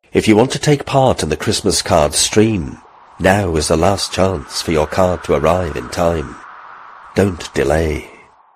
If you want to take part in the Christmas card stream, now is the last chance for your card to arrive in time. Don't delay.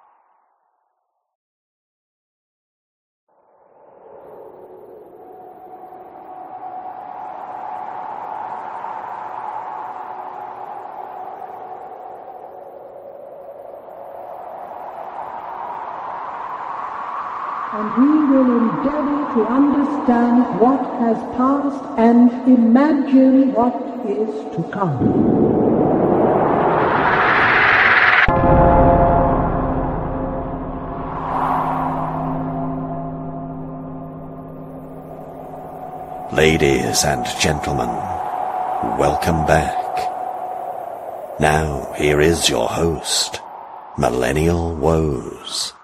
And we will endeavor to understand what has passed and imagine what is to come. Ladies and gentlemen, welcome back. Now, here is your host, Millennial Woes.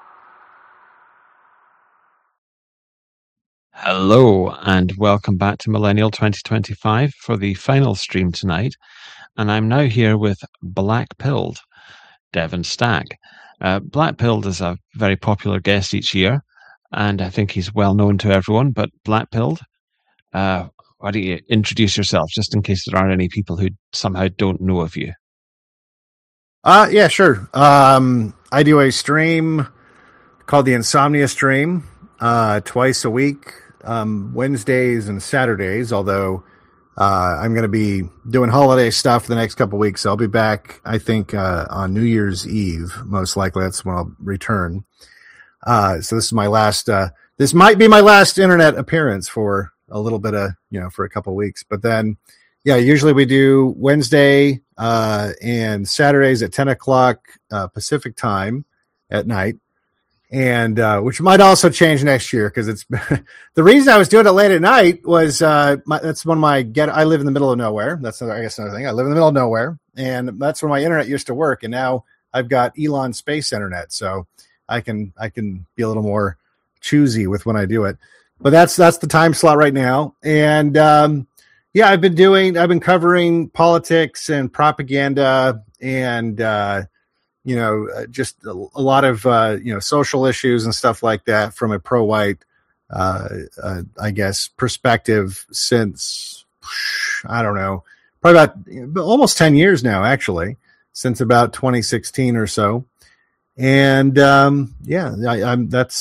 Hello and welcome back to Millennial 2025 for the final stream tonight, and I'm now here with Black Pilled, Devon Stack. Black Pilled is a very popular guest each year, and I think he's well known to everyone, but Black Pilled, why don't you introduce yourself, just in case there are any people who somehow don't know of you? Yeah, sure. I do a stream called the Insomnia Stream twice a week. Wednesdays and Saturdays, although I'm going to be doing holiday stuff for the next couple of weeks. So I'll be back, I think, on New Year's Eve. Most likely that's when I'll return. So this is my last, this might be my last internet appearance for a little bit of, for a couple of weeks. But then, yeah, usually we do Wednesday and Saturdays at 10 o'clock Pacific time at night. And which might also change next year, because it's the reason I was doing it late at night was that's when I live in the middle of nowhere. That's another thing. I live in the middle of nowhere, and that's where my internet used to work. And now I've got Elon space internet, so I can be a little more choosy with when I do it. But that's the time slot right now. And yeah, I've been covering politics and propaganda and just a lot of, social issues and stuff like that from a pro-white, I guess, perspective since, I don't know, probably about almost 10 years now, actually, since about 2016 or so. And, I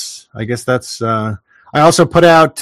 also put out,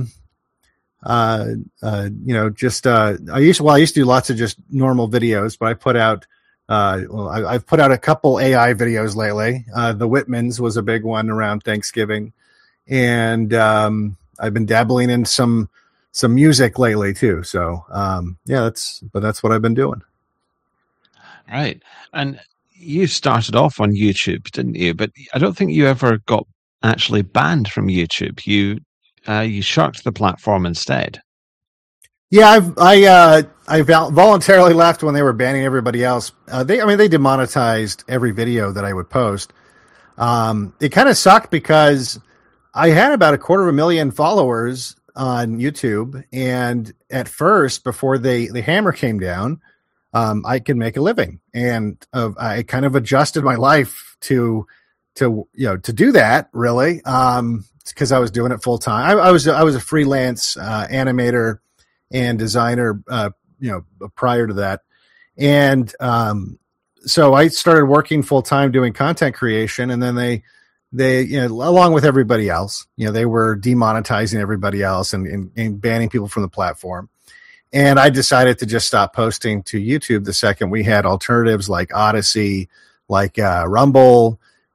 I used to do lots of just normal videos, but I put out, I've put out a couple AI videos lately. The Whitmans was a big one around Thanksgiving, and I've been dabbling in some music lately too. So that's what I've been doing. Right, and you started off on YouTube, didn't you? But I don't think you ever got actually banned from YouTube. You shirked the platform instead. Yeah, I voluntarily left when they were banning everybody else. They demonetized every video that I would post. It kind of sucked because I had about 250,000 followers on YouTube, and at first, before the hammer came down, I could make a living, and I kind of adjusted my life to do that, really, because I was doing it full time. I was a freelance animator and designer, prior to that. And so I started working full time doing content creation, and then they along with everybody else, they were demonetizing everybody else and banning people from the platform. And I decided to just stop posting to YouTube the second we had alternatives like Odyssey, like Rumble.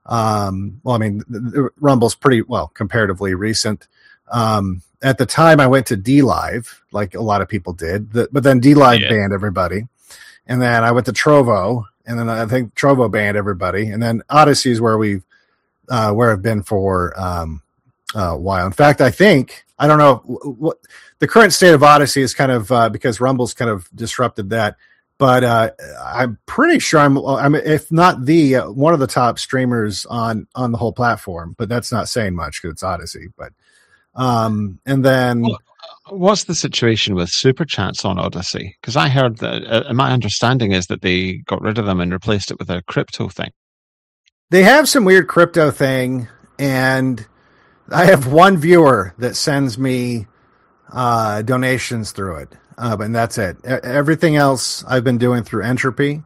Rumble's pretty comparatively recent. At the time, I went to DLive, like a lot of people did, but then DLive banned everybody. And then I went to Trovo, and then I think Trovo banned everybody. And then Odyssey is where I've been for a while. In fact, I don't know what the current state of Odyssey is, kind of because Rumble's kind of disrupted that. But I'm pretty sure I'm if not one of the top streamers on the whole platform. But that's not saying much because it's Odyssey. But and then, what's the situation with super chats on Odyssey? Because I heard that my understanding is that they got rid of them and replaced it with a crypto thing. They have some weird crypto thing, and I have one viewer that sends me donations through it, and that's it. Everything else I've been doing through Entropy,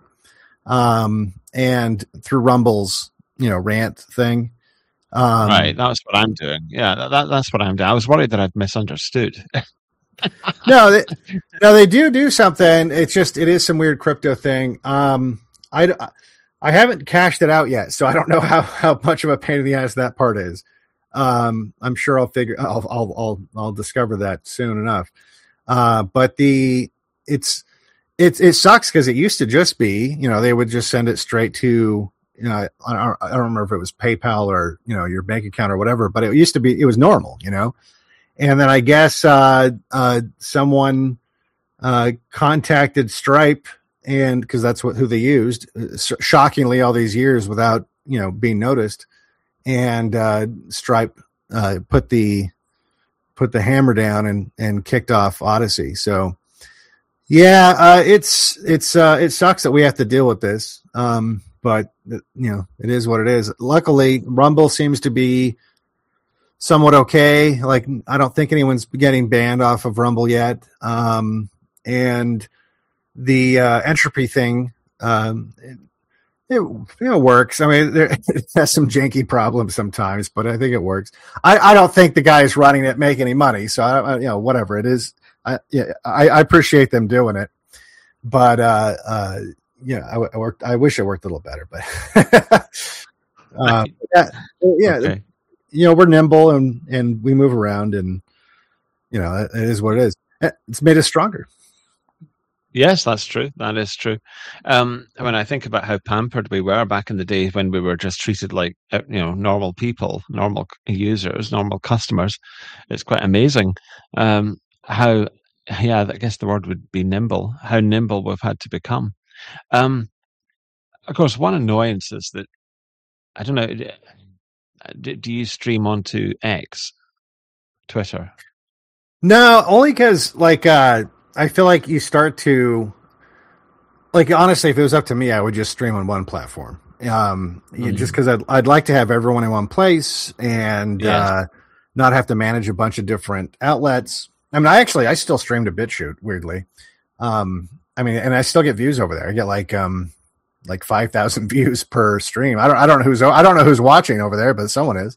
and through Rumble's, rant thing. Right, that's what I'm doing. Yeah, that's what I'm doing. I was worried that I'd misunderstood. No, they do something. It is some weird crypto thing. I haven't cashed it out yet, so I don't know how much of a pain in the ass that part is. I'm sure I'll discover that soon enough. But it sucks because it used to just be, they would just send it straight to, I don't remember if it was PayPal or, your bank account or whatever, but it used to be, it was normal, and then I guess, someone, contacted Stripe, and because that's who they used, shockingly, all these years without, being noticed. And Stripe put the hammer down and kicked off Odyssey. So yeah, it sucks that we have to deal with this. But it is what it is. Luckily, Rumble seems to be somewhat okay. Like, I don't think anyone's getting banned off of Rumble yet. And the Entropy thing, it works. I mean, it has some janky problems sometimes, but I think it works. I don't think the guys running it make any money, so whatever it is. I appreciate them doing it, but I wish it worked a little better, but Okay. We're nimble and we move around, and it is what it is. It's made us stronger. Yes, that's true. That is true. When I think about how pampered we were back in the day when we were just treated like, normal people, normal users, normal customers, it's quite amazing how, I guess the word would be nimble, how nimble we've had to become. Of course, one annoyance is that, I don't know, do you stream onto X, Twitter? No, only because, I feel like you start to, honestly, if it was up to me, I would just stream on one platform. Just because I'd like to have everyone in one place and not have to manage a bunch of different outlets. I mean, I still stream to BitChute, weirdly. And I still get views over there. I get like 5,000 views per stream. I don't know who's watching over there, but someone is.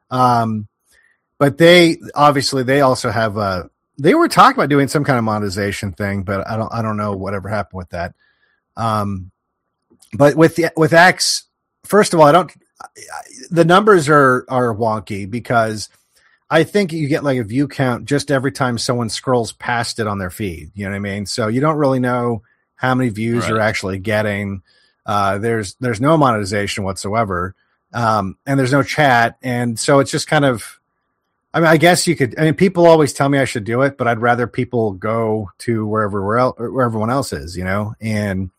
But they also have they were talking about doing some kind of monetization thing, but I don't know whatever happened with that. But with X, first of all, the numbers are wonky because I think you get like a view count just every time someone scrolls past it on their feed. You know what I mean? So you don't really know how many views you're actually getting. There's no monetization whatsoever. And there's no chat. And so it's just kind of, I guess you could. People always tell me I should do it, but I'd rather people go to where everyone else is, And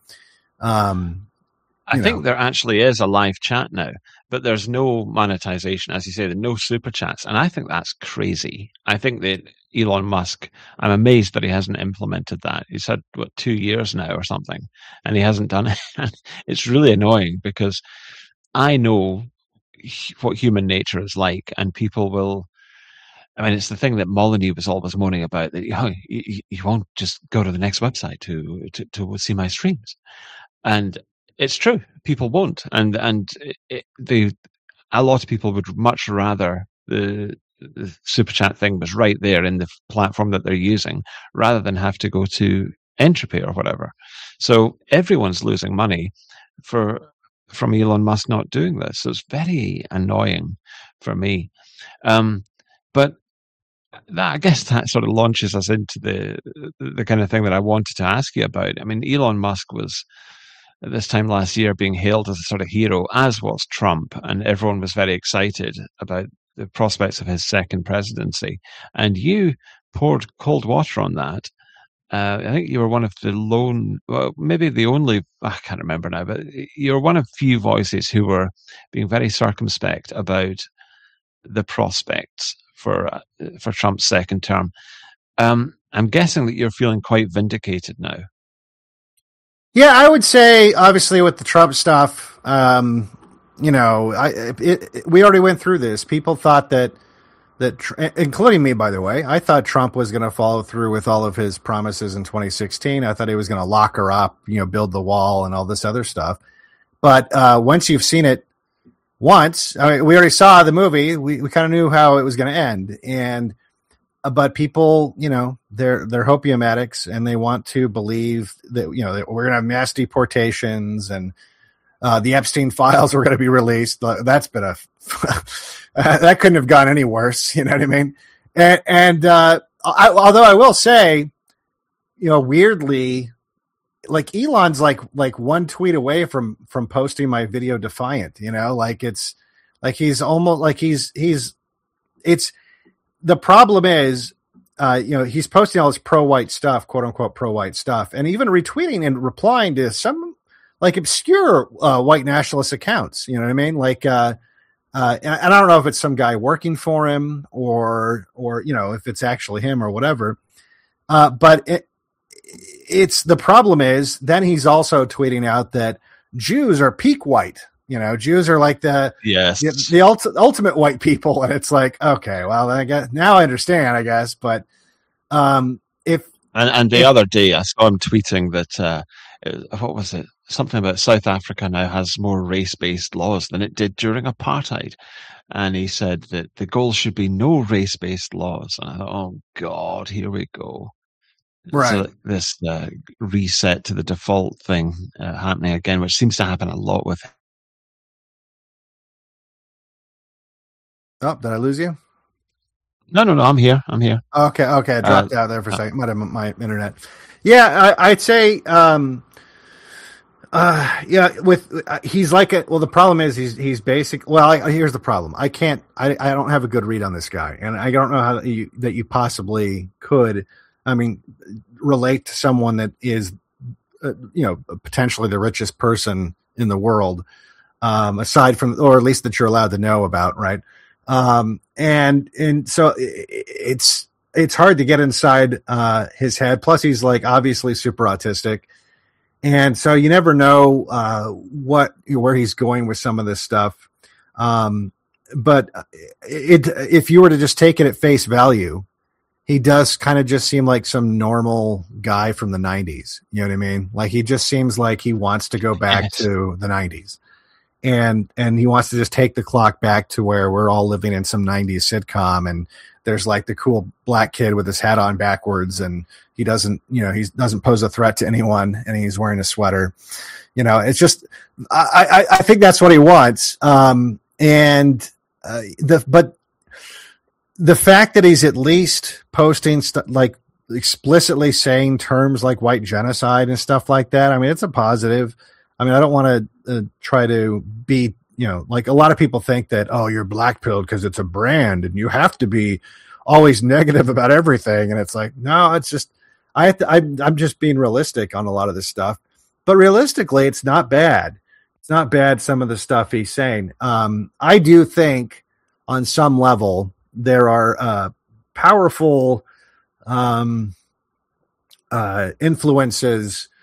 I think there actually is a live chat now, but there's no monetization, as you say. There's no super chats, and I think that's crazy. I think that Elon Musk, I'm amazed that he hasn't implemented that. He's had 2 years now or something, and he hasn't done it. It's really annoying because I know what human nature is like, and people will. It's the thing that Molyneux was always moaning about, that you won't just go to the next website to see my streams. And it's true. People won't. And a lot of people would much rather the super chat thing was right there in the platform that they're using rather than have to go to Entropy or whatever. So everyone's losing money from Elon Musk not doing this. So it's very annoying for me. But I guess that sort of launches us into the kind of thing that I wanted to ask you about. Elon Musk was, at this time last year, being hailed as a sort of hero, as was Trump, and everyone was very excited about the prospects of his second presidency. And you poured cold water on that. I think you were one of maybe the only, I can't remember now, but you're one of few voices who were being very circumspect about the prospects for Trump's second term. I'm guessing that you're feeling quite vindicated now. Yeah, I would say, obviously, with the Trump stuff, we already went through this. People thought that including me, by the way, I thought Trump was going to follow through with all of his promises in 2016. I thought he was going to lock her up, build the wall and all this other stuff. But once you've seen it once, I mean, we already saw the movie. We kind of knew how it was going to end. But people, they're hopium addicts, and they want to believe that, that we're going to have mass deportations and the Epstein files were going to be released. That's been that couldn't have gone any worse. You know what I mean? Although I will say, weirdly, like Elon's like one tweet away from posting my video defiant, it's like he's almost like it's the problem is, he's posting all this pro-white stuff, quote unquote pro-white stuff, and even retweeting and replying to some like obscure white nationalist accounts. You know what I mean? Like, and I don't know if it's some guy working for him or if it's actually him or whatever. But it's the problem is then he's also tweeting out that Jews are peak white. Jews are like the ultimate white people, and it's like, okay, well, I guess now I understand, I guess. But the other day I saw him tweeting that what was it? Something about South Africa now has more race-based laws than it did during apartheid, and he said that the goal should be no race-based laws. And I thought, oh God, here we go. Right. So this reset to the default thing happening again, which seems to happen a lot with. Oh, did I lose you? No, I'm here. Okay, I dropped out there for a second. Might have my internet. Yeah, I'd say, he's like the problem is he's basic. Well, here's the problem. I don't have a good read on this guy, and I don't know how that you possibly could. I mean, relate to someone that is, potentially the richest person in the world, aside from, or at least that you're allowed to know about, right? And so it's hard to get inside his head. Plus, he's like obviously super autistic, and so you never know where he's going with some of this stuff. But if you were to just take it at face value, he does kind of just seem like some normal guy from the 90s. You know what I mean? Like he just seems like he wants to go back to the 90s. And he wants to just take the clock back to where we're all living in some 90s sitcom, and there's like the cool black kid with his hat on backwards, and he doesn't pose a threat to anyone, and he's wearing a sweater. It's just I think that's what he wants. But the fact that he's at least posting like explicitly saying terms like white genocide and stuff like that, I mean, it's a positive. I mean, I don't want to try to be, like a lot of people think that, oh, you're black-pilled because it's a brand and you have to be always negative about everything. And it's like, no, it's just, I'm just being realistic on a lot of this stuff. But realistically, it's not bad. It's not bad, some of the stuff he's saying. I do think on some level there are powerful influences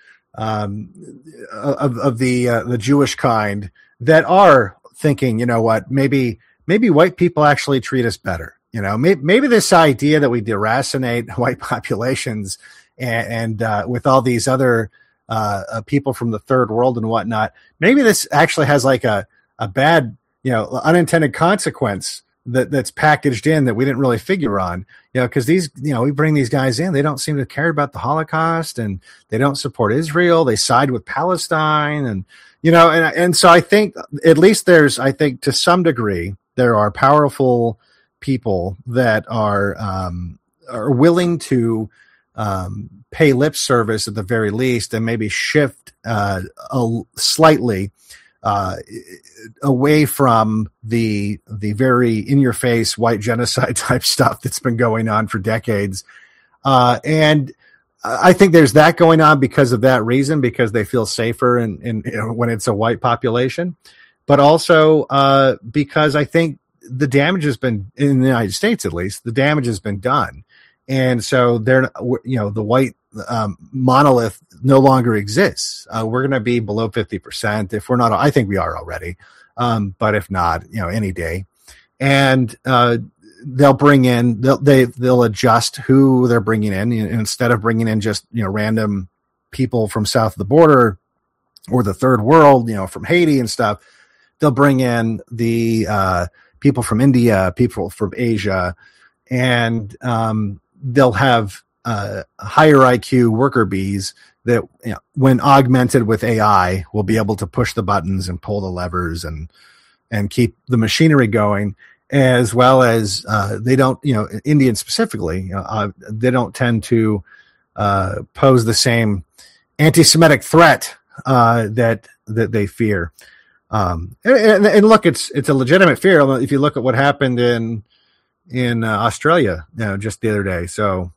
of the Jewish kind that are thinking, maybe white people actually treat us better. Maybe this idea that we deracinate white populations and with all these other people from the third world and whatnot, maybe this actually has like a bad, unintended consequence that's packaged in that we didn't really figure on, because these, we bring these guys in, they don't seem to care about the Holocaust, and they don't support Israel. They side with Palestine, and, and so I think at least I think to some degree, there are powerful people that are willing to pay lip service at the very least, and maybe shift slightly away from the very in-your-face white genocide type stuff that's been going on for decades. And I think there's that going on because of that reason, because they feel safer when it's a white population, but also because I think the damage has been, in the United States at least, the damage has been done. And so the white monolith no longer exists. We're going to be below 50%. If we're not, I think we are already. But if not, any day. And they'll adjust who they're bringing in, and instead of bringing in just random people from south of the border or the third world, from Haiti and stuff. They'll bring in the people from India, people from Asia, and they'll have higher IQ worker bees that, when augmented with AI, will be able to push the buttons and pull the levers and keep the machinery going, as well as they don't, Indians specifically, they don't tend to pose the same anti-Semitic threat that they fear. And look, it's a legitimate fear. If you look at what happened in Australia, just the other day. So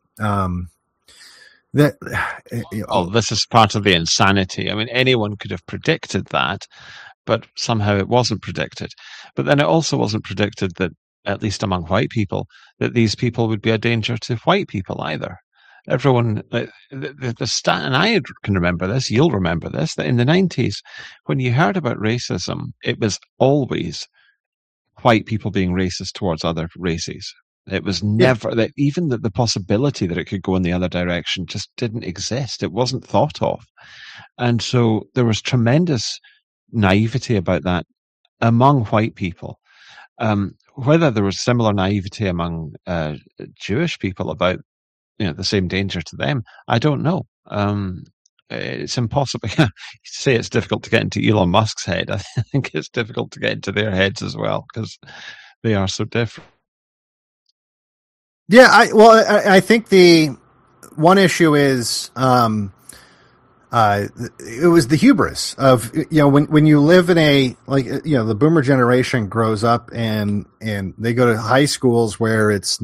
this is part of the insanity. I mean, anyone could have predicted that, but somehow it wasn't predicted. But then it also wasn't predicted that, at least among white people, that these people would be a danger to white people either. Everyone, the stat, and I can remember this, you'll remember this, that in the 90s, when you heard about racism, it was always white people being racist towards other races. It was never that, even the possibility that it could go in the other direction just didn't exist. It wasn't thought of. And so there was tremendous naivety about that among white people. Whether there was similar naivety among Jewish people about the same danger to them, I don't know. It's impossible. You say it's difficult to get into Elon Musk's head. I think it's difficult to get into their heads as well, because they are so different. Yeah, I think the one issue is it was the hubris of when you live in the boomer generation grows up and they go to high schools where it's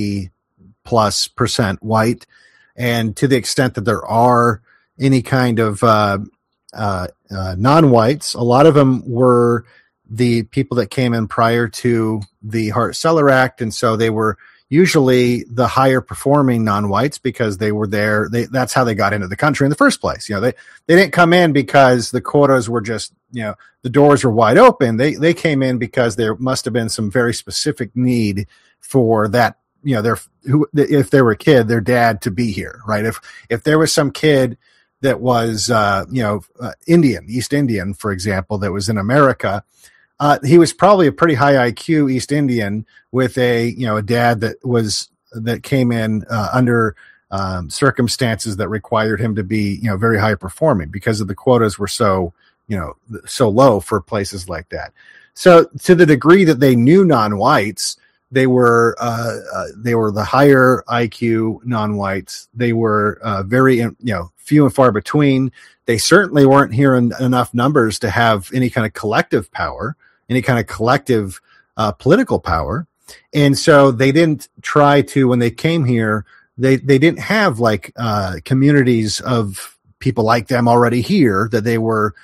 90+% white, and to the extent that there are any kind of non-whites, a lot of them were the people that came in prior to the Hart-Celler Act, and so they were usually the higher performing non-whites because they were there. That's how they got into the country in the first place. They didn't come in because the quotas were just, the doors were wide open. They came in because there must have been some very specific need for that, if they were a kid, their dad to be here, right? If there was some kid that was, Indian, East Indian, for example, that was in America, he was probably a pretty high IQ East Indian with a dad that came in under circumstances that required him to be very high performing because of the quotas were so low for places like that. So to the degree that they knew non-whites, they were the higher IQ non-whites. They were very few and far between. They certainly weren't here in enough numbers to have any kind of collective power, any kind of collective political power. And so they didn't try to, when they came here, they didn't have communities of people like them already here that they were,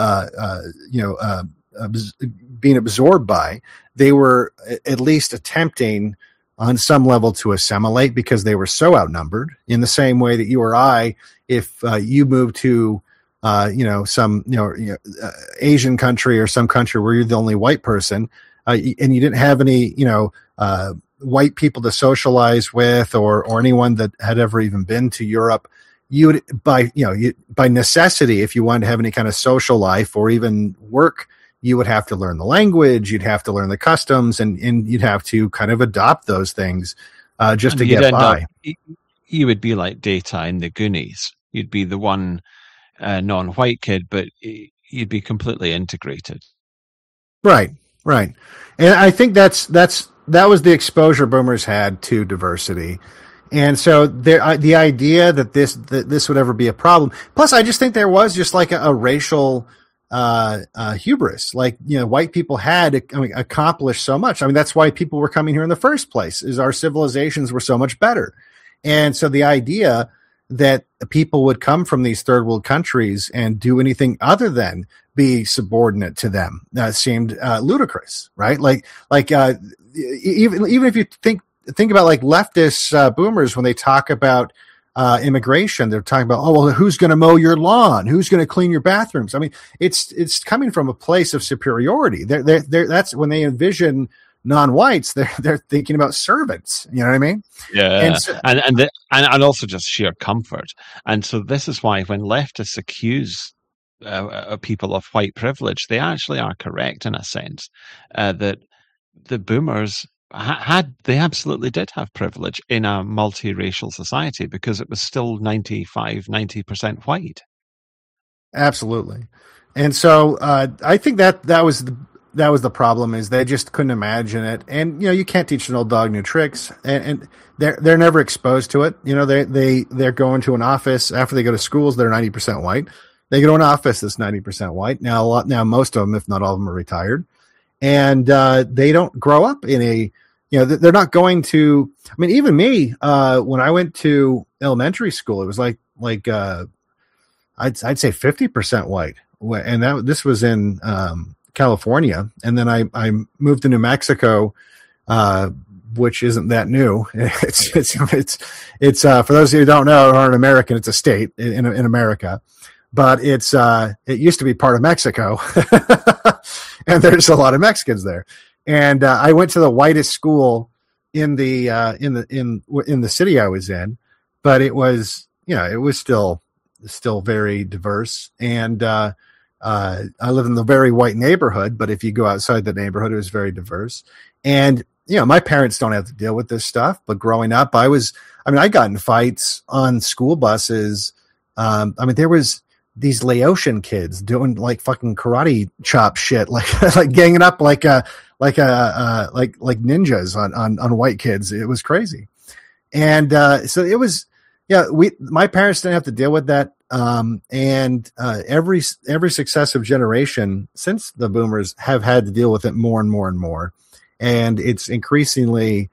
being absorbed by. They were at least attempting on some level to assimilate because they were so outnumbered, in the same way that you or I, if you moved to some Asian country or some country where you're the only white person, and you didn't have any white people to socialize with or anyone that had ever even been to Europe, you would by necessity, if you wanted to have any kind of social life or even work, you would have to learn the language, you'd have to learn the customs, and you'd have to kind of adopt those things just to get by. You would be like Data in the Goonies. You'd be the one non-white kid, but you'd be completely integrated. Right. And I think that was the exposure boomers had to diversity. And so the idea that this would ever be a problem. Plus, I just think there was just like a racial hubris. White people had accomplished so much. I mean, that's why people were coming here in the first place, is our civilizations were so much better. And so the idea that people would come from these third world countries and do anything other than be subordinate to them seemed ludicrous, right? Even if you think about leftist boomers, when they talk about immigration, they're talking about, who's going to mow your lawn? Who's going to clean your bathrooms? I mean, it's coming from a place of superiority. That's when they envision non-whites, they're thinking about servants. You know what I mean? Yeah, and also just sheer comfort. And so this is why when leftists accuse people of white privilege, they actually are correct in a sense that the boomers they absolutely did have privilege in a multiracial society because it was still 90% white. Absolutely. And so I think that was the problem, is they just couldn't imagine it. And you can't teach an old dog new tricks, and they're never exposed to it. They're going to an office after they go to schools. They're 90% white. They go to an office that's 90% white. Now most of them, if not all of them, are retired, and they don't grow up in a they're not going to. I mean, even me, when I went to elementary school, it was like I'd say 50% white, and this was in California, and then I moved to New Mexico, which isn't that new. It's for those who don't know or aren't American, it's a state in America, but it used to be part of Mexico, and there's a lot of Mexicans there. And I went to the whitest school in the city I was in, but it was still very diverse. And I live in the very white neighborhood, but if you go outside the neighborhood, it was very diverse. And my parents don't have to deal with this stuff, but growing up, I got in fights on school buses. There was these Laotian kids doing like fucking karate chop shit, like ganging up like ninjas on white kids. It was crazy. And so it was, my parents didn't have to deal with that. And every successive generation since the boomers have had to deal with it more and more and more. And it's increasingly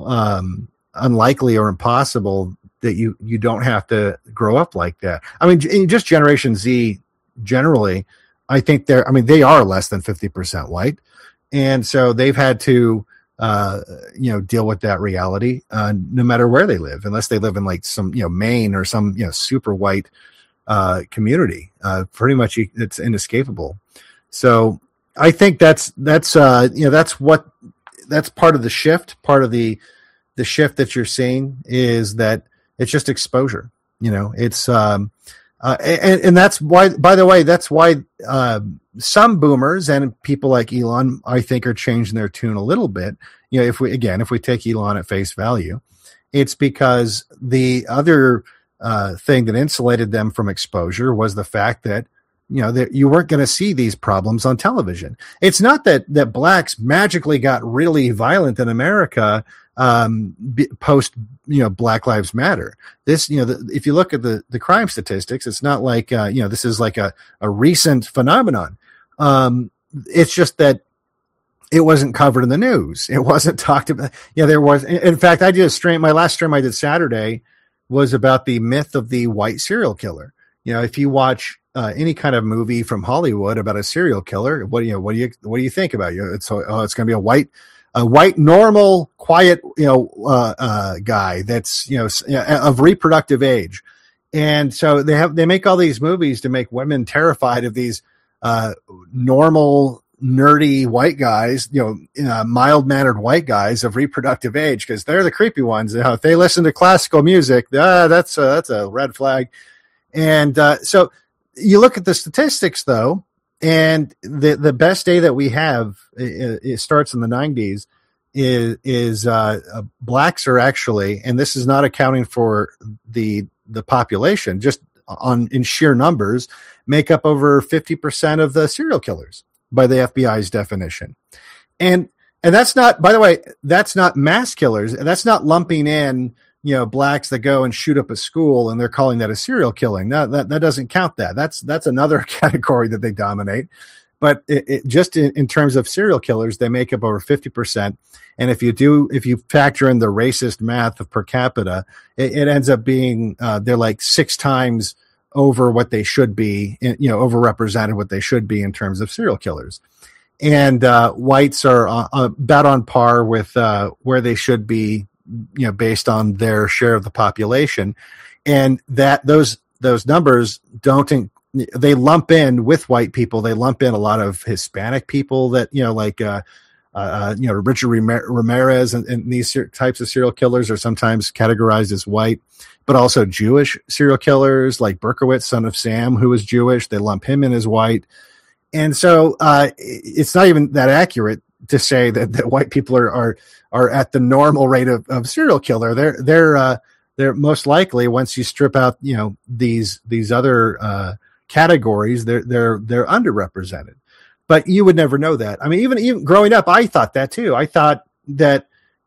unlikely or impossible that you don't have to grow up like that. I mean, just Generation Z generally, I think they are less than 50% white. And so they've had to, deal with that reality, no matter where they live, unless they live in like some, Maine or some, super white, community. Pretty much it's inescapable. So I think that's part of the shift. Part of the shift that you're seeing is that it's just exposure. It's, and that's why, by the way, that's why, some boomers and people like Elon, I think, are changing their tune a little bit. If we take Elon at face value, it's because the other thing that insulated them from exposure was the fact that that you weren't going to see these problems on television. It's not that blacks magically got really violent in America post Black Lives Matter. This if you look at the crime statistics, it's not like this is like a recent phenomenon. It's just that it wasn't covered in the news. It wasn't talked about. There was. In fact, I did a stream. My last stream I did Saturday was about the myth of the white serial killer. If you watch any kind of movie from Hollywood about a serial killer, what do you think about it? It's going to be a white, normal, quiet, guy that's of reproductive age, and so they make all these movies to make women terrified of these normal, nerdy white guys, mild-mannered white guys of reproductive age, because they're the creepy ones. If they listen to classical music, that's a red flag. And so you look at the statistics, though, and the best day that we have, it starts in the 90s, is blacks are actually, and this is not accounting for the population, just in sheer numbers, make up over 50% of the serial killers by the FBI's definition. And that's not, by the way, that's not mass killers. That's not lumping in, blacks that go and shoot up a school and they're calling that a serial killing. No, that doesn't count that. That's another category that they dominate. But it just in terms of serial killers, they make up over 50%. And if you factor in the racist math of per capita, it ends up being, they're like 6 times over what they should be, overrepresented what they should be in terms of serial killers. And whites are about on par with where they should be, based on their share of the population. And that those numbers they lump in with white people. They lump in a lot of Hispanic people that, Richard Ramirez and these types of serial killers are sometimes categorized as white, but also Jewish serial killers like Berkowitz, son of Sam, who was Jewish. They lump him in as white. And so it's not even that accurate to say that white people are at the normal rate of serial killer. They're most likely, once you strip out, these other categories, they're underrepresented. But you would never know that. I mean, even growing up, I thought that too. I thought that,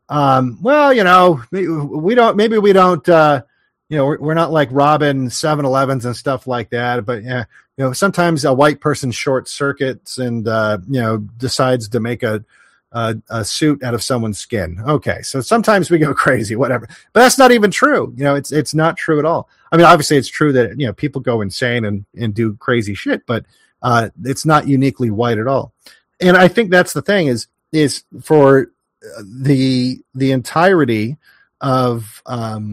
we don't, we're not like robbing 7-Elevens and stuff like that. But sometimes a white person short circuits and decides to make a suit out of someone's skin. Okay, so sometimes we go crazy, whatever. But that's not even true. It's not true at all. I mean, obviously, it's true that people go insane and do crazy shit, but it's not uniquely white at all. And I think that's the thing is for the entirety of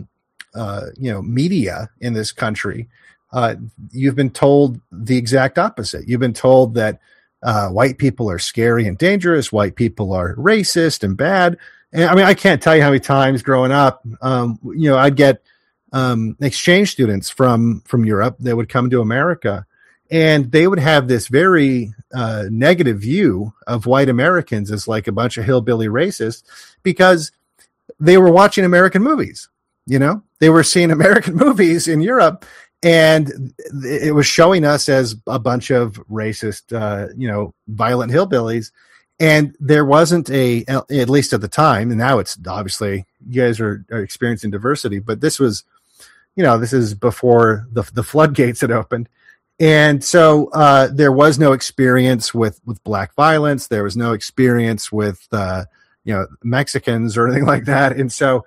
media in this country, you've been told the exact opposite. You've been told that white people are scary and dangerous. White people are racist and bad. And I mean, I can't tell you how many times growing up, I'd get exchange students from Europe that would come to America, and they would have this very negative view of white Americans as like a bunch of hillbilly racists because they were watching American movies. They were seeing American movies in Europe, and it was showing us as a bunch of racist, violent hillbillies. And there wasn't at least at the time, and now it's obviously you guys are experiencing diversity, but this was, this is before the floodgates had opened. And so there was no experience with black violence. There was no experience with, Mexicans or anything like that. And so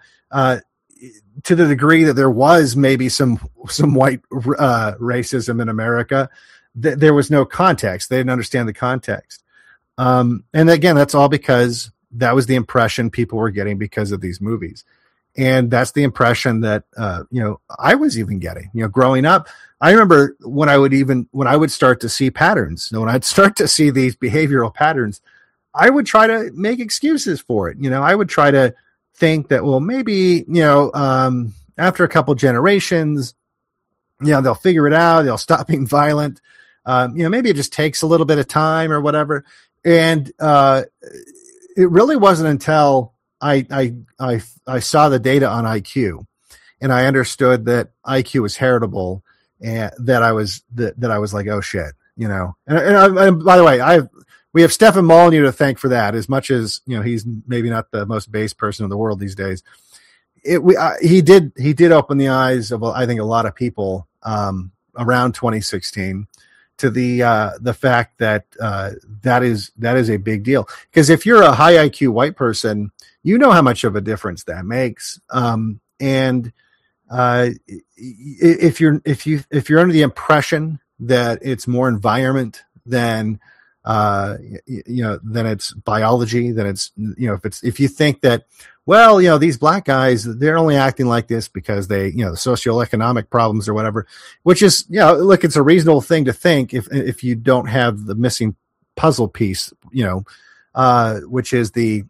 to the degree that there was maybe some white racism in America, there was no context. They didn't understand the context. And again, that's all because that was the impression people were getting because of these movies. And that's the impression that, I was even getting, growing up. I remember when I would start to see patterns, when I'd start to see these behavioral patterns, I would try to make excuses for it. I would try to think that, well, maybe, after a couple generations, they'll figure it out. They'll stop being violent. Maybe it just takes a little bit of time or whatever. And it really wasn't until I saw the data on IQ and I understood that IQ was heritable and that I was like, oh shit, and by the way, we have Stefan Molyneux to thank for that. As much as, he's maybe not the most base person in the world these days. He did open the eyes of, I think, a lot of people around 2016 to the fact that that is a big deal. Because if you're a high IQ white person, you know how much of a difference that makes. And if you're under the impression that it's more environment than it's biology, then it's, if you think that, well, these black guys, they're only acting like this because they, the socioeconomic problems or whatever, which is, look, it's a reasonable thing to think if you don't have the missing puzzle piece, which is the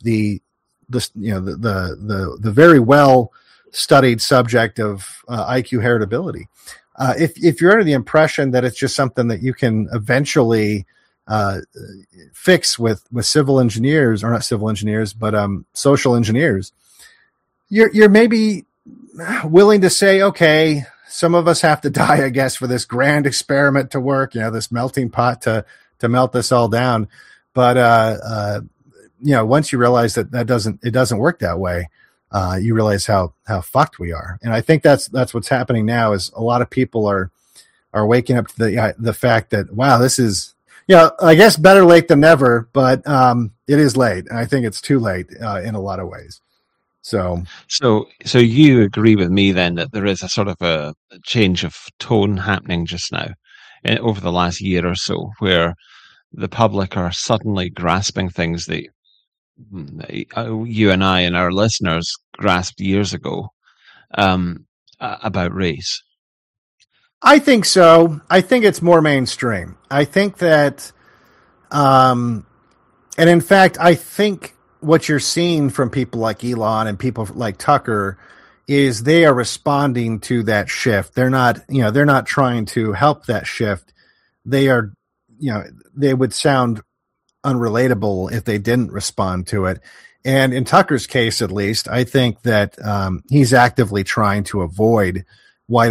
very well studied subject of IQ heritability. If you're under the impression that it's just something that you can eventually fix with civil engineers, or not civil engineers, but social engineers, you're maybe willing to say, okay, some of us have to die, I guess, for this grand experiment to work, this melting pot to melt this all down. But once you realize that it doesn't work that way, you realize how fucked we are. And I think that's what's happening now is a lot of people are waking up to the fact that, wow, this is, I guess better late than never, but it is late, and I think it's too late in a lot of ways. So you agree with me then that there is a sort of a change of tone happening just now over the last year or so, where the public are suddenly grasping things that you and I and our listeners grasped years ago about race. I think so. I think it's more mainstream. I think that And in fact, I think what you're seeing from people like Elon and people like Tucker is they are responding to that shift. They're not, they're not trying to help that shift. They are, they would sound unrelatable if they didn't respond to it. And in Tucker's case, at least, I think that he's actively trying to avoid white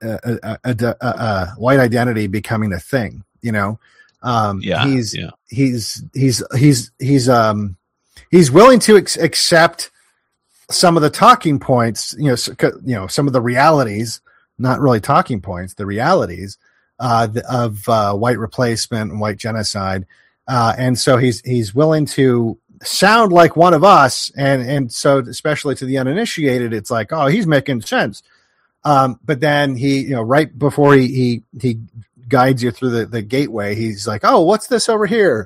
identity becoming a thing. He's willing to accept some of the talking points, some of the realities, not really talking points, the realities of white replacement and white genocide. And so he's willing to sound like one of us. And so especially to the uninitiated, it's like, oh, he's making sense. But then he, right before he guides you through the gateway, he's like, oh, what's this over here?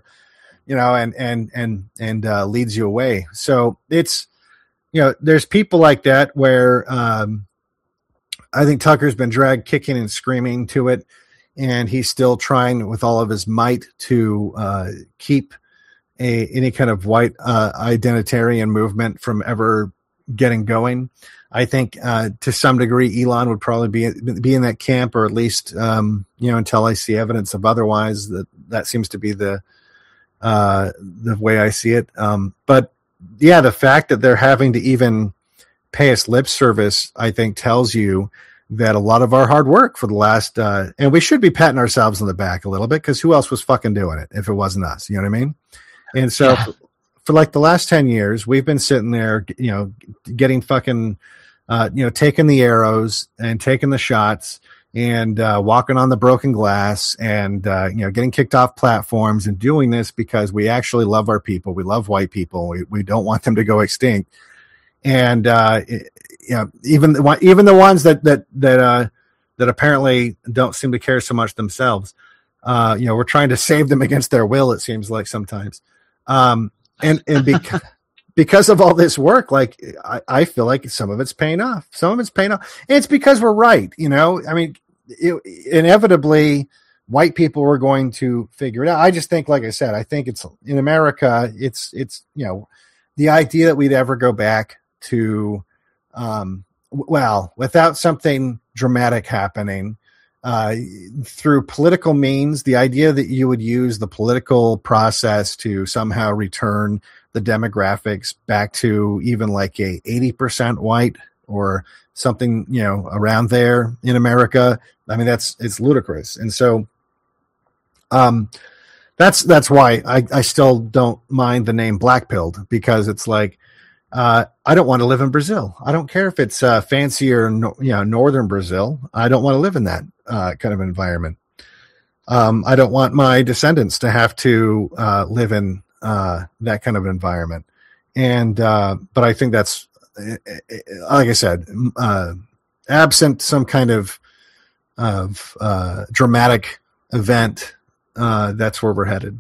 And leads you away. So it's, there's people like that where I think Tucker's been dragged kicking and screaming to it, and he's still trying with all of his might to keep any kind of white identitarian movement from ever getting going. I think to some degree Elon would probably be in that camp, or at least until I see evidence of otherwise. That seems to be the way I see it. But yeah, the fact that they're having to even pay us lip service, I think, tells you that a lot of our hard work for the last, and we should be patting ourselves on the back a little bit, because who else was fucking doing it if it wasn't us? You know what I mean? And so for like the last 10 years, we've been sitting there, getting fucking, taking the arrows and taking the shots and walking on the broken glass and, getting kicked off platforms and doing this because we actually love our people. We love white people. We don't want them to go extinct. And, even the ones that apparently don't seem to care so much themselves, we're trying to save them against their will, it seems like sometimes. And because of all this work, like I feel like some of it's paying off. Some of it's paying off. And it's because we're right. I mean, inevitably white people were going to figure it out. I just think, like I said, I think it's in America, it's, the idea that we'd ever go back to, without something dramatic happening, through political means, the idea that you would use the political process to somehow return the demographics back to even like a 80% white or something, around there in America. I mean, it's ludicrous. And so, that's why I still don't mind the name Black-pilled, because it's like, I don't want to live in Brazil. I don't care if it's fancier, northern Brazil. I don't want to live in that kind of environment. I don't want my descendants to have to live in that kind of environment. And but I think that's, like I said, absent some kind of dramatic event, that's where we're headed.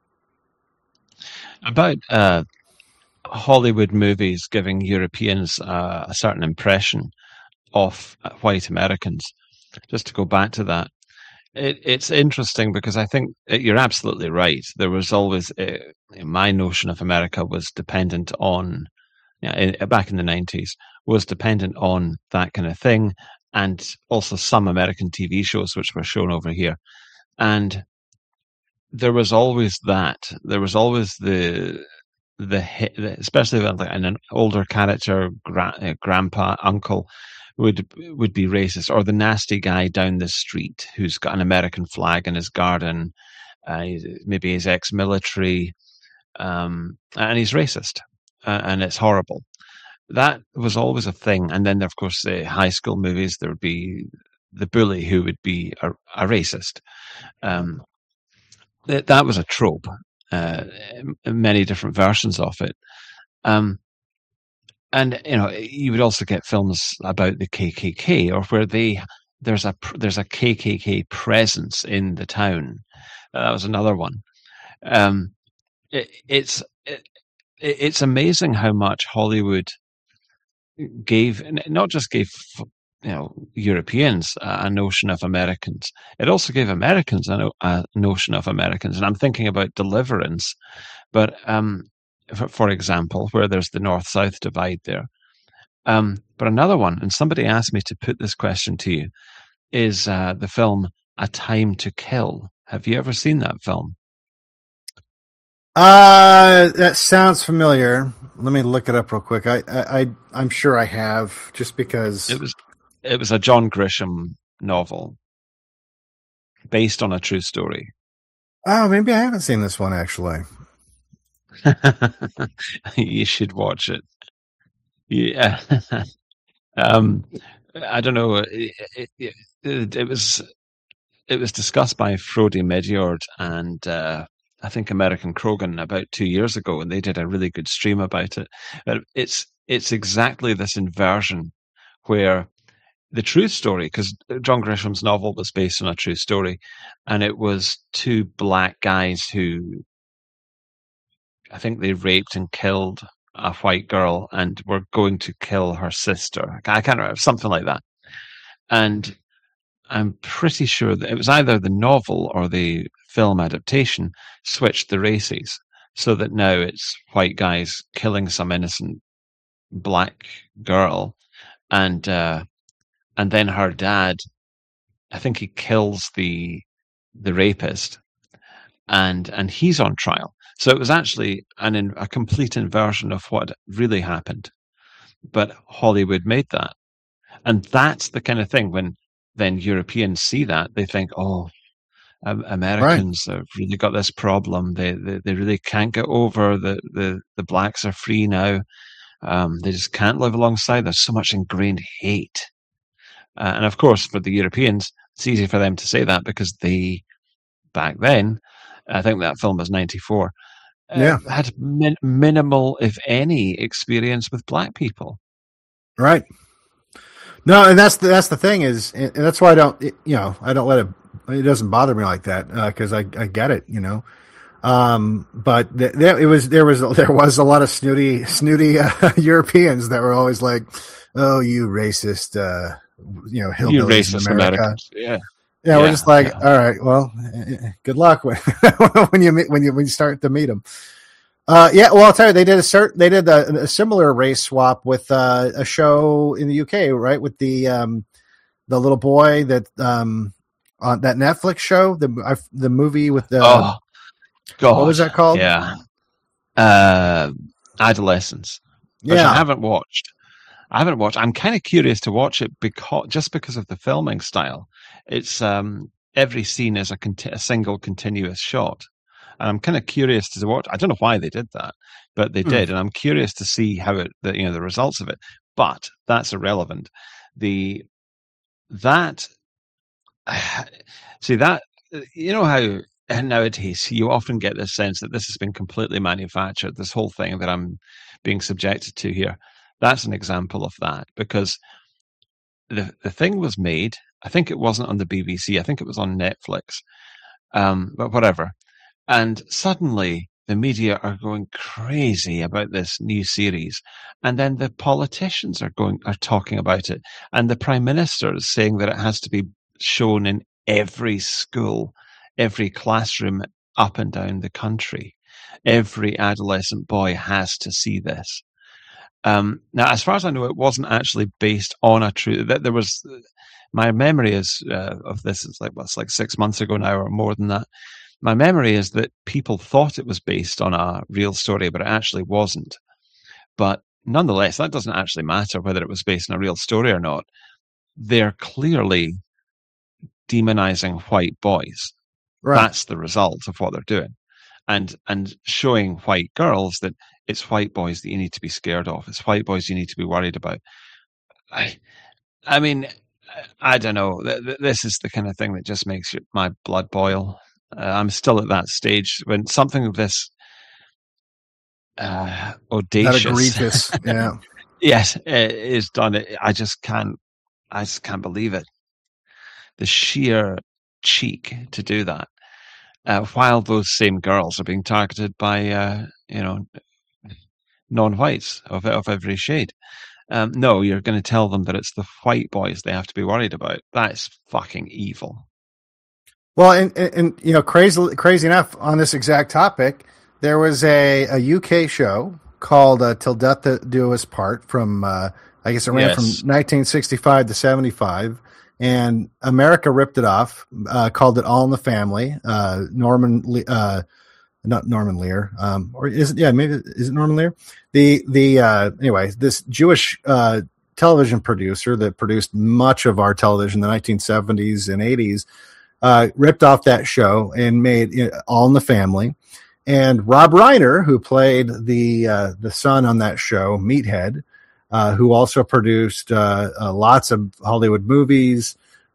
About Hollywood movies giving Europeans a certain impression of white Americans. Just to go back to that, it's interesting because I think you're absolutely right. There was always my notion of America was dependent on, back in the 90s, was dependent on that kind of thing, and also some American TV shows which were shown over here. And there was always that. There was always the especially when an older character, grandpa, uncle, would be racist, or the nasty guy down the street who's got an American flag in his garden, maybe he's ex-military, and he's racist, and it's horrible. That was always a thing. And then, of course, the high school movies, there would be the bully who would be a racist. That was a trope. Many different versions of it. And you would also get films about the KKK, or where there's a KKK presence in the town. That was another one. It's amazing how much Hollywood not just gave Europeans a notion of Americans. It also gave Americans a notion of Americans. And I'm thinking about Deliverance, but for example, where there's the North-South divide there. But another one, and somebody asked me to put this question to you, is the film A Time to Kill. Have you ever seen that film? That sounds familiar. Let me look it up real quick. I'm sure I have, just because it was a John Grisham novel based on a true story. Oh, maybe I haven't seen this one actually. You should watch it. Yeah. I don't know. It was discussed by Frode Medjord and I think American Krogan about 2 years ago, and they did a really good stream about it. But it's exactly this inversion where the true story, because John Grisham's novel was based on a true story, and it was two black guys who, I think they raped and killed a white girl and were going to kill her sister. I can't remember, something like that. And I'm pretty sure that it was either the novel or the film adaptation switched the races so that now it's white guys killing some innocent black girl, and then her dad, I think he kills the rapist, and he's on trial. So it was actually a complete inversion of what really happened, but Hollywood made that, and that's the kind of thing when then Europeans see that, they think, oh, Americans have really got this problem. They really can't get over the blacks are free now. They just can't live alongside. There's so much ingrained hate. And of course, for the Europeans, it's easy for them to say that because they, back then, I think that film was 94, had minimal, if any, experience with black people. Right. No, and that's the thing is, and that's why I don't let it. It doesn't bother me like that because I get it, But there was a lot of snooty Europeans that were always like, "Oh, you racist, hillbillies you racist in America." Americans. Yeah, we're just like, all right, well, good luck when you start to meet them. Well, I'll tell you, they did a similar race swap with a show in the UK, right? With the little boy that on that Netflix show, the movie with the God, what was that called? Yeah, Adolescence. Which I haven't watched. I'm kind of curious to watch it because of the filming style. It's every scene is a single continuous shot. And I'm kind of curious to watch. I don't know why they did that, but they did, and I'm curious to see how the results of it. But that's irrelevant. How nowadays you often get this sense that this has been completely manufactured. This whole thing that I'm being subjected to here. That's an example of that because the thing was made. I think it wasn't on the BBC. I think it was on Netflix. But whatever. And suddenly the media are going crazy about this new series. And then the politicians are talking about it. And the Prime Minister is saying that it has to be shown in every school, every classroom up and down the country. Every adolescent boy has to see this. Now, as far as I know, it wasn't actually based on a true. There was. My memory is of this is like 6 months ago now, or more than that. My memory is that people thought it was based on a real story, but it actually wasn't. But nonetheless, that doesn't actually matter whether it was based on a real story or not. They're clearly demonizing white boys. Right. That's the result of what they're doing. And showing white girls that it's white boys that you need to be scared of. It's white boys you need to be worried about. I mean, I don't know. This is the kind of thing that just makes my blood boil. I'm still at that stage when something of this audacious, that egregious, yeah, yes, is done. I just can't believe it. The sheer cheek to do that, while those same girls are being targeted by non-whites of every shade. No, you're going to tell them that it's the white boys they have to be worried about. That's fucking evil. Well, and crazy enough, on this exact topic, there was a UK show called Till Death Do Us Part from, I guess it ran from 1965 to 75, and America ripped it off, called it All in the Family. Not Norman Lear, or is it? Yeah, maybe is it Norman Lear? Anyway, this Jewish television producer that produced much of our television in the 1970s and 80s ripped off that show and made All in the Family. And Rob Reiner, who played the son on that show, Meathead, who also produced lots of Hollywood movies.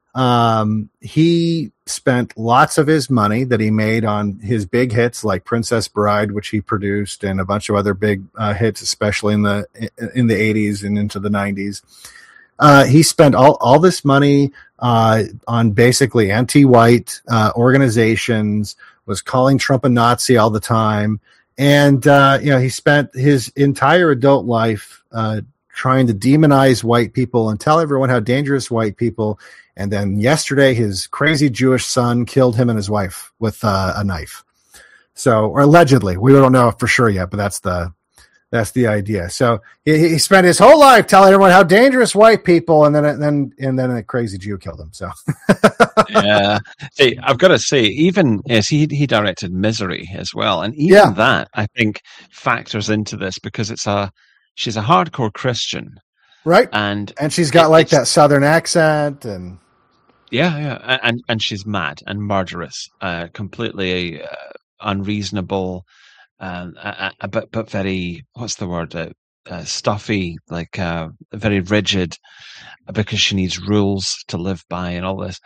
He spent lots of his money that he made on his big hits like Princess Bride, which he produced, and a bunch of other big hits, especially in the 80s and into the 90s. He spent all this money on basically anti-white organizations, was calling Trump a Nazi all the time. And, he spent his entire adult life trying to demonize white people and tell everyone how dangerous white people. And then yesterday, his crazy Jewish son killed him and his wife with a knife. So, or allegedly, we don't know for sure yet, but that's the idea. So he spent his whole life telling everyone how dangerous white people, and then a crazy Jew killed him. So, yeah. See, I've got to say, even as he directed Misery as well, and even that I think factors into this because she's a hardcore Christian, right? And she's got like that Southern accent, and and she's mad and murderous, completely unreasonable. But very, what's the word? Stuffy, like very rigid, because she needs rules to live by and all this.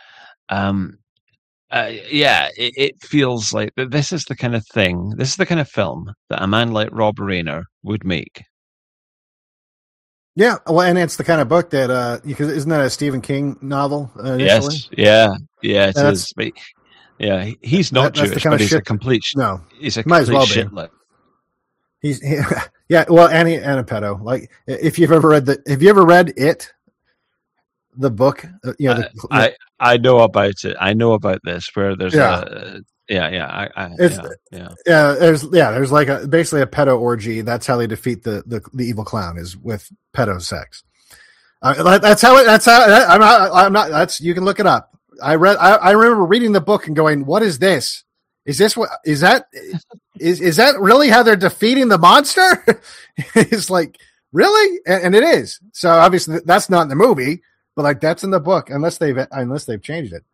It feels like this is the kind of thing, this is the kind of film that a man like Rob Reiner would make. Yeah, well, and it's the kind of book that because isn't that a Stephen King novel initially? Yes, it is. But, yeah, he's not Jewish, but he's a complete. No, he's a complete shitlet. Well, and a pedo. Like, if you've ever read It, the book? I know about it. I know about this where there's there's like basically a pedo orgy. That's how they defeat the evil clown, is with pedo sex. That's how I'm not. That's, you can look it up. I remember reading the book and going, "What is this? Is that really how they're defeating the monster?" It's like, really, and it is. So obviously that's not in the movie, but like that's in the book, unless they've changed it.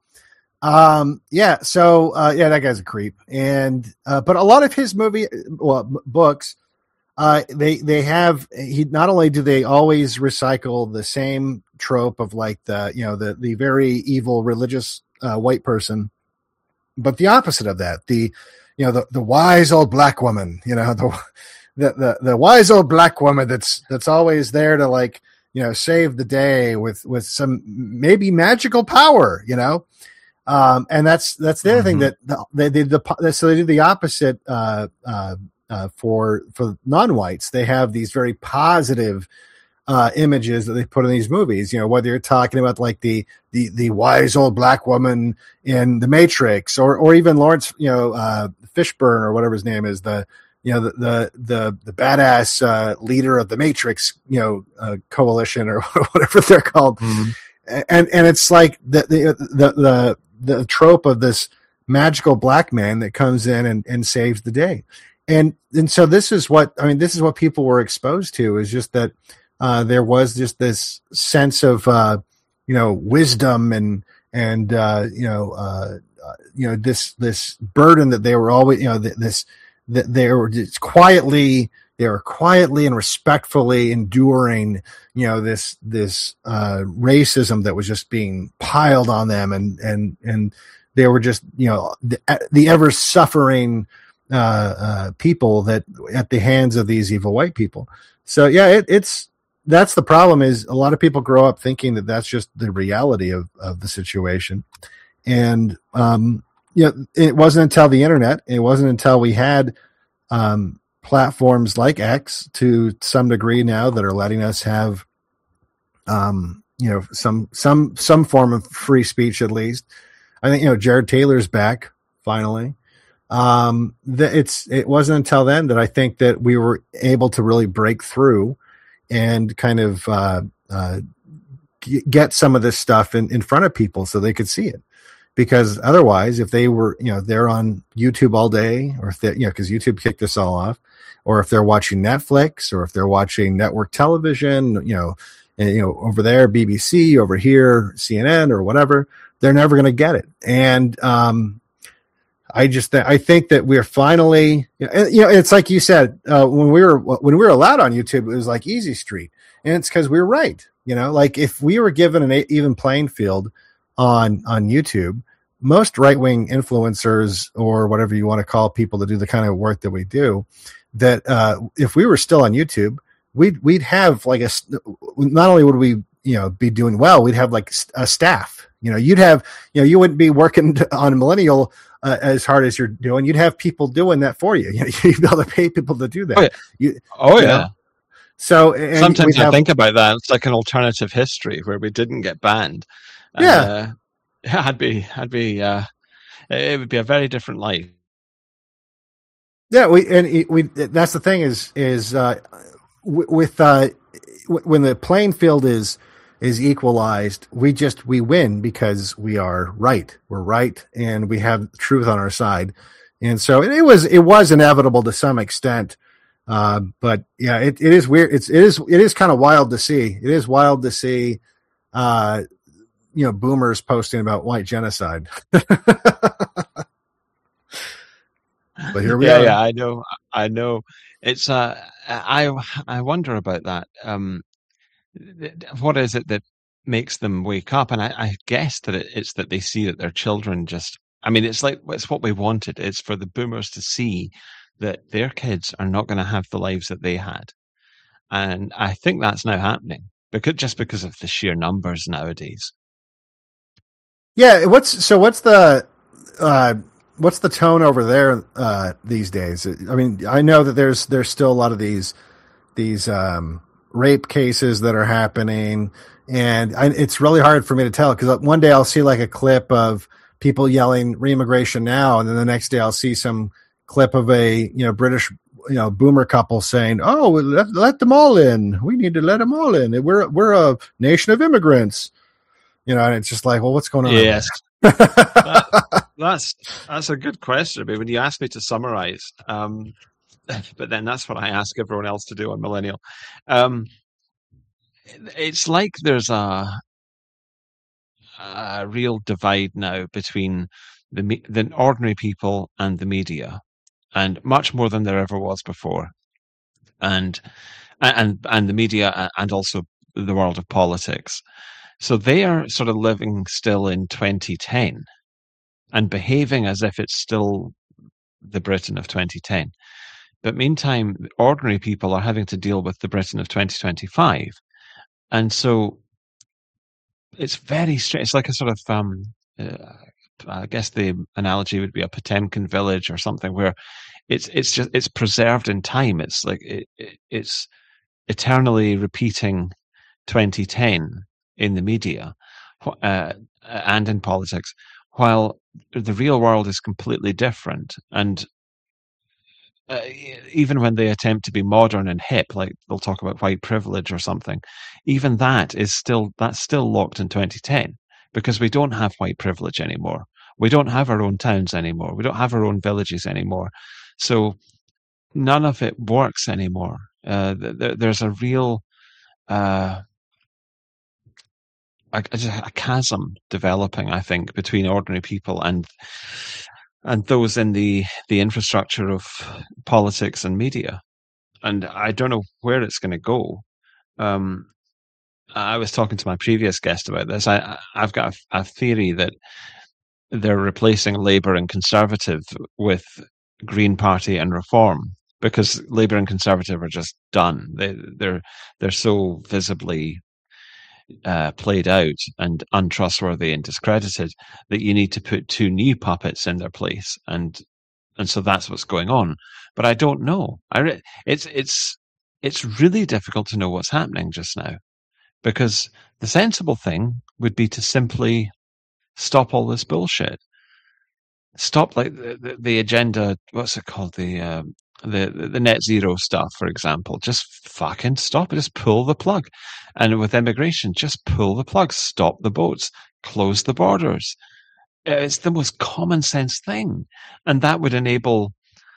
That guy's a creep, and but a lot of his books, they have. He not only do they always recycle the same trope of like the very evil religious white person, but the opposite of that, the wise old black woman, the wise old black woman that's always there to like save the day with some maybe magical power, and that's the other thing that they do the opposite for non-whites. They have these very positive images that they put in these movies, whether you're talking about like the wise old black woman in The Matrix, or even Lawrence Fishburne, or whatever his name is, the badass leader of the Matrix coalition, or whatever they're called. And it's like the trope of this magical black man that comes in and saves the day. And so this is what people were exposed to, is just that there was just this sense of wisdom and this burden that they were always that they were just quietly and respectfully enduring this racism that was just being piled on them, and they were just the ever suffering people that at the hands of these evil white people. So that's the problem, is a lot of people grow up thinking that that's just the reality of the situation. And, it wasn't until the internet, it wasn't until we had platforms like X to some degree now that are letting us have some form of free speech at least. I think Jared Taylor's back finally. It wasn't until then that I think that we were able to really break through and kind of get some of this stuff in front of people so they could see it. Because otherwise, if they were, they're on YouTube all day, or if they, because YouTube kicked this all off, or if they're watching Netflix, or if they're watching network television, over there, BBC, over here, CNN, or whatever, they're never going to get it. And I think that we're finally, it's like you said, when we were allowed on YouTube, it was like easy street, and it's because we were right. Like if we were given an even playing field on YouTube, most right-wing influencers, or whatever you want to call people that do the kind of work that we do, that if we were still on YouTube, we'd have like not only would we be doing well, we'd have like a staff. You'd have you wouldn't be working on Millennial as hard as you're doing. You'd have people doing that for you. You'd be able to pay people to do that. Oh yeah. So sometimes I think about that. It's like an alternative history where we didn't get banned. It would be a very different life. Yeah, that's the thing is with when the playing field is equalized, we win because we are right. We're right, and we have truth on our side. And so it was inevitable to some extent. But yeah, it is weird. It is kind of wild to see. It is wild to see, boomers posting about white genocide. But here we are. Yeah, I know. It's I wonder about that. What is it that makes them wake up? And I guess that it's that they see that their children it's what we wanted. It's for the boomers to see that their kids are not going to have the lives that they had. And I think that's now happening because of the sheer numbers nowadays. Yeah. What's the tone over there these days? I mean, I know that there's still a lot of these rape cases that are happening, and it's really hard for me to tell because one day I'll see like a clip of people yelling "Reimmigration now," and then the next day I'll see some clip of a British boomer couple saying, "Oh, let them all in. We need to let them all in. We're a nation of immigrants." And it's just like, well, what's going on? Yes. That's a good question. I mean, when you ask me to summarize, but then that's what I ask everyone else to do on Millennial. It's like there's a real divide now between the ordinary people and the media, and much more than there ever was before, and the media and also the world of politics. So they are sort of living still in 2010 and behaving as if it's still the Britain of 2010. But meantime, ordinary people are having to deal with the Britain of 2025. And so it's very strange. It's like a sort of, I guess the analogy would be a Potemkin village or something where it's preserved in time. It's like it's eternally repeating 2010 in the media and in politics, while the real world is completely different. And even when they attempt to be modern and hip, like they'll talk about white privilege or something, even that's still locked in 2010 because we don't have white privilege anymore. We don't have our own towns anymore. We don't have our own villages anymore. So none of it works anymore. There's a real a chasm developing, I think, between ordinary people and those in the infrastructure of politics and media. And I don't know where it's going to go. I was talking to my previous guest about this. I've got a theory that they're replacing Labour and Conservative with Green Party and Reform because Labour and Conservative are just done. They're so visibly played out and untrustworthy and discredited that you need to put two new puppets in their place, and so that's what's going on. But I don't know. It's really difficult to know what's happening just now because the sensible thing would be to simply stop all this bullshit. Stop like the agenda. What's it called? The net zero stuff, for example. Just fucking stop it. Just pull the plug. And with immigration, just pull the plug. Stop the boats. Close the borders. It's the most common sense thing, and that would enable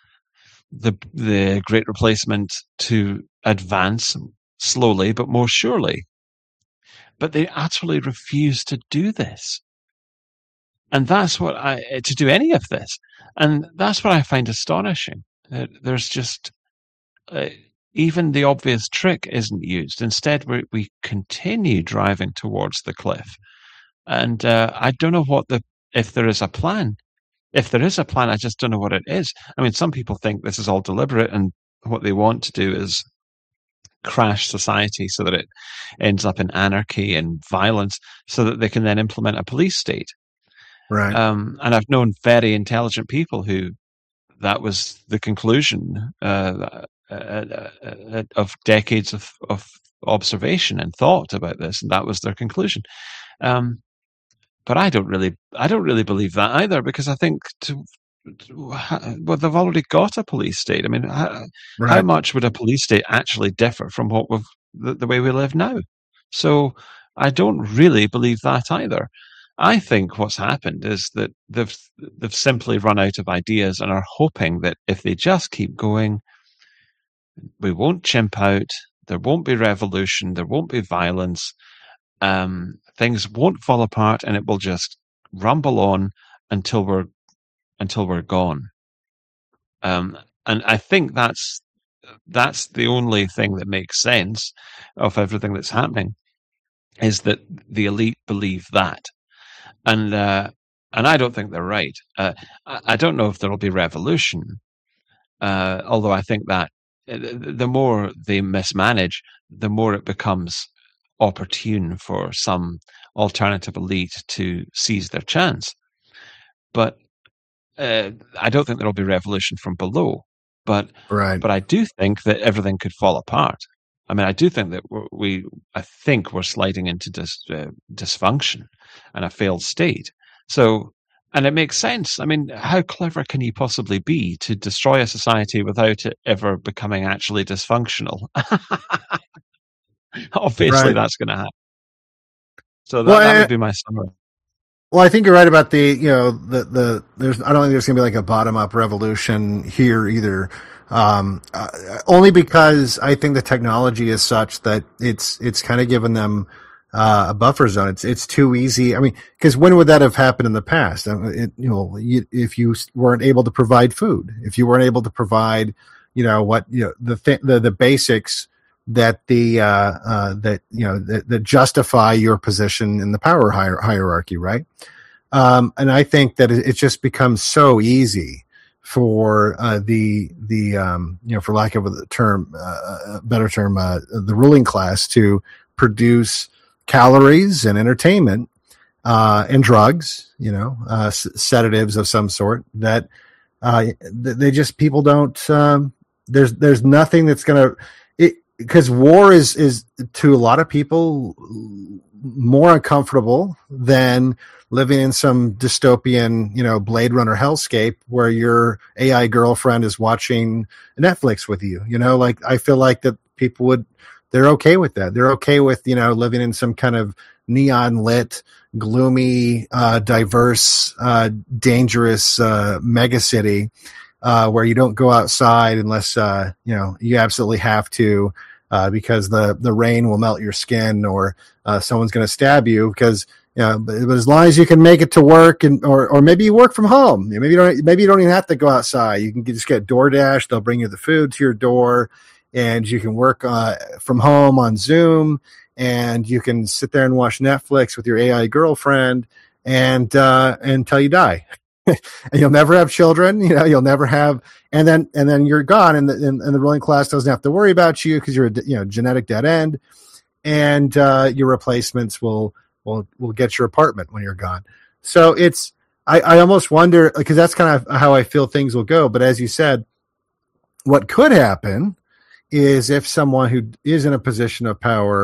the Great Replacement to advance slowly but more surely. But they utterly refuse to do this. And that's what to do any of this. And that's what I find astonishing. There's just, even the obvious trick isn't used. Instead, we continue driving towards the cliff. And I don't know if there is a plan. If there is a plan, I just don't know what it is. I mean, some people think this is all deliberate, and what they want to do is crash society so that it ends up in anarchy and violence so that they can then implement a police state. Right. And I've known very intelligent people who that was the conclusion of decades of observation and thought about this, and that was their conclusion. But I don't really believe that either, because I think they've already got a police state. I mean, how much would a police state actually differ from what the way we live now? So I don't really believe that either. I think what's happened is that they've simply run out of ideas and are hoping that if they just keep going, we won't chimp out, there won't be revolution, there won't be violence, things won't fall apart, and it will just rumble on until we're gone. And I think that's the only thing that makes sense of everything that's happening, is that the elite believe that. And I don't think they're right. I don't know if there will be revolution, although I think that the more they mismanage, the more it becomes opportune for some alternative elite to seize their chance. But I don't think there will be revolution from below. But I do think that everything could fall apart. I mean, I do think that I think we're sliding into dysfunction and a failed state. So, and it makes sense. I mean, how clever can you possibly be to destroy a society without it ever becoming actually dysfunctional? Obviously, that's going to happen. So that would be my summary. Well, I think you're right about there's, I don't think there's going to be like a bottom up revolution here either. Only because I think the technology is such that it's kind of given them a buffer zone. It's too easy. I mean, because when would that have happened in the past? If you weren't able to provide food, if you weren't able to provide, the basics that that justify your position in the power hierarchy, right? And I think that it just becomes so easy for for lack of a term, better term, the ruling class to produce calories and entertainment and drugs, sedatives of some sort that they just, people don't. There's nothing that's gonna, because war is to a lot of people more uncomfortable than living in some dystopian, Blade Runner hellscape where your AI girlfriend is watching Netflix with you. Like, I feel like that people they're okay with that. They're okay with, living in some kind of neon lit, gloomy, diverse, dangerous, mega city, where you don't go outside unless, you absolutely have to, because the rain will melt your skin, or, someone's going to stab you because, but as long as you can make it to work, or maybe you work from home, maybe you don't even have to go outside. You can just get DoorDash. They'll bring you the food to your door, and you can work from home on Zoom, and you can sit there and watch Netflix with your AI girlfriend, and until you die. And you'll never have children, you'll never have, and then you're gone, and the ruling class doesn't have to worry about you because you're a genetic dead end, and your replacements will get your apartment when you're gone. So I almost wonder, because that's kind of how I feel things will go. But as you said, what could happen is if someone who is in a position of power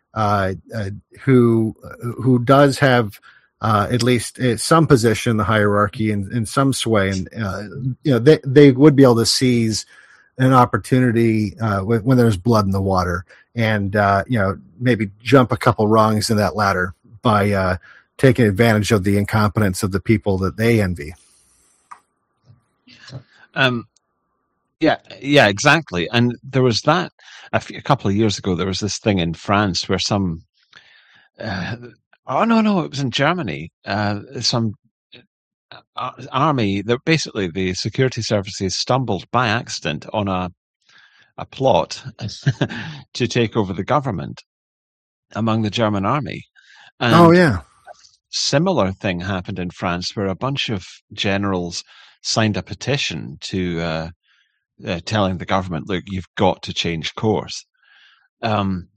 who does have at least some position in the hierarchy in some sway, and they would be able to seize an opportunity when there's blood in the water, and maybe jump a couple rungs in that ladder by taking advantage of the incompetence of the people that they envy. Yeah, exactly. And there was that a couple of years ago. There was this thing in France where some, no, it was in Germany. Some army, that basically the security services stumbled by accident on a plot to take over the government among the German army. And similar thing happened in France where a bunch of generals signed a petition to telling the government, look, you've got to change course. And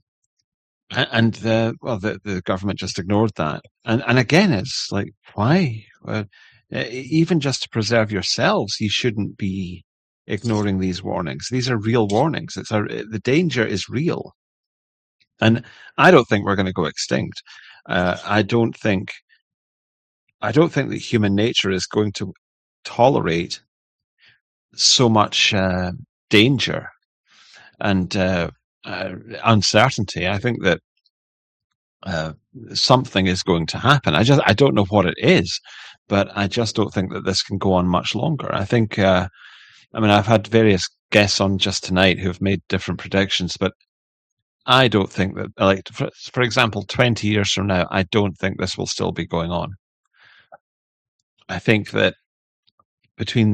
the government just ignored that. And again, it's like, why? Even just to preserve yourselves, you shouldn't be ignoring these warnings. These are real warnings. The danger is real. And I don't think we're going to go extinct. I don't think that human nature is going to tolerate so much danger and uncertainty. I think that something is going to happen. I don't know what it is, but I just don't think that this can go on much longer. I think, I've had various guests on just tonight who have made different predictions, but I don't think that, like, for example, 20 years from now, I don't think this will still be going on. I think that between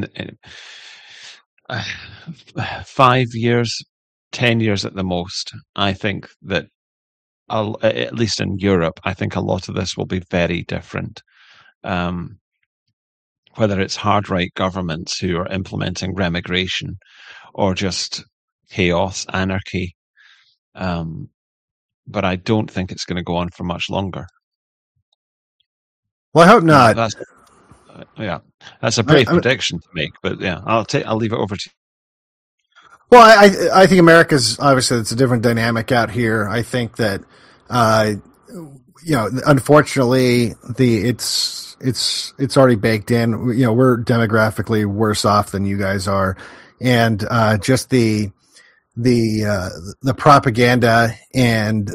5 years, 10 years at the most, I think that, at least in Europe, I think a lot of this will be very different. Whether it's hard right governments who are implementing remigration or just chaos, anarchy. But I don't think it's going to go on for much longer. Well, I hope not. That's a brave prediction to make, but yeah, I'll leave it over to you. Well, I think America's, obviously it's a different dynamic out here. I think that, unfortunately it's already baked in. We're demographically worse off than you guys are. And, just the propaganda and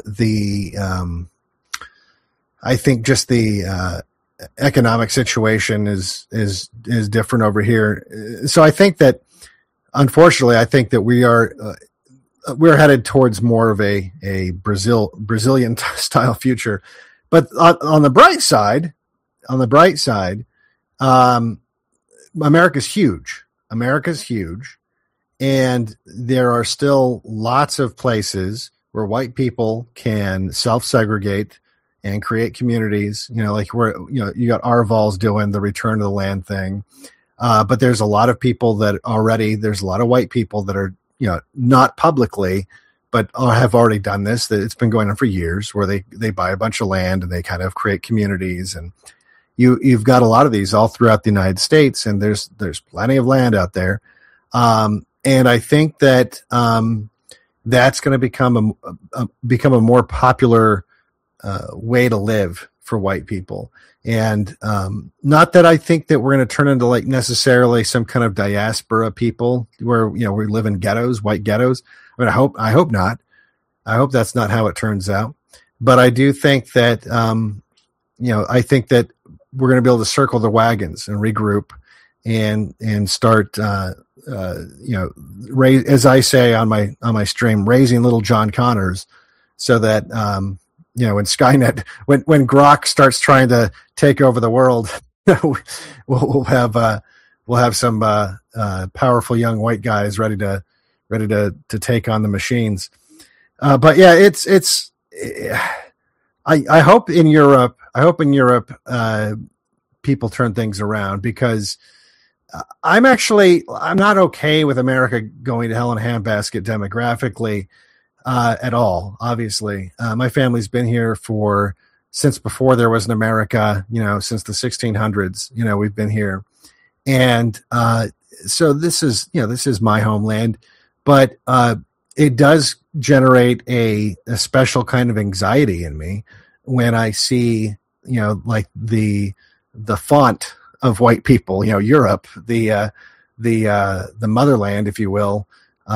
I think just the, economic situation is different over here. So I think that, unfortunately, we're headed towards more of a Brazilian style future. But on the bright side, America's huge. And there are still lots of places where white people can self-segregate and create communities, like where, you got Arval's doing the return to the land thing. But there's a lot of people there's a lot of white people that are, not publicly, but have already done this. That it's been going on for years, where they buy a bunch of land and they kind of create communities. And you've got a lot of these all throughout the United States, and there's plenty of land out there. And I think that that's going to become a more popular way to live for white people. And not that I think that we're going to turn into like necessarily some kind of diaspora people where, we live in ghettos, white ghettos. I hope not. I hope that's not how it turns out. But I do think that, I think that we're going to be able to circle the wagons and regroup and start, as I say on my stream, raising little John Connors, so that, when Skynet, when Grok starts trying to take over the world, we'll have some powerful young white guys ready to take on the machines. But yeah, I hope in Europe, people turn things around, because I'm not okay with America going to hell in a handbasket demographically at all. Obviously, my family's been here since before there was an America. Since the 1600s. We've been here, and so this is my homeland. But it does generate a special kind of anxiety in me when I see, like the font of white people, Europe, the motherland, if you will,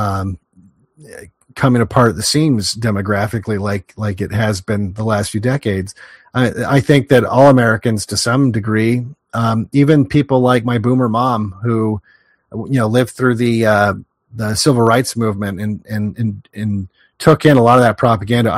coming apart at the seams demographically, like it has been the last few decades. I think that all Americans, to some degree, even people like my boomer mom, who lived through the civil rights movement and took in a lot of that propaganda.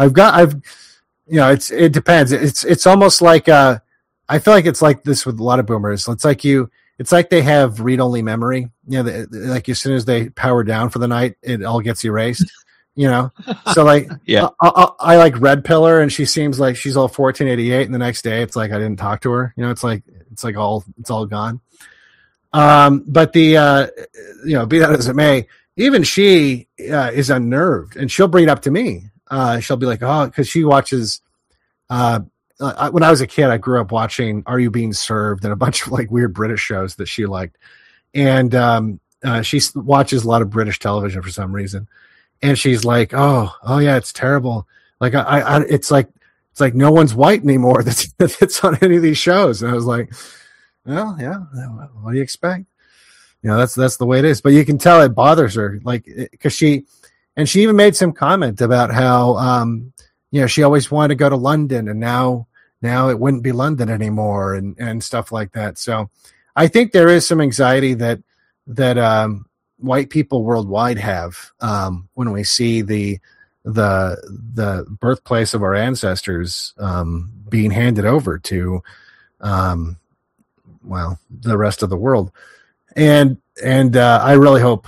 It depends. It's almost like I feel like it's like this with a lot of boomers. It's like they have read-only memory. Like as soon as they power down for the night, it all gets erased. So like, Yeah. I like red pillar, and she seems like she's all 1488, and the next day it's like I didn't talk to her. It's all gone. But be that as it may, even she is unnerved, and she'll bring it up to me. She'll be like, oh, because she watches. When I was a kid, I grew up watching Are You Being Served and a bunch of like weird British shows that she liked, and she watches a lot of British television for some reason. And she's like, oh yeah, it's terrible. Like it's like no one's white anymore that's on any of these shows. And I was like, well, yeah, what do you expect? That's the way it is. But you can tell it bothers her, like, because she even made some comment about how she always wanted to go to London, and now it wouldn't be London anymore, and stuff like that. So I think there is some anxiety that white people worldwide have when we see the birthplace of our ancestors being handed over to the rest of the world. And I really hope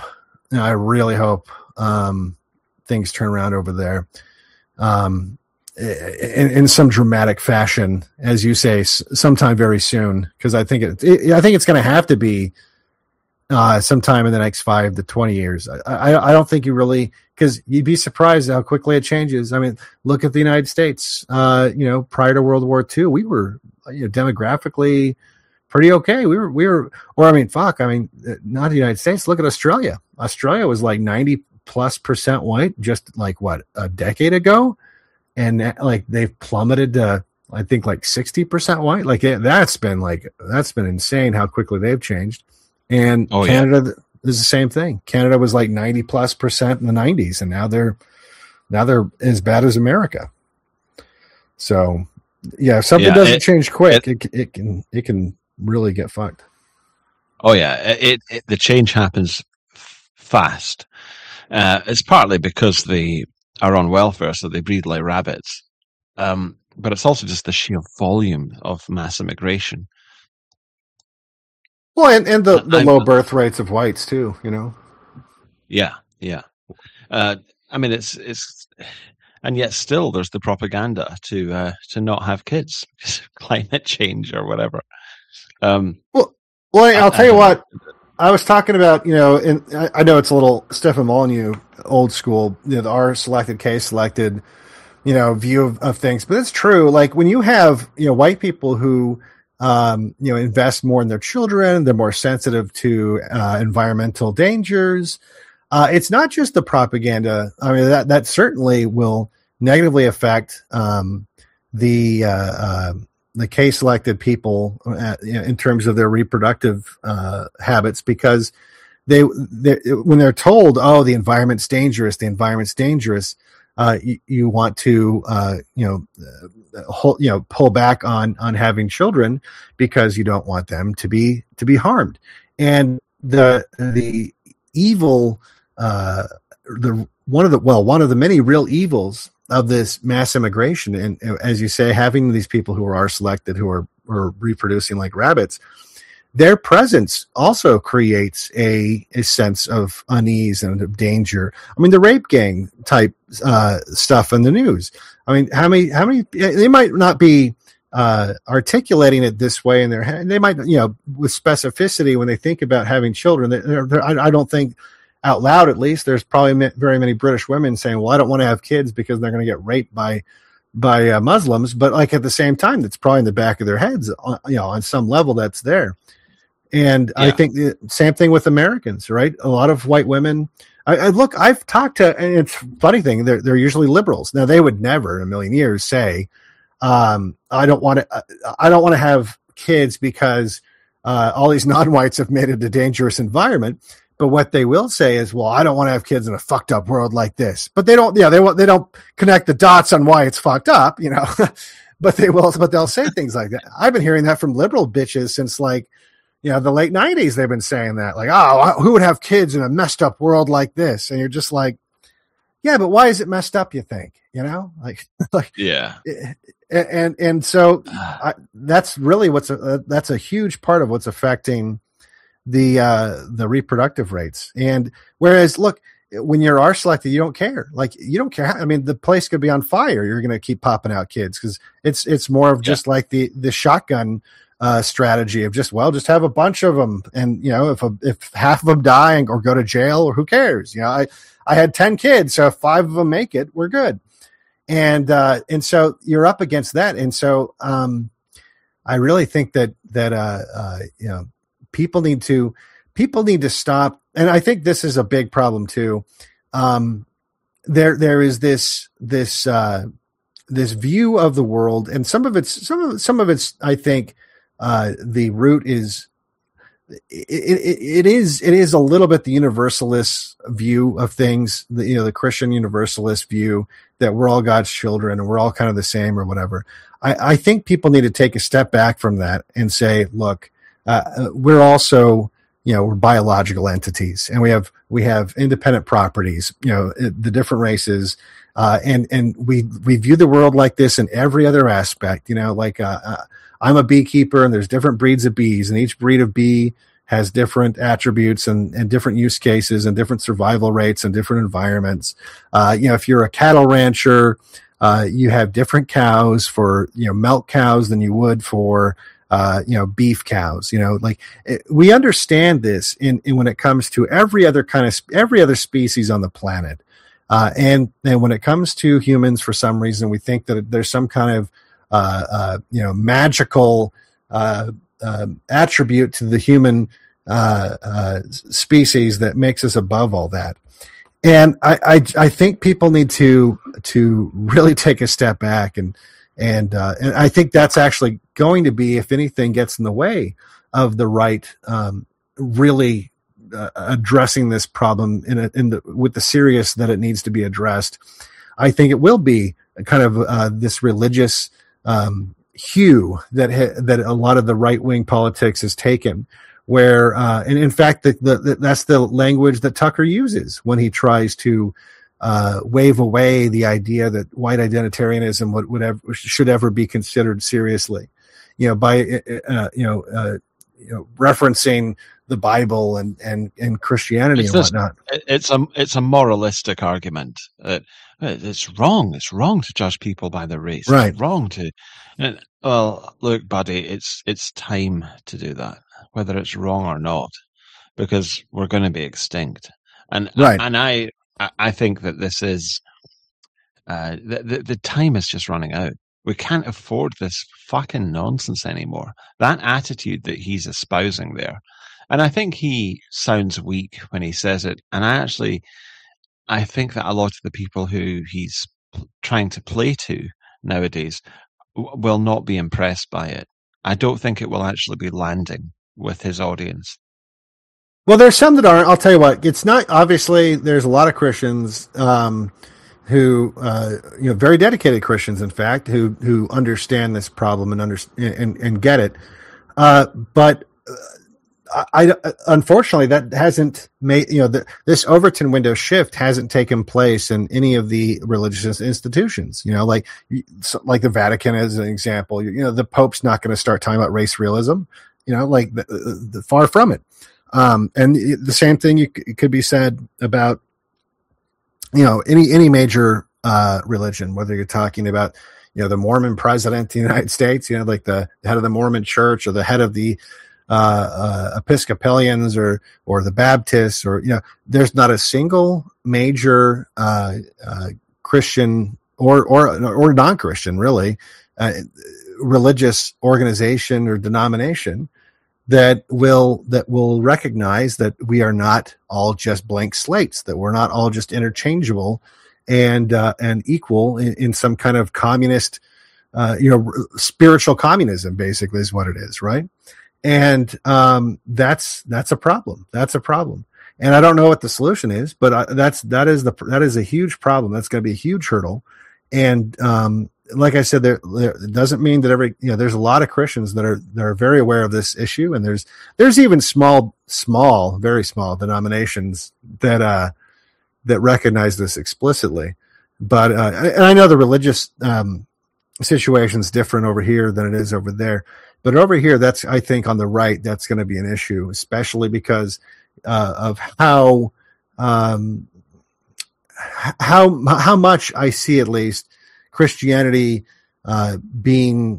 things turn around over there in some dramatic fashion, as you say, sometime very soon, because I think it's going to have to be sometime in the next 5 to 20 years. I don't think you really, because you'd be surprised how quickly it changes. I mean, look at the United States. Prior to World War II, we were demographically pretty okay. We were, not the United States. Look at Australia. Australia was like 90+% white just like a decade ago, and like they've plummeted to I think like 60% white. Like that's been insane how quickly they've changed. And Canada is the same thing. Canada was like 90+% in the 90s, and now they're as bad as America. So yeah, if something doesn't change quick, it can really get fucked. Oh yeah, the change happens fast. It's partly because they are on welfare, so they breed like rabbits. But it's also just the sheer volume of mass immigration. Well, and the low birth rates of whites too, Yeah. It's and yet still there's the propaganda to not have kids because of climate change or whatever. I'll tell you what. I was talking about, and I know it's a little Stefan Molyneux, old school, the R selected, K selected, view of things, but it's true. Like when you have, white people who, invest more in their children, they're more sensitive to environmental dangers. It's not just the propaganda. I mean, that certainly will negatively affect the K-selected people in terms of their reproductive habits, because when they're told, oh, the environment's dangerous, you want to pull back on having children because you don't want them to be harmed. And the evil, one of the many real evils of this mass immigration, and as you say, having these people who are selected, who are reproducing like rabbits, their presence also creates a sense of unease and of danger. I mean, the rape gang type stuff in the news. I mean, how many? They might not be articulating it this way in their head. They might, with specificity when they think about having children. I don't think out loud, at least, there's probably very many British women saying, "Well, I don't want to have kids because they're going to get raped by Muslims." But like at the same time, that's probably in the back of their heads, on some level that's there. And I think the same thing with Americans, right? A lot of white women I've talked to, and it's a funny thing. They're usually liberals. Now they would never in a million years say, I don't want to have kids because all these non-whites have made it a dangerous environment. But what they will say is, well, I don't want to have kids in a fucked up world like this. But they don't, they don't connect the dots on why it's fucked up, but they'll say things like that. I've been hearing that from liberal bitches since like, the late 90s. They've been saying that, like, oh, who would have kids in a messed up world like this? And you're just like, yeah, but why is it messed up? You think, yeah. And so that's really that's a huge part of what's affecting the reproductive rates. And whereas, look, when you're R selected, you don't care. Like, you don't care. I mean, the place could be on fire. You're going to keep popping out kids because it's more of just like the shotgun strategy of just have a bunch of them. And, if half of them die or go to jail, or who cares? I had 10 kids. So if 5 of them make it, we're good. And so you're up against that. And so I really think that people need to stop. And I think this is a big problem too. There is this view of the world, and some of it's, I think, the root is, it is a little bit the universalist view of things, the Christian universalist view that we're all God's children and we're all kind of the same or whatever. I think people need to take a step back from that and say, look, we're also, we're biological entities, and we have independent properties, the different races, and we view the world like this in every other aspect, I'm a beekeeper and there's different breeds of bees, and each breed of bee has different attributes and different use cases and different survival rates and different environments. If you're a cattle rancher, you have different cows for, milk cows than you would for, beef cows, we understand this in when it comes to every other species on the planet. And when it comes to humans, for some reason, we think that there's some kind of, magical, attribute to the human, species that makes us above all that. And I think people need to really take a step back and I think that's actually going to be, if anything gets in the way of the right, really addressing this problem with the serious that it needs to be addressed. I think it will be kind of this religious hue that a lot of the right wing politics has taken, where and in fact that's the language that Tucker uses when he tries to wave away the idea that white identitarianism should ever be considered seriously, by referencing the Bible and Christianity and whatnot. It's a moralistic argument. It's wrong. It's wrong to judge people by their race. Right. It's wrong to. Well, look, buddy, it's time to do that, whether it's wrong or not, because we're going to be extinct. And right. And I think that this is the time is just running out. We can't afford this fucking nonsense anymore. That attitude that he's espousing there. And I think he sounds weak when he says it. And I think that a lot of the people who he's trying to play to nowadays will not be impressed by it. I don't think it will actually be landing with his audience. Well, there's some that aren't. I'll tell you what, it's not, obviously there's a lot of Christians, who, very dedicated Christians, in fact, who understand this problem and get it. But I unfortunately that hasn't made, this Overton window shift hasn't taken place in any of the religious institutions, like the Vatican as an example. The Pope's not going to start talking about race realism, the far from it. And the same thing could be said about, any major religion, whether you're talking about, the Mormon president of the United States, like the head of the Mormon church or the head of the Episcopalians or the Baptists, or there's not a single major Christian or non-Christian really religious organization or denomination that will recognize that we are not all just blank slates, that we're not all just interchangeable and equal in some kind of communist, spiritual communism, basically is what it is, right? And that's a problem. That's a problem. And I don't know what the solution is, but that is a huge problem. That's going to be a huge hurdle. And like I said, there it doesn't mean that there's a lot of Christians that are very aware of this issue, and there's even small, very small denominations that recognize this explicitly. But and I know the religious situation is different over here than it is over there. But over here, I think on the right, that's going to be an issue, especially because of how much I see, at least, Christianity being,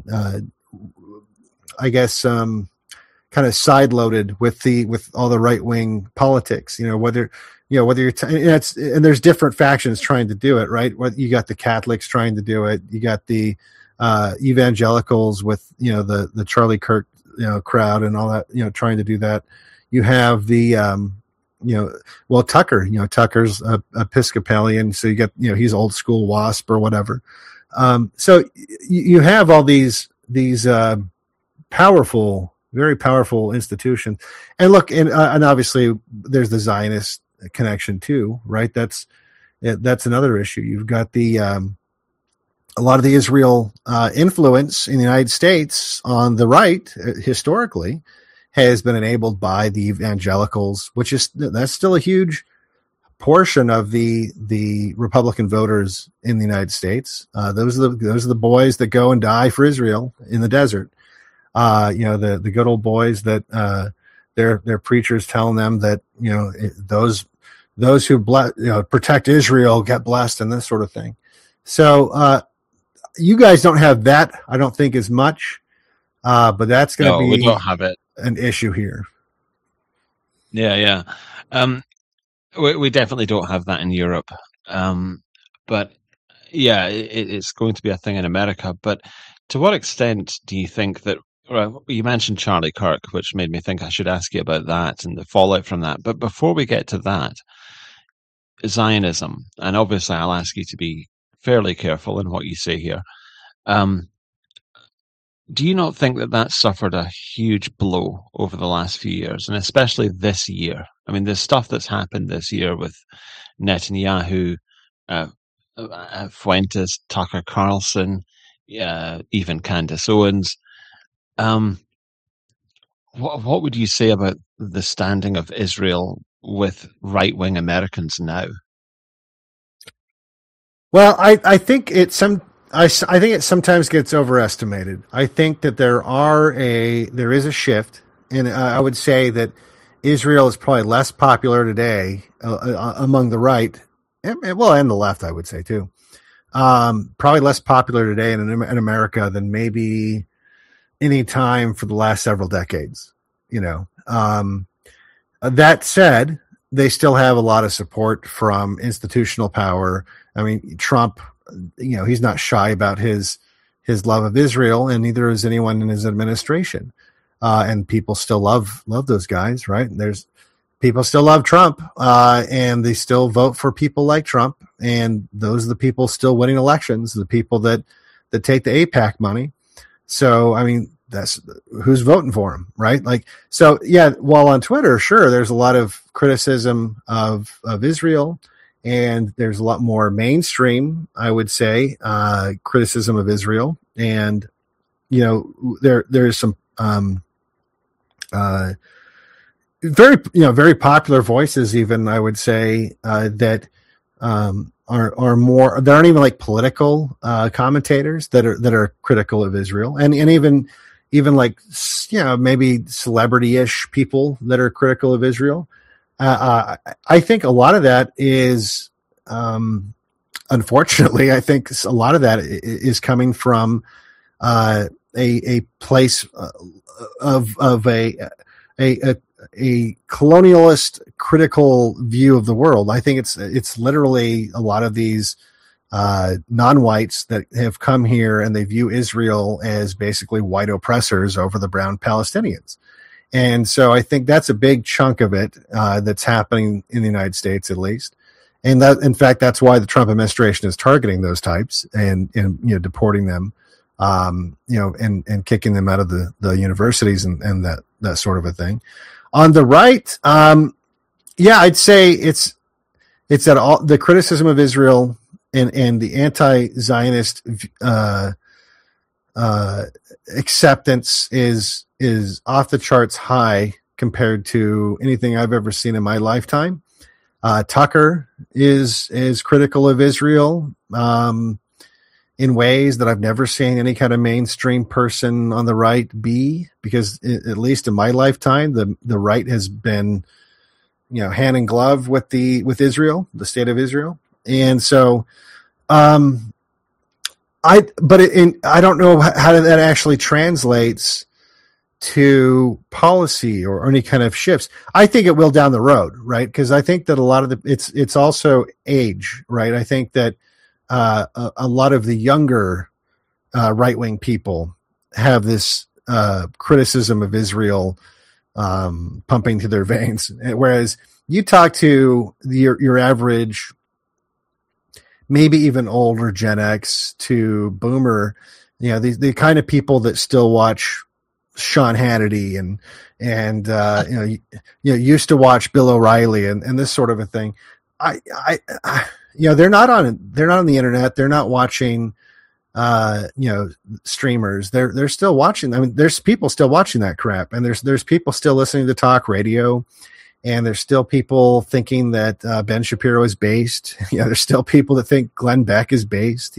I guess, kind of sideloaded with all the right wing politics. Whether you're and there's different factions trying to do it, right? You got the Catholics trying to do it. You got the evangelicals with the Charlie Kirk crowd and all that trying to do that. You have the Tucker, Tucker's Episcopalian, so you got he's old school WASP or whatever. So you have all these powerful, very powerful institutions, and look, and obviously there's the Zionist connection too, right? That's another issue. You've got the a lot of the Israel influence in the United States on the right historically has been enabled by the evangelicals, that's still a huge portion of the Republican voters in the United States. Those are the boys that go and die for Israel in the desert. The good old boys that their preachers telling them that those who protect Israel get blessed and this sort of thing. So you guys don't have that, I don't think, as much, but that's going to be. We don't have it. An issue here. Yeah. We definitely don't have that in Europe. But yeah, it's going to be a thing in America. But to what extent do you think that, you mentioned Charlie Kirk, which made me think I should ask you about that and the fallout from that. But before we get to that, Zionism, and obviously I'll ask you to be fairly careful in what you say here. Do you not think that suffered a huge blow over the last few years, and especially this year? I mean, the stuff that's happened this year with Netanyahu, Fuentes, Tucker Carlson, even Candace Owens. What would you say about the standing of Israel with right-wing Americans now? Well, I think I think it sometimes gets overestimated. I think that there is a shift, and I would say that Israel is probably less popular today among the right, and the left, I would say too. Probably less popular today in America than maybe any time for the last several decades. That said, they still have a lot of support from institutional power. I mean, Trump, he's not shy about his love of Israel, and neither is anyone in his administration. And people still love those guys, right? People still love Trump, and they still vote for people like Trump. And those are the people still winning elections, the people that take the AIPAC money. So, I mean, that's who's voting for him, right? Like, so yeah, while on Twitter, sure, there's a lot of criticism of Israel, and there's a lot more mainstream, I would say, criticism of Israel. And, there's some very popular voices, even, I would say, that are more, they aren't even like political commentators that are critical of Israel, and even like, maybe celebrity-ish people that are critical of Israel. I think a lot of that is, unfortunately, I think a lot of that is coming from a place of a colonialist critical view of the world. I think it's literally a lot of these non-whites that have come here and they view Israel as basically white oppressors over the brown Palestinians. And so I think that's a big chunk of it that's happening in the United States, at least. And that, in fact, that's why the Trump administration is targeting those types and deporting them, and kicking them out of the universities and that sort of a thing. On the right, I'd say it's that all the criticism of Israel and the anti-Zionist acceptance is off the charts high compared to anything I've ever seen in my lifetime. Tucker is critical of Israel in ways that I've never seen any kind of mainstream person on the right be, because at least in my lifetime, the right has been, hand in glove with Israel, the state of Israel. And so, I don't know how that actually translates to policy or any kind of shifts. I think it will down the road, right? Because I think that a lot of it's also age, right? I think that a lot of the younger right-wing people have this criticism of Israel pumping through their veins, whereas you talk to your average, maybe even older Gen X to Boomer, the kind of people that still watch Sean Hannity and used to watch Bill O'Reilly and this sort of a thing. They're not on the internet. They're not watching, streamers. They're still watching. I mean, there's people still watching that crap, and there's people still listening to talk radio, and there's still people thinking that Ben Shapiro is based. There's still people that think Glenn Beck is based.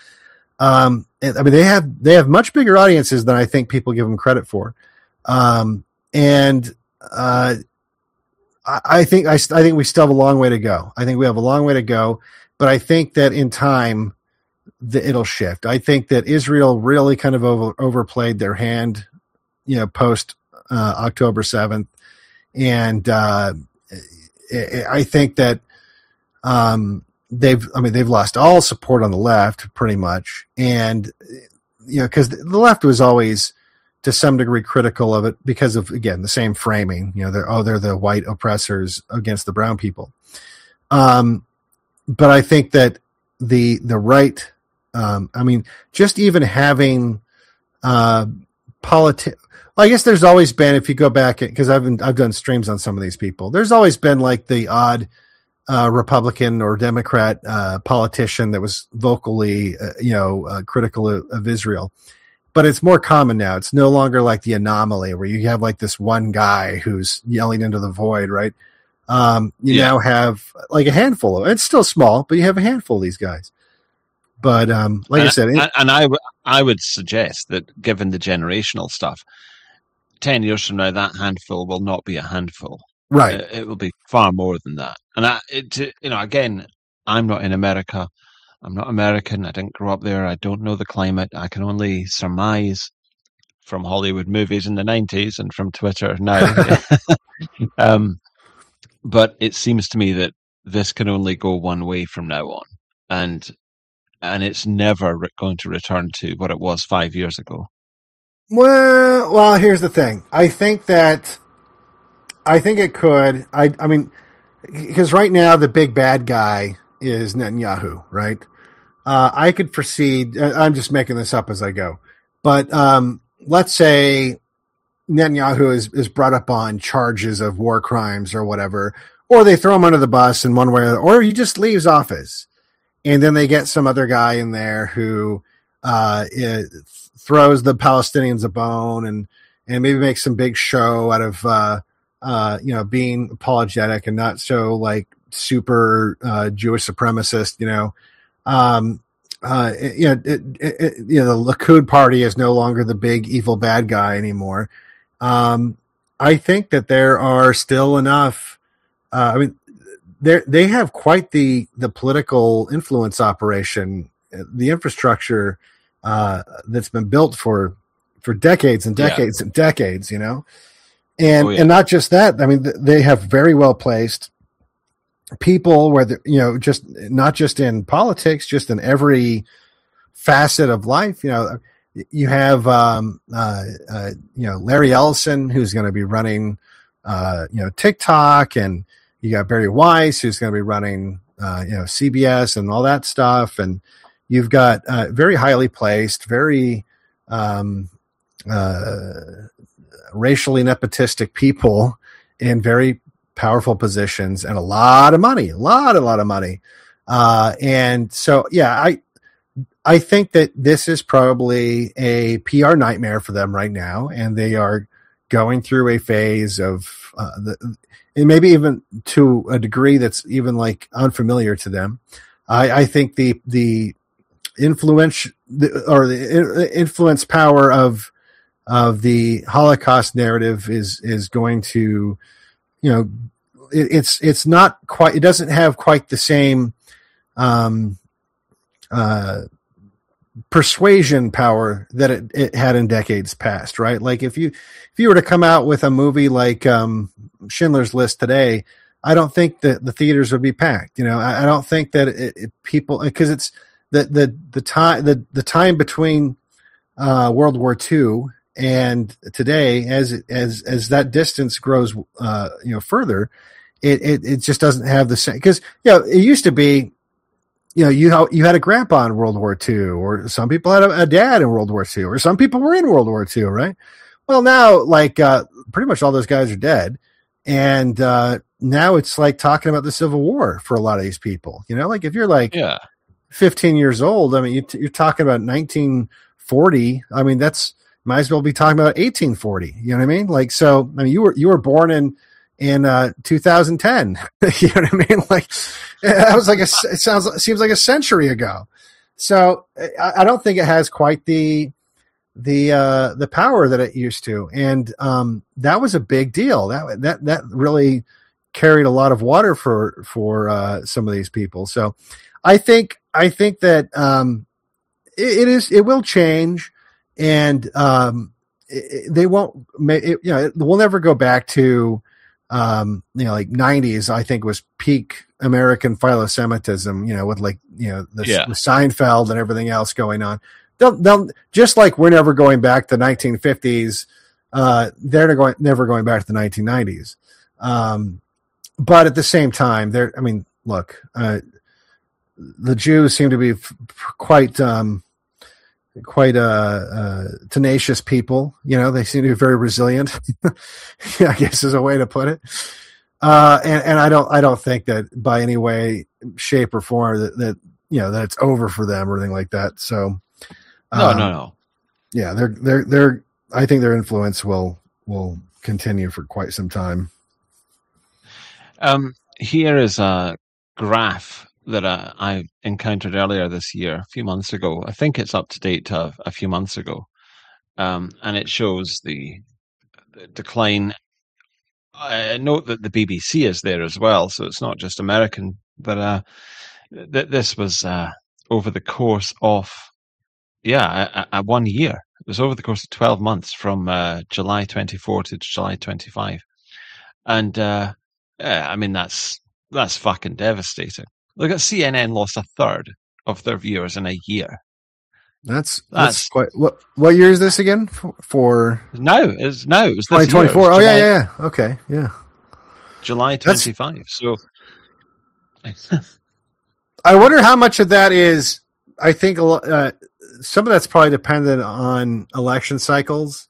They have much bigger audiences than I think people give them credit for. I think we still have a long way to go. I think we have a long way to go, but I think that in time it'll shift. I think that Israel really kind of overplayed their hand, post October 7th. And I think that they've lost all support on the left pretty much. And, because the left was always to some degree critical of it because of, again, the same framing, they're the white oppressors against the brown people. But I think that the right, just even having, I guess there's always been, if you go back, because I've done streams on some of these people, there's always been like the odd, Republican or Democrat politician that was vocally, critical of Israel. But it's more common now. It's no longer like the anomaly where you have like this one guy who's yelling into the void, right? Now have like a handful of, it's still small, but you have a handful of these guys. But I said, I would suggest that given the generational stuff, 10 years from now, that handful will not be a handful. Right. It will be far more than that. And again, I'm not in America. I'm not American. I didn't grow up there. I don't know the climate. I can only surmise from Hollywood movies in the 90s and from Twitter now. But it seems to me that this can only go one way from now on. And it's never going to return to what it was 5 years ago. Well, here's the thing. I think it could. I mean, because right now the big bad guy is Netanyahu, right? I could foresee, I'm just making this up as I go, but let's say Netanyahu is brought up on charges of war crimes or whatever, or they throw him under the bus in one way or he just leaves office. And then they get some other guy in there who throws the Palestinians a bone and maybe makes some big show out of being apologetic and not so like super Jewish supremacist. The Likud party is no longer the big evil bad guy anymore. I think that there are still enough. They have quite the political influence operation, the infrastructure that's been built for decades and decades and decades, and not just that. I mean, they have very well placed people where just not just in politics, just in every facet of life. you have Larry Ellison, who's going to be running TikTok, and you got Barry Weiss, who's going to be running CBS and all that stuff, and you've got very highly placed, very racially nepotistic people in very powerful positions and a lot of money, a lot of money. And so, yeah, I think that this is probably a PR nightmare for them right now. And they are going through a phase of, and maybe even to a degree that's even like unfamiliar to them. I think the influence power of the Holocaust narrative is going to, it's not quite, it doesn't have quite the same persuasion power that it had in decades past, right? Like if you were to come out with a movie like Schindler's List today, I don't think that the theaters would be packed. I don't think that people, because it's the time between World War II and today, as that distance grows, further, it just doesn't have the same. Because it used to be, you had a grandpa in World War II, or some people had a dad in World War II, or some people were in World War II, right? Well, now pretty much all those guys are dead, and now it's like talking about the Civil War for a lot of these people. Like if you're 15 years old, I mean, you're talking about 1940. I mean, that's might as well be talking about 1840. You know what I mean? Like, so, I mean, you were born in 2010. You know what I mean? Like, that was like seems like a century ago. So I don't think it has quite the power that it used to. And that was a big deal. That really carried a lot of water for some of these people. So I think that it will change, and they won't. We'll never go back to like 90s. I think was peak American philo-Semitism. With with Seinfeld and everything else going on. They'll just like we're never going back to the 1950s. They're never going back to the 1990s. But at the same time, look. The Jews seem to be quite tenacious people. They seem to be very resilient. I guess is a way to put it. And I don't think that by any way, shape, or form that it's over for them or anything like that. So no. Yeah, they're. I think their influence will continue for quite some time. Here is a graph that I encountered earlier this year, a few months ago. I think it's up to date to a few months ago. And it shows the decline. Note that the BBC is there as well, so it's not just American. But this was over the course of, 1 year. It was over the course of 12 months from July 24 to July 25. And I mean, that's fucking devastating. Look at CNN lost a third of their viewers in a year. That's quite. What year is this again? For now it was 2024. Oh yeah. Okay, yeah. July 25. So I wonder how much of that is. I think some of that's probably dependent on election cycles.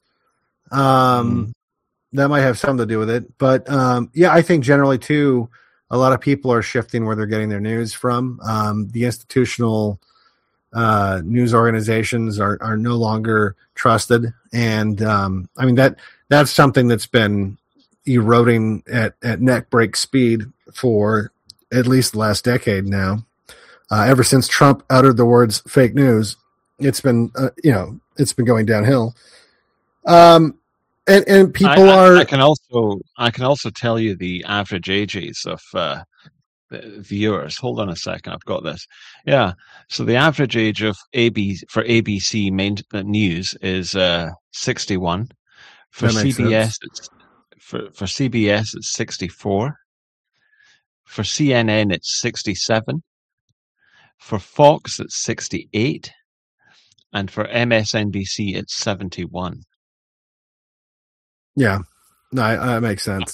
That might have something to do with it, but I think generally too, a lot of people are shifting where they're getting their news from. The institutional news organizations are no longer trusted, and I mean that's something that's been eroding at neck break speed for at least the last decade now. Ever since Trump uttered the words "fake news," it's been it's been going downhill. And people I can also tell you the average ages of viewers. Hold on a second, I've got this. Yeah, so the average age of ABC main news is 61. For CBS, for CBS it's 64. For CNN it's 67. For Fox it's 68. and for MSNBC, it's 71. Yeah, no, that makes sense.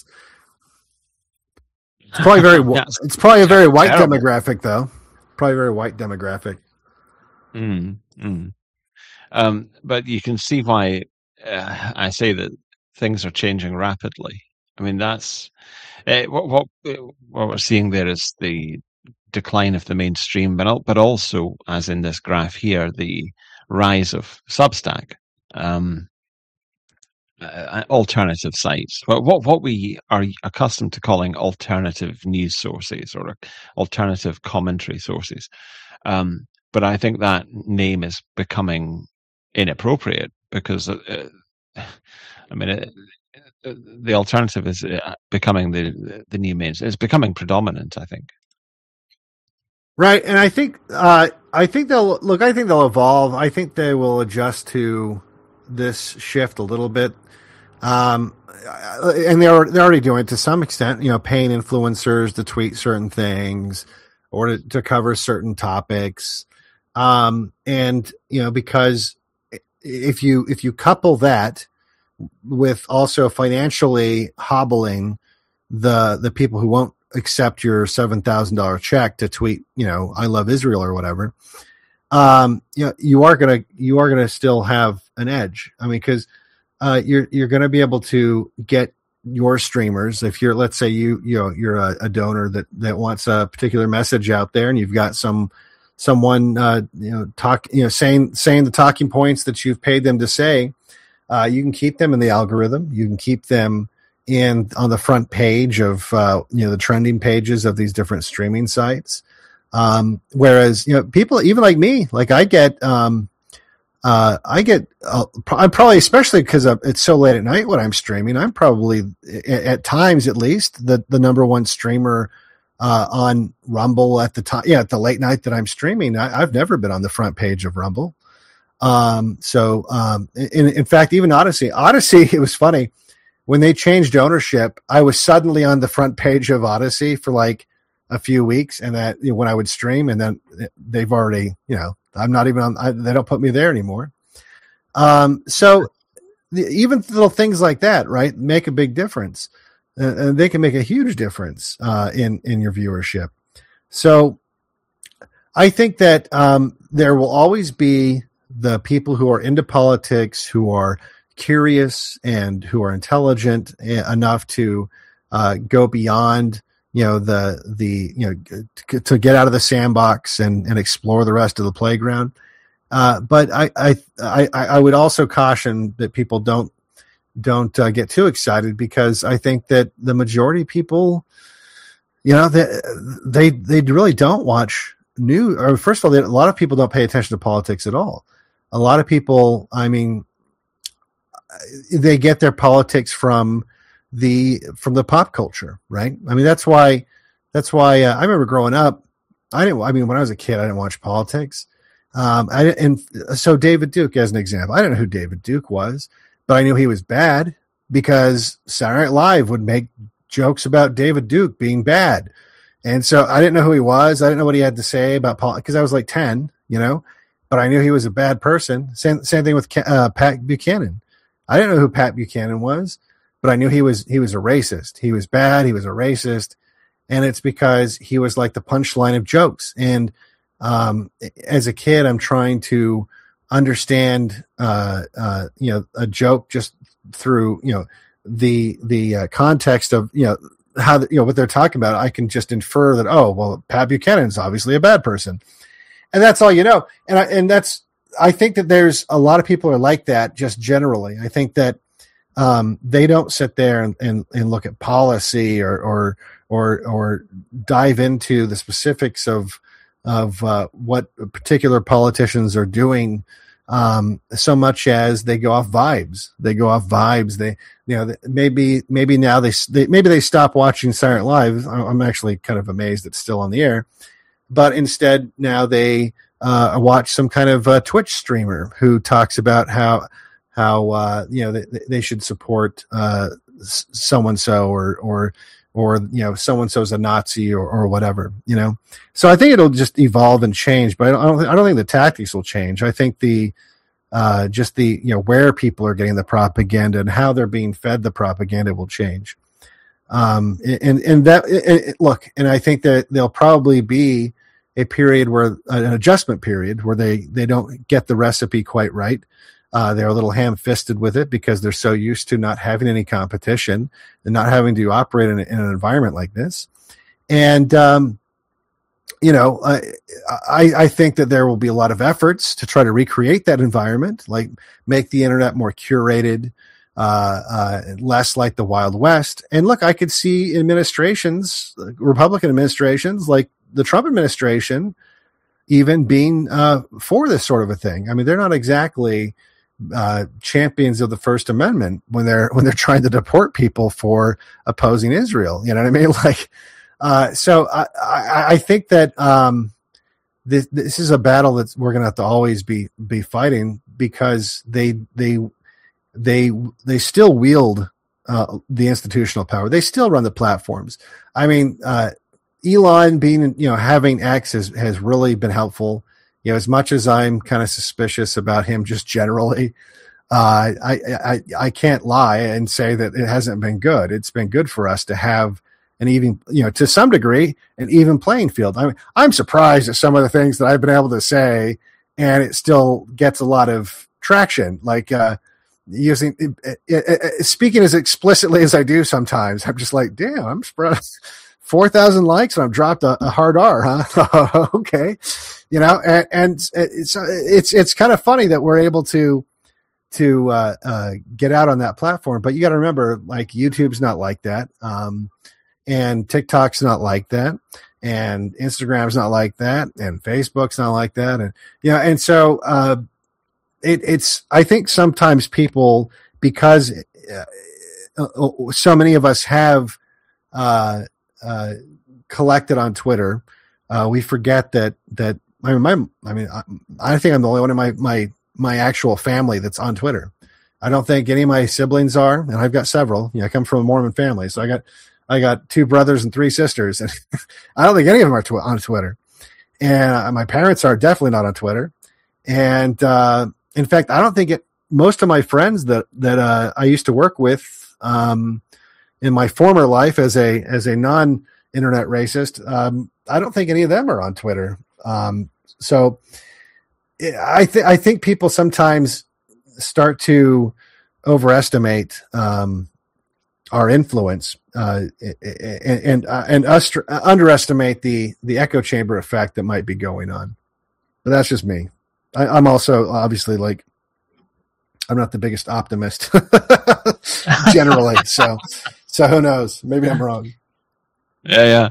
It's probably it's probably a very white terrible demographic, though. Probably a very white demographic. But you can see why I say that things are changing rapidly. I mean, that's what we're seeing there is the decline of the mainstream, but also, as in this graph here, the rise of Substack, alternative sites, what we are accustomed to calling alternative news sources or alternative commentary sources. But I think that name is becoming inappropriate because, I mean, the alternative is becoming the new mainstream. It's becoming predominant, I think. Right, and I think they'll look. I think they'll evolve. I think they will adjust to this shift a little bit, and they're already doing it to some extent. You know, paying influencers to tweet certain things or to cover certain topics, and you know, because if you couple that with also financially hobbling the people who won't accept your $7,000 check to tweet, you know, I love Israel or whatever, you know, you are gonna still have an edge. I mean, because you're gonna be able to get your streamers if you're, let's say you're a donor that wants a particular message out there, and you've got someone saying the talking points that you've paid them to say. You can keep them in the algorithm. You can keep them on the front page of the trending pages of these different streaming sites. Whereas people even like me, like I'm probably, especially because it's so late at night when I'm streaming, I'm probably at times at least the number one streamer on Rumble at the time. Yeah, at the late night that I'm streaming, I've never been on the front page of Rumble. In fact, even Odyssey, it was funny. When they changed ownership, I was suddenly on the front page of Odyssey for like a few weeks, and that when I would stream, and then they've already, I'm not even on. They don't put me there anymore. So even little things like that, right, make a big difference, and they can make a huge difference in your viewership. So I think that there will always be the people who are into politics, who are curious and who are intelligent enough to go beyond, to get out of the sandbox and explore the rest of the playground. But I would also caution that people don't get too excited, because I think that the majority of people, they really don't watch news. Or first of all, a lot of people don't pay attention to politics at all. A lot of people, I mean, they get their politics from the pop culture, right? I mean, that's why I remember growing up. When I was a kid, I didn't watch politics. So David Duke, as an example, I didn't know who David Duke was, but I knew he was bad because Saturday Night Live would make jokes about David Duke being bad. And so I didn't know who he was. I didn't know what he had to say about politics because I was like 10, but I knew he was a bad person. Same thing with Pat Buchanan. I didn't know who Pat Buchanan was, but I knew he was a racist. He was bad. He was a racist. And it's because he was like the punchline of jokes. And as a kid, I'm trying to understand, a joke just through, the context of, how, what they're talking about. I can just infer that, oh, well, Pat Buchanan's obviously a bad person. And that's all you know. I think that there's a lot of people are like that just generally. I think that they don't sit there and look at policy or dive into the specifics of what particular politicians are doing, so much as they go off vibes. Maybe now they stop watching Saturday Night Live. I'm actually kind of amazed it's still on the air, but instead now they watch some kind of Twitch streamer who talks about how they should support so and so or or so and so's a Nazi or whatever. So I think it'll just evolve and change, but I don't think the tactics will change. I think just the where people are getting the propaganda and how they're being fed the propaganda will change. And I think that there'll probably be a period where an adjustment period where they don't get the recipe quite right. They're a little ham-fisted with it because they're so used to not having any competition and not having to operate in an environment like this. And I think that there will be a lot of efforts to try to recreate that environment, like make the internet more curated, less like the Wild West. And look, I could see administrations, Republican administrations, like the Trump administration, even being for this sort of a thing. I mean, they're not exactly champions of the First Amendment when they're trying to deport people for opposing Israel. You know what I mean? So I think that this is a battle that we're going to have to always be fighting, because they still wield the institutional power. They still run the platforms. I mean, Elon having X has really been helpful. As much as I'm kind of suspicious about him just generally, I can't lie and say that it hasn't been good. It's been good for us to have an even, to some degree, an even playing field. I mean, I'm surprised at some of the things that I've been able to say, and it still gets a lot of traction. Like using speaking as explicitly as I do sometimes, I'm just like, damn, I'm surprised. 4,000 likes and I've dropped a hard R, huh? Okay. And it's kind of funny that we're able to get out on that platform, but you got to remember, like, YouTube's not like that. And TikTok's not like that. And Instagram's not like that. And Facebook's not like that. And, and so, I think sometimes people, because so many of us have, collected on Twitter, we forget that I think I'm the only one in my actual family that's on Twitter. I don't think any of my siblings are, and I've got several. I come from a Mormon family, so I got 2 brothers and 3 sisters, and I don't think any of them are on Twitter. And my parents are definitely not on Twitter. And in fact, I don't think most of my friends that I used to work with in my former life as a non-internet racist, I don't think any of them are on Twitter. So I think people sometimes start to overestimate our influence and underestimate the echo chamber effect that might be going on. But that's just me. I'm also obviously, like, I'm not the biggest optimist generally. So who knows? Maybe I'm wrong. Yeah.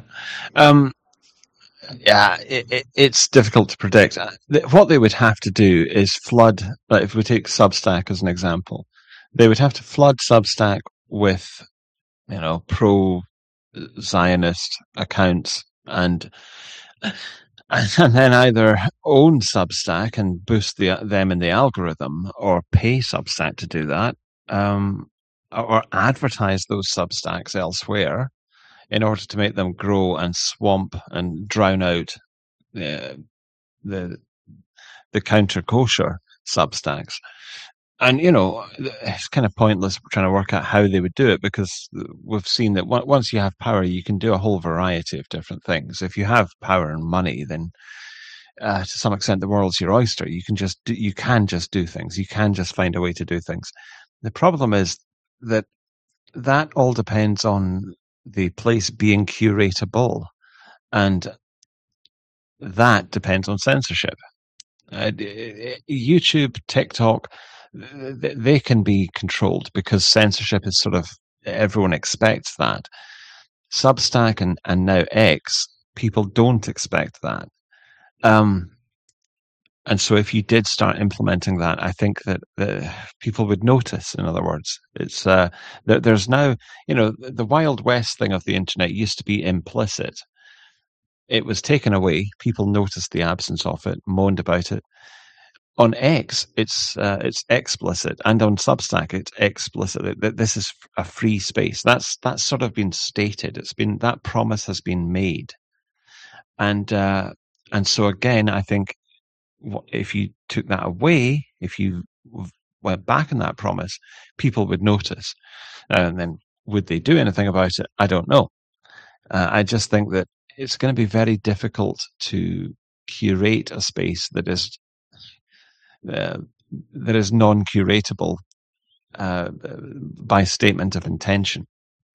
It's difficult to predict. What they would have to do is flood, like if we take Substack as an example, they would have to flood Substack with, pro-Zionist accounts and then either own Substack and boost them in the algorithm, or pay Substack to do that, or advertise those Substacks elsewhere in order to make them grow and swamp and drown out the counter-kosher Substacks. And, it's kind of pointless trying to work out how they would do it, because we've seen that once you have power, you can do a whole variety of different things. If you have power and money, then to some extent the world's your oyster. You can just do things. You can just find a way to do things. The problem is that all depends on the place being curatable, and that depends on censorship. YouTube, TikTok, they can be controlled because censorship is sort of, everyone expects that. Substack and now X, people don't expect that. And so if you did start implementing that, I think that people would notice. In other words, it's there's now, the Wild West thing of the internet used to be implicit. It was taken away. People noticed the absence of it, moaned about it. on X, it's explicit, and on Substack, it's explicit that this is a free space. That's sort of been stated. That promise has been made, and so again, I think if you took that away, if you went back on that promise, people would notice, and then would they do anything about it? I don't know. I just think that it's going to be very difficult to curate a space that is non-curatable by statement of intention.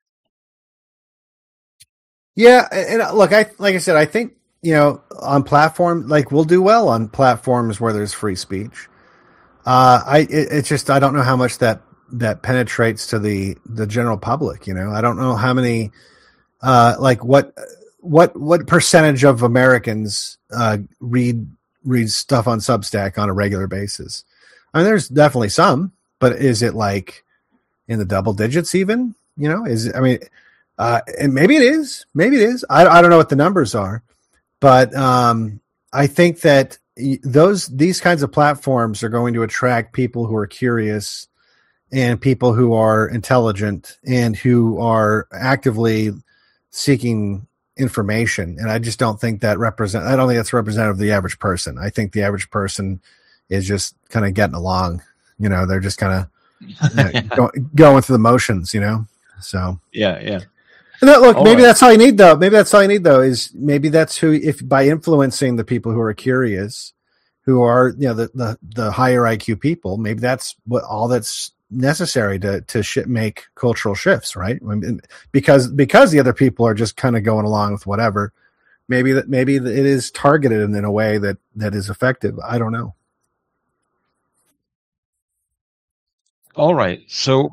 Yeah, and look, like I said, I think, on platform, like, we'll do well on platforms where there's free speech. It's just, I don't know how much that penetrates to the general public. I don't know how many, like what percentage of Americans read stuff on Substack on a regular basis. I mean, there's definitely some, but is it like in the double digits even? And maybe it is. I don't know what the numbers are, but I think that these kinds of platforms are going to attract people who are curious and people who are intelligent and who are actively seeking information. And I just don't think I don't think that's representative of the average person. I think the average person is just kind of getting along. They're just kind of going through the motions. So yeah. Look, maybe that's all you need, though. Is maybe that's who, if by influencing the people who are curious, who are, the higher IQ people, maybe that's all that's necessary to make cultural shifts, right? I mean, because the other people are just kind of going along with whatever. Maybe it is targeted in a way that is effective. I don't know. All right, so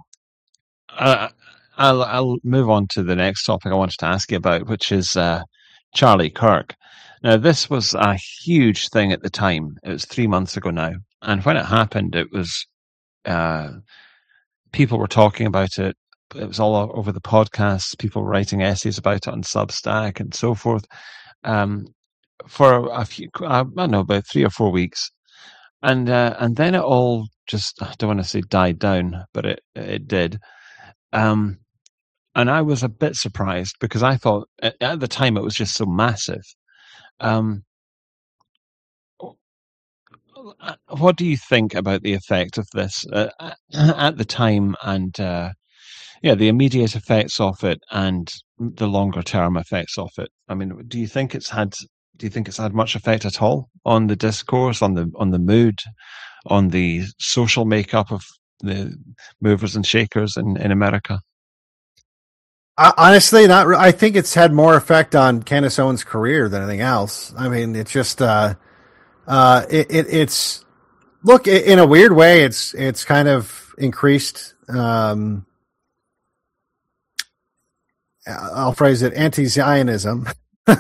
I'll move on to the next topic I wanted to ask you about, which is Charlie Kirk. Now, this was a huge thing at the time. It was 3 months ago now, and when it happened, it was people were talking about it. It was all over the podcasts. People were writing essays about it on Substack and so forth for a few, I don't know, about 3 or 4 weeks, and then it all just, I don't want to say died down, but it did. And I was a bit surprised because I thought at the time it was just so massive. What do you think about the effect of this at the time, and the immediate effects of it and the longer term effects of it? I mean, do you think it's had much effect at all on the discourse, on the mood, on the social makeup of the movers and shakers in America? Honestly, not. I think it's had more effect on Candace Owens' career than anything else. I mean, it's just it's look, in a weird way, it's kind of increased. I'll phrase it anti-Zionism.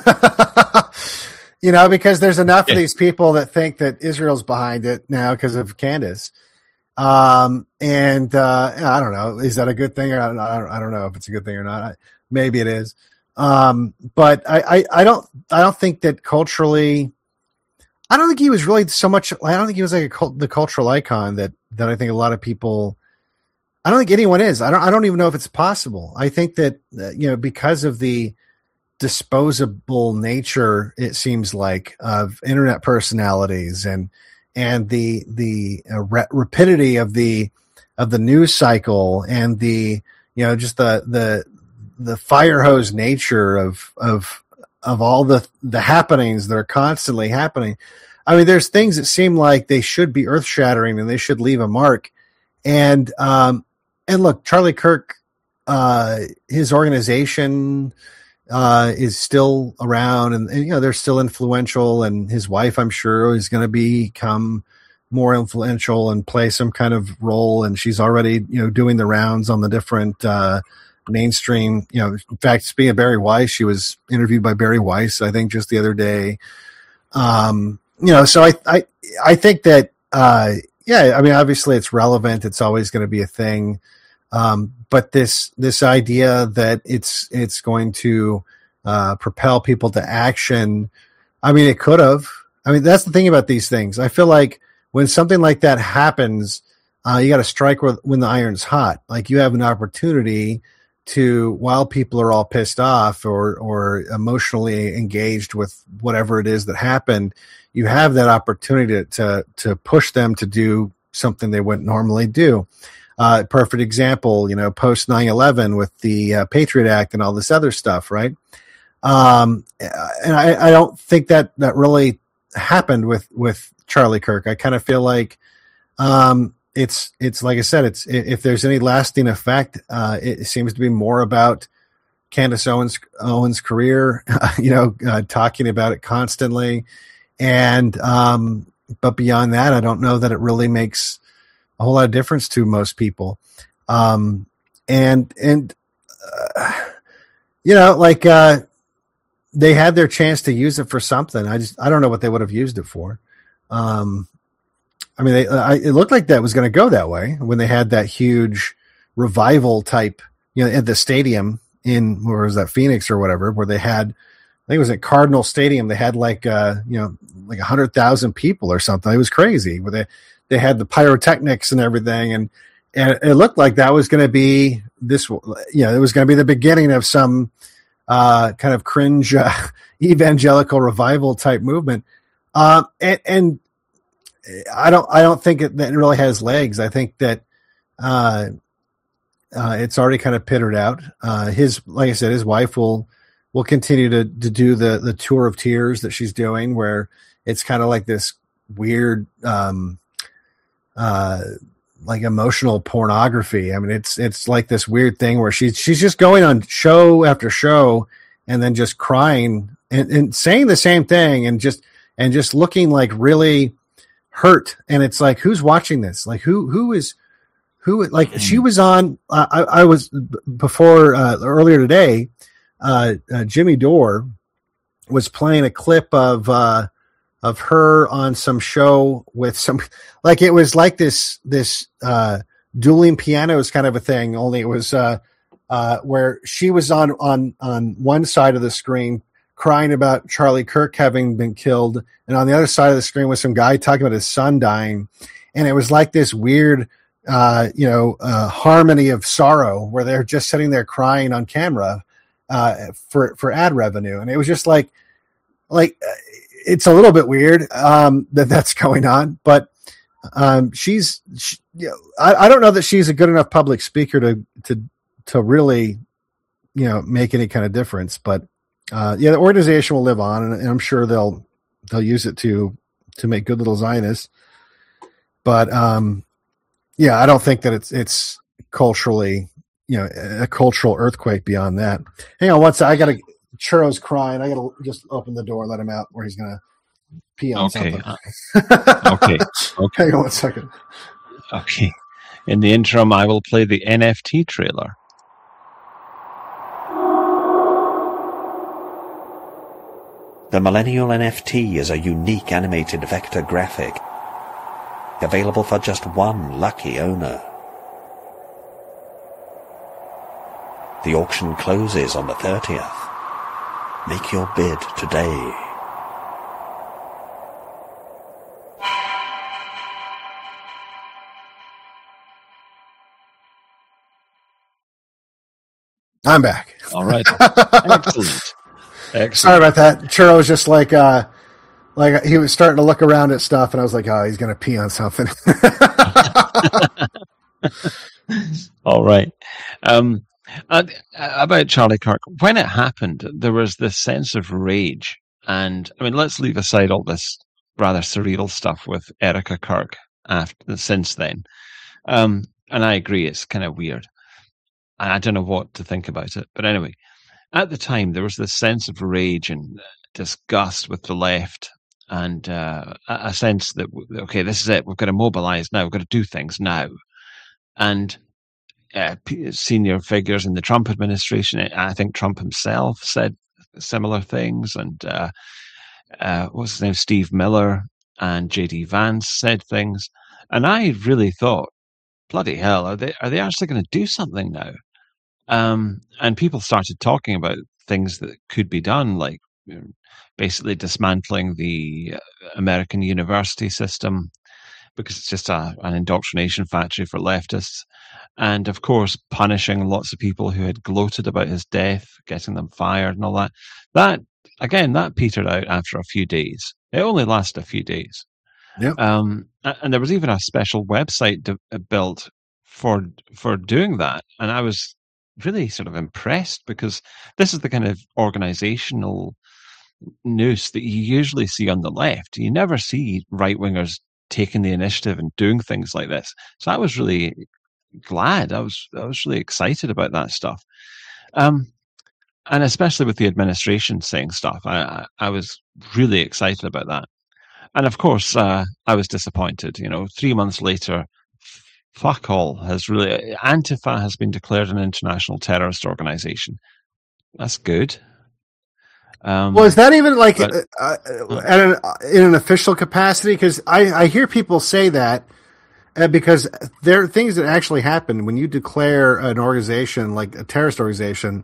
Because there's enough of these people that think that Israel's behind it now because of Candace. I don't know. Is that a good thing? Or I don't know if it's a good thing or not. Maybe it is. But I don't think that culturally, I don't think he was really so much. I don't think he was like the cultural icon that I think a lot of people. I don't think anyone is. I don't even know if it's possible. I think that because of the disposable nature, it seems like, of internet personalities and the rapidity of the news cycle and the just the fire hose nature of all the happenings that are constantly happening. I mean, there's things that seem like they should be earth shattering and they should leave a mark. And look, Charlie Kirk, his organization is still around, and they're still influential, and his wife, I'm sure, is going to become more influential and play some kind of role, and she's already doing the rounds on the different mainstream. In fact, speaking of Barry Weiss, she was interviewed by Barry Weiss, I think, just the other day. So I think that I mean, obviously it's relevant, it's always going to be a thing. But this idea that it's going to propel people to action, I mean, it could have. I mean, that's the thing about these things. I feel like when something like that happens, you got to strike when the iron's hot. Like, you have an opportunity to, while people are all pissed off or emotionally engaged with whatever it is that happened, you have that opportunity to push them to do something they wouldn't normally do. Perfect example, post 9/11 with the Patriot Act and all this other stuff, right? And I don't think that really happened with Charlie Kirk. I kind of feel like it's like I said, if there's any lasting effect, it seems to be more about Candace Owens' career, talking about it constantly, and but beyond that, I don't know that it really makes a whole lot of difference to most people. They had their chance to use it for something. I don't know what they would have used it for. It looked like that was going to go that way when they had that huge revival type, at the stadium in, where was that, Phoenix or whatever, where they had, I think it was at Cardinal Stadium. They had like 100,000 people or something. It was crazy, where they had the pyrotechnics and everything. And it looked like that was going to be it was going to be the beginning of some kind of cringe evangelical revival type movement. And I don't think that really has legs. I think that it's already kind of pittered out. Like I said, his wife will continue to do the tour of tears that she's doing, where it's kind of like this weird, like emotional pornography. I mean, it's like this weird thing where she's just going on show after show and then just crying and saying the same thing and just looking like really hurt. And it's like, who's watching this? Like, who like, she was on, I was before, earlier today, Jimmy Dore was playing a clip of her on some show with some, like, it was like this dueling pianos kind of a thing, only it was where she was on one side of the screen crying about Charlie Kirk having been killed, and on the other side of the screen was some guy talking about his son dying, and it was like this weird harmony of sorrow where they're just sitting there crying on camera for ad revenue. And it was just like it's a little bit weird that's going on, but I don't know that she's a good enough public speaker to really make any kind of difference. But the organization will live on, and I'm sure they'll use it to make good little Zionists. But I don't think that it's culturally, a cultural earthquake beyond that. Hang on, I got to. Churro's crying. I got to just open the door and let him out where he's going to pee on something. Okay. Hang on 1 second. Okay. In the interim, I will play the NFT trailer. The Millennial NFT is a unique animated vector graphic, available for just one lucky owner. The auction closes on the 30th. Make your bid today. I'm back. All right. Excellent. Sorry about that. Churro was just like he was starting to look around at stuff, and I was like, oh, he's going to pee on something. All right. About Charlie Kirk, when it happened, there was this sense of rage. And I mean, let's leave aside all this rather surreal stuff with Erica Kirk since then. And I agree, it's kind of weird. I don't know what to think about it. But anyway, at the time, there was this sense of rage and disgust with the left, and a sense that, okay, this is it. We've got to mobilize now. We've got to do things now. And senior figures in the Trump administration, I think Trump himself said similar things, and what's his name, Steve Miller and J.D. Vance said things, and I really thought, bloody hell, are they actually going to do something now? And people started talking about things that could be done, like basically dismantling the American university system, because it's just an indoctrination factory for leftists. And of course, punishing lots of people who had gloated about his death, getting them fired and all that. That petered out after a few days. It only lasted a few days. Yep. And there was even a special website built for doing that. And I was really sort of impressed, because this is the kind of organizational noose that you usually see on the left. You never see right-wingers taking the initiative and doing things like this. So I was really glad. I was really excited about that stuff. And especially with the administration saying stuff, I was really excited about that. And of course, I was disappointed. 3 months later, fuck all. Antifa has been declared an international terrorist organization. That's good. Well, is that even like in an official capacity? Because I hear people say that because there are things that actually happen when you declare an organization like a terrorist organization.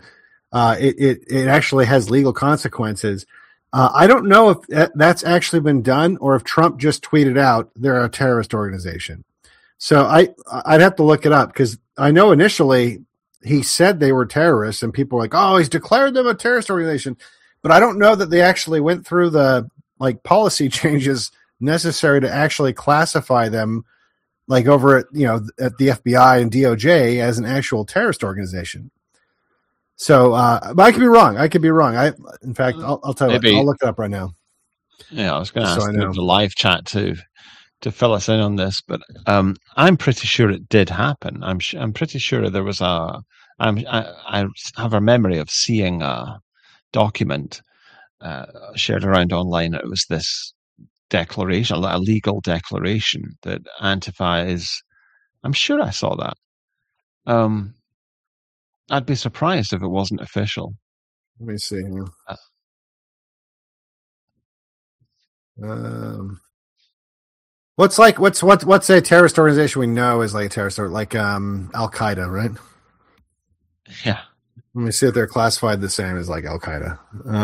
It actually has legal consequences. I don't know if that's actually been done, or if Trump just tweeted out they're a terrorist organization. So I'd have to look it up, because I know initially he said they were terrorists, and people were like, "Oh, he's declared them a terrorist organization." But I don't know that they actually went through the policy changes necessary to actually classify them, over at at the FBI and DOJ, as an actual terrorist organization. So, but I could be wrong. In fact, I'll tell you what, I'll look it up right now. Yeah, I was going to ask the live chat to fill us in on this, but I'm pretty sure it did happen. I'm pretty sure there was I have a memory of seeing a document shared around online. It was this declaration, a legal declaration that Antifa is. I'm sure I saw that. I'd be surprised if it wasn't official. Let me see here. What's a terrorist organization we know is like a terrorist, like Al Qaeda, right? Yeah. Let me see if they're classified the same as like Al Qaeda.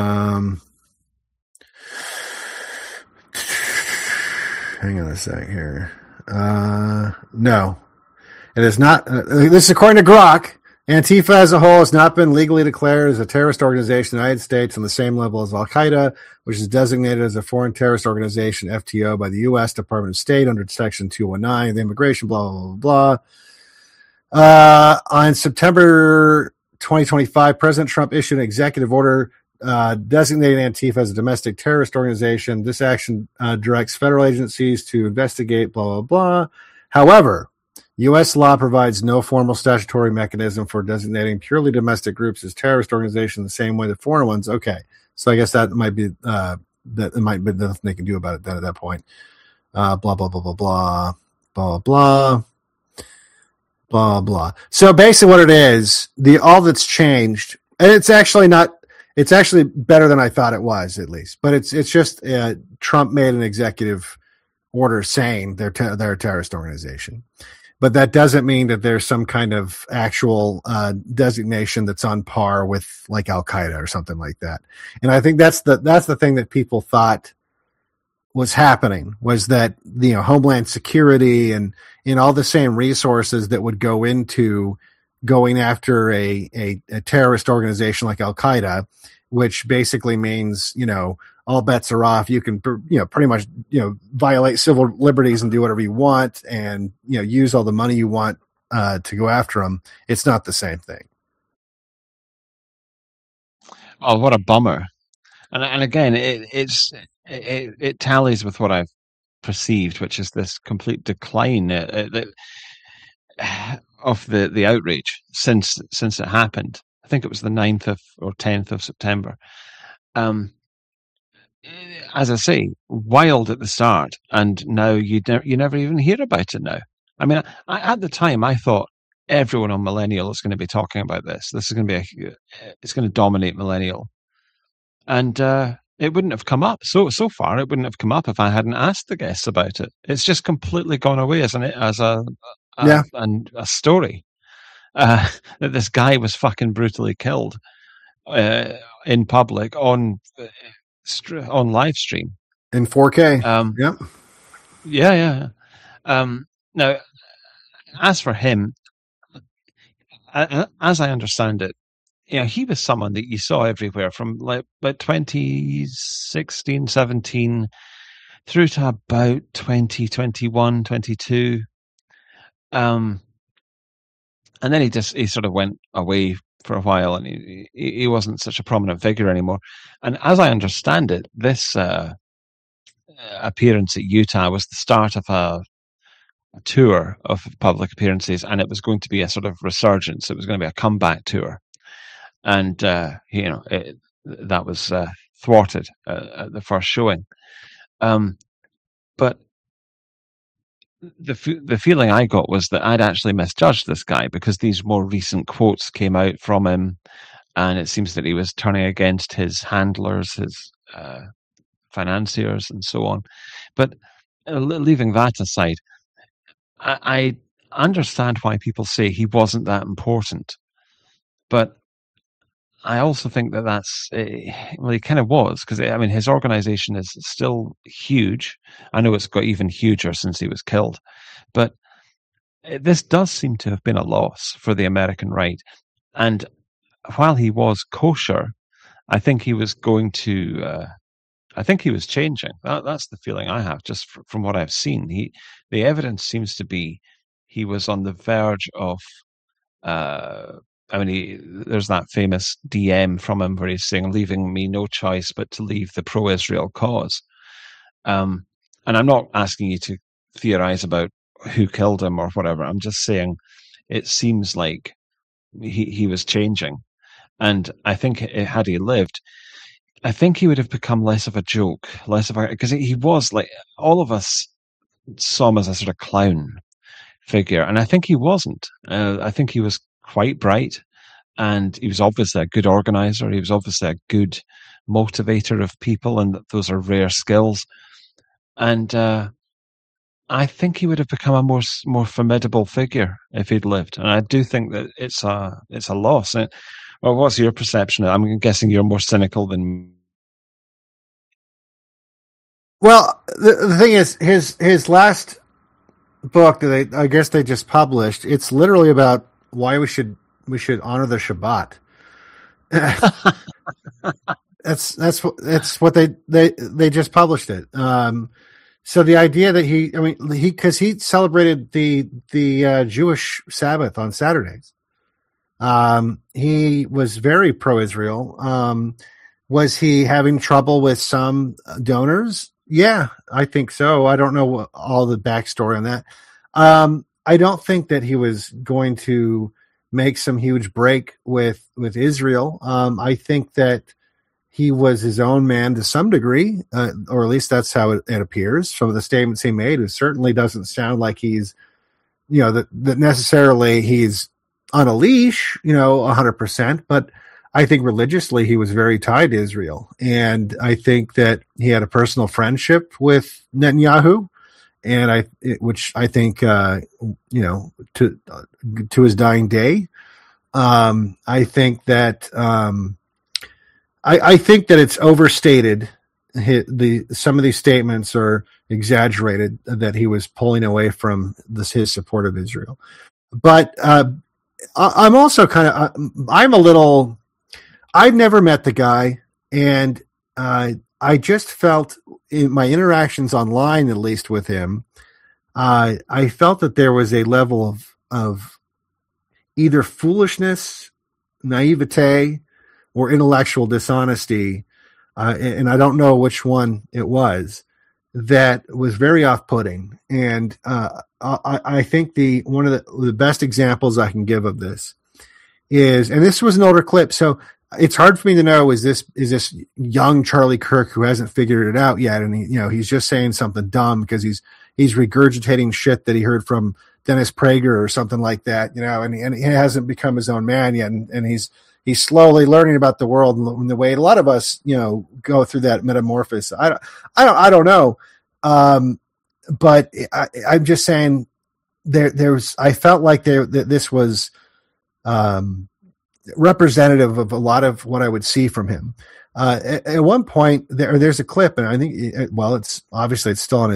Hang on a sec here. No, it is not. This is according to Grok. Antifa as a whole has not been legally declared as a terrorist organization in the United States on the same level as Al Qaeda, which is designated as a foreign terrorist organization, FTO, by the U.S. Department of State under Section 219 of the Immigration, blah, blah, blah, blah. On September 2025, President Trump issued an executive order designating Antifa as a domestic terrorist organization. This action directs federal agencies to investigate, blah, blah, blah. However, U.S. law provides no formal statutory mechanism for designating purely domestic groups as terrorist organizations the same way that foreign ones. Okay, so I guess that might be that it might be nothing they can do about it then at that point. Blah blah blah blah blah blah blah blah blah. So basically, what it is, all that's changed, and it's actually not. It's actually better than I thought it was, at least. But it's just Trump made an executive order saying they're a terrorist organization. But that doesn't mean that there's some kind of actual designation that's on par with like Al Qaeda or something like that. And I think that's the thing that people thought was happening, was that Homeland Security and all the same resources that would go into going after a terrorist organization like Al Qaeda, which basically means all bets are off. You can, pretty much, violate civil liberties and do whatever you want, and use all the money you want to go after them. It's not the same thing. Oh, what a bummer! And again, it tallies with what I've perceived, which is this complete decline of the outrage since it happened. I think it was the 9th or 10th of September. As I say, wild at the start, and now you never even hear about it now. I mean, at the time, I thought everyone on Millennial is going to be talking about this. This is going to be it's going to dominate Millennial, and it wouldn't have come up so far. It wouldn't have come up if I hadn't asked the guests about it. It's just completely gone away as a story that this guy was fucking brutally killed in public on live stream in 4K. Yeah. Now, as for him, as I understand it, he was someone that you saw everywhere from like about 2016, 17 through to about 2021, 22. And then he sort of went away for a while, and he wasn't such a prominent figure anymore. And as I understand it, this appearance at Utah was the start of a tour of public appearances, and it was going to be a sort of resurgence. It was going to be a comeback tour, and that was thwarted at the first showing. But the feeling I got was that I'd actually misjudged this guy, because these more recent quotes came out from him, and it seems that he was turning against his handlers, his financiers, and so on. But leaving that aside, I understand why people say he wasn't that important, but I also think that that's well, he kind of was, because I mean his organization is still huge. I know it's got even huger since he was killed, but this does seem to have been a loss for the American right. And while he was kosher, I think he was going to. I think he was changing. That's the feeling I have, just from what I've seen. The evidence seems to be he was on the verge of. There's that famous DM from him where he's saying, "Leaving me no choice but to leave the pro-Israel cause." And I'm not asking you to theorize about who killed him or whatever. I'm just saying it seems like he was changing, and I think had he lived, I think he would have become less of a joke, because he was like, all of us saw him as a sort of clown figure, and I think he wasn't. I think he was quite bright, and he was obviously a good organizer. He was obviously a good motivator of people, and those are rare skills. And I think he would have become a more formidable figure if he'd lived. And I do think that it's a loss. Well, what's your perception? I'm guessing you're more cynical than. Well, the thing is, his last book that I guess they just published, it's literally about why we should honor the Shabbat. that's what they just published it. So the idea that because he celebrated the Jewish Sabbath on Saturdays. He was very pro-Israel. Was he having trouble with some donors? Yeah, I think so. I don't know all the backstory on that. I don't think that he was going to make some huge break with Israel. I think that he was his own man to some degree, or at least that's how it appears from the statements he made. It certainly doesn't sound like he's, that necessarily he's on a leash, 100%, but I think religiously he was very tied to Israel. And I think that he had a personal friendship with Netanyahu, and which I think, to his dying day. I think that, I think that it's overstated. Some of these statements are exaggerated, that he was pulling away from his support of Israel. But, I'm also I've never met the guy, and I just felt in my interactions online, at least with him, I felt that there was a level of either foolishness, naivete, or intellectual dishonesty, and I don't know which one it was, that was very off-putting. And I think one of the best examples I can give of this is, and this was an older clip, so it's hard for me to know, is this young Charlie Kirk who hasn't figured it out yet, and he's just saying something dumb because he's regurgitating shit that he heard from Dennis Prager or something like that, and he hasn't become his own man yet, and he's slowly learning about the world in the way a lot of us, go through that metamorphosis. I don't know. But I'm just saying I felt like this was, representative of a lot of what I would see from him. At one point there's a clip, and I think, it's obviously it's still on his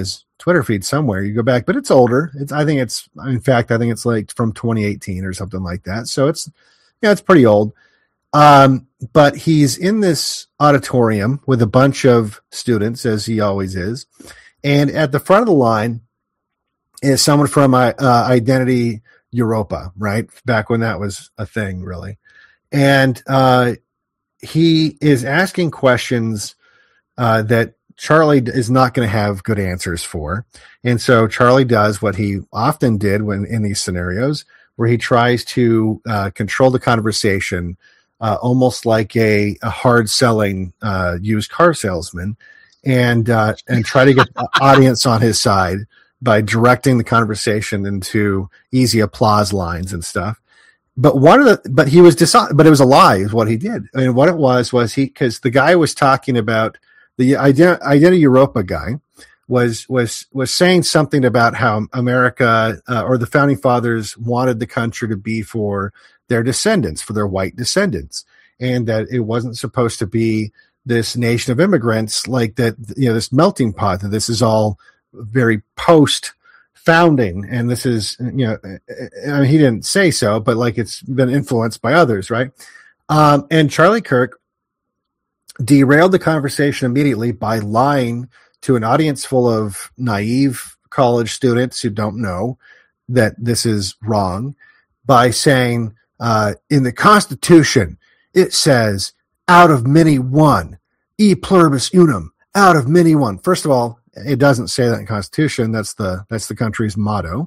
Twitter feed somewhere. You go back, but it's older. I think it's like from 2018 or something like that. So it's pretty old. But he's in this auditorium with a bunch of students, as he always is. And at the front of the line is someone from Identity Europa, right? Back when that was a thing, really. And he is asking questions that Charlie is not going to have good answers for. And so Charlie does what he often did when in these scenarios, where he tries to control the conversation, almost like a hard selling used car salesman, and try to get the audience on his side by directing the conversation into easy applause lines and stuff. But it was a lie is what he did. I mean, what it was because the guy was talking about the Identity Europa guy was saying something about how America or the founding fathers wanted the country to be for their descendants, for their white descendants, and that it wasn't supposed to be this nation of immigrants like that, this melting pot, that this is all very post founding. And this is, I mean, he didn't say so, but like it's been influenced by others. Right. And Charlie Kirk derailed the conversation immediately by lying to an audience full of naive college students who don't know that this is wrong by saying, in the Constitution, it says out of many one, e pluribus unum, out of many one. First of all, it doesn't say that in the Constitution. That's the country's motto.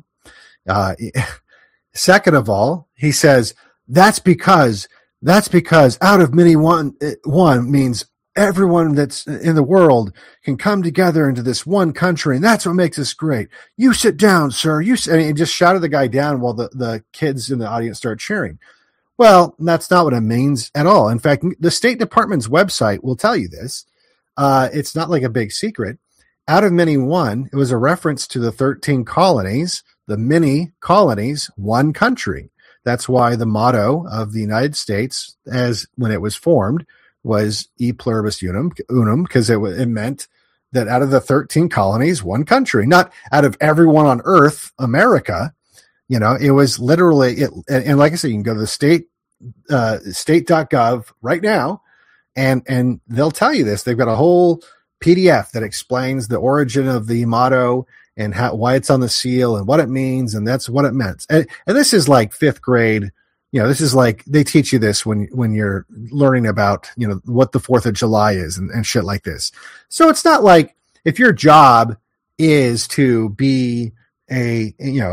Second of all, he says that's because out of many one means everyone that's in the world can come together into this one country, and that's what makes us great. You sit down, sir. And he just shouted the guy down while the kids in the audience start cheering. Well, that's not what it means at all. In fact, the State Department's website will tell you this. It's not like a big secret. Out of many one, it was a reference to the 13 colonies, the mini colonies, one country. That's why the motto of the United States, as when it was formed, was e pluribus unum, because it meant that out of the 13 colonies, one country, not out of everyone on earth, America. It was literally it. And like I said, you can go to the state.gov right now, and they'll tell you this. They've got a whole PDF that explains the origin of the motto and why it's on the seal and what it means, and that's what it meant. And this is like fifth grade. This is like they teach you this when you're learning about what the 4th of July is and shit like this. So it's not like if your job is to be to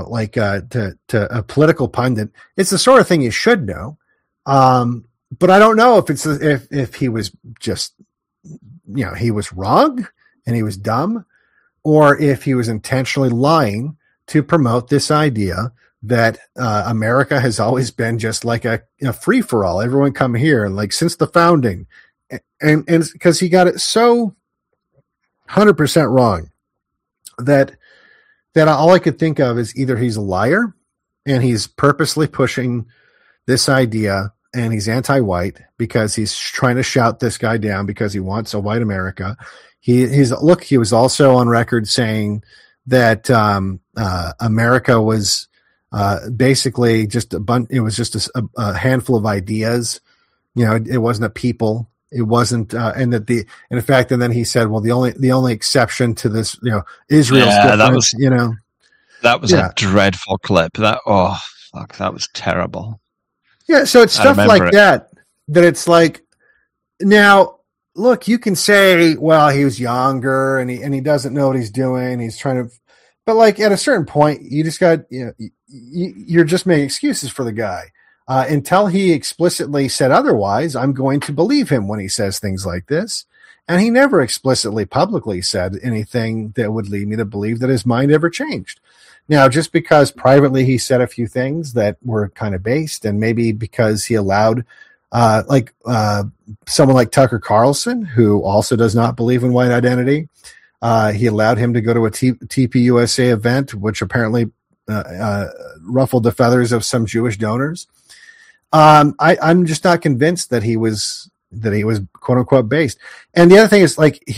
a political pundit, it's the sort of thing you should know. But I don't know if he was just he was wrong and he was dumb, or if he was intentionally lying to promote this idea that America has always been just like a free for all. Everyone come here, and like since the founding, and because he got it so 100% wrong that all I could think of is either he's a liar and he's purposely pushing this idea, and he's anti-white because he's trying to shout this guy down because he wants a white America. He was also on record saying that America was basically just it was just a handful of ideas. It wasn't a people. It wasn't, and then he said, well, the only exception to this, Israel's difference. That was a dreadful clip. That was terrible. Yeah, so it's stuff like that it's like, now look, you can say, well, he was younger and he doesn't know what he's doing. He's trying to, but like at a certain point, you just got, you're just making excuses for the guy. Until he explicitly said otherwise, I'm going to believe him when he says things like this. And he never explicitly publicly said anything that would lead me to believe that his mind ever changed. Now, just because privately he said a few things that were kind of based, and maybe because he allowed someone like Tucker Carlson, who also does not believe in white identity, he allowed him to go to a TPUSA event, which apparently ruffled the feathers of some Jewish donors. I'm just not convinced that he was quote unquote based. And the other thing is, like,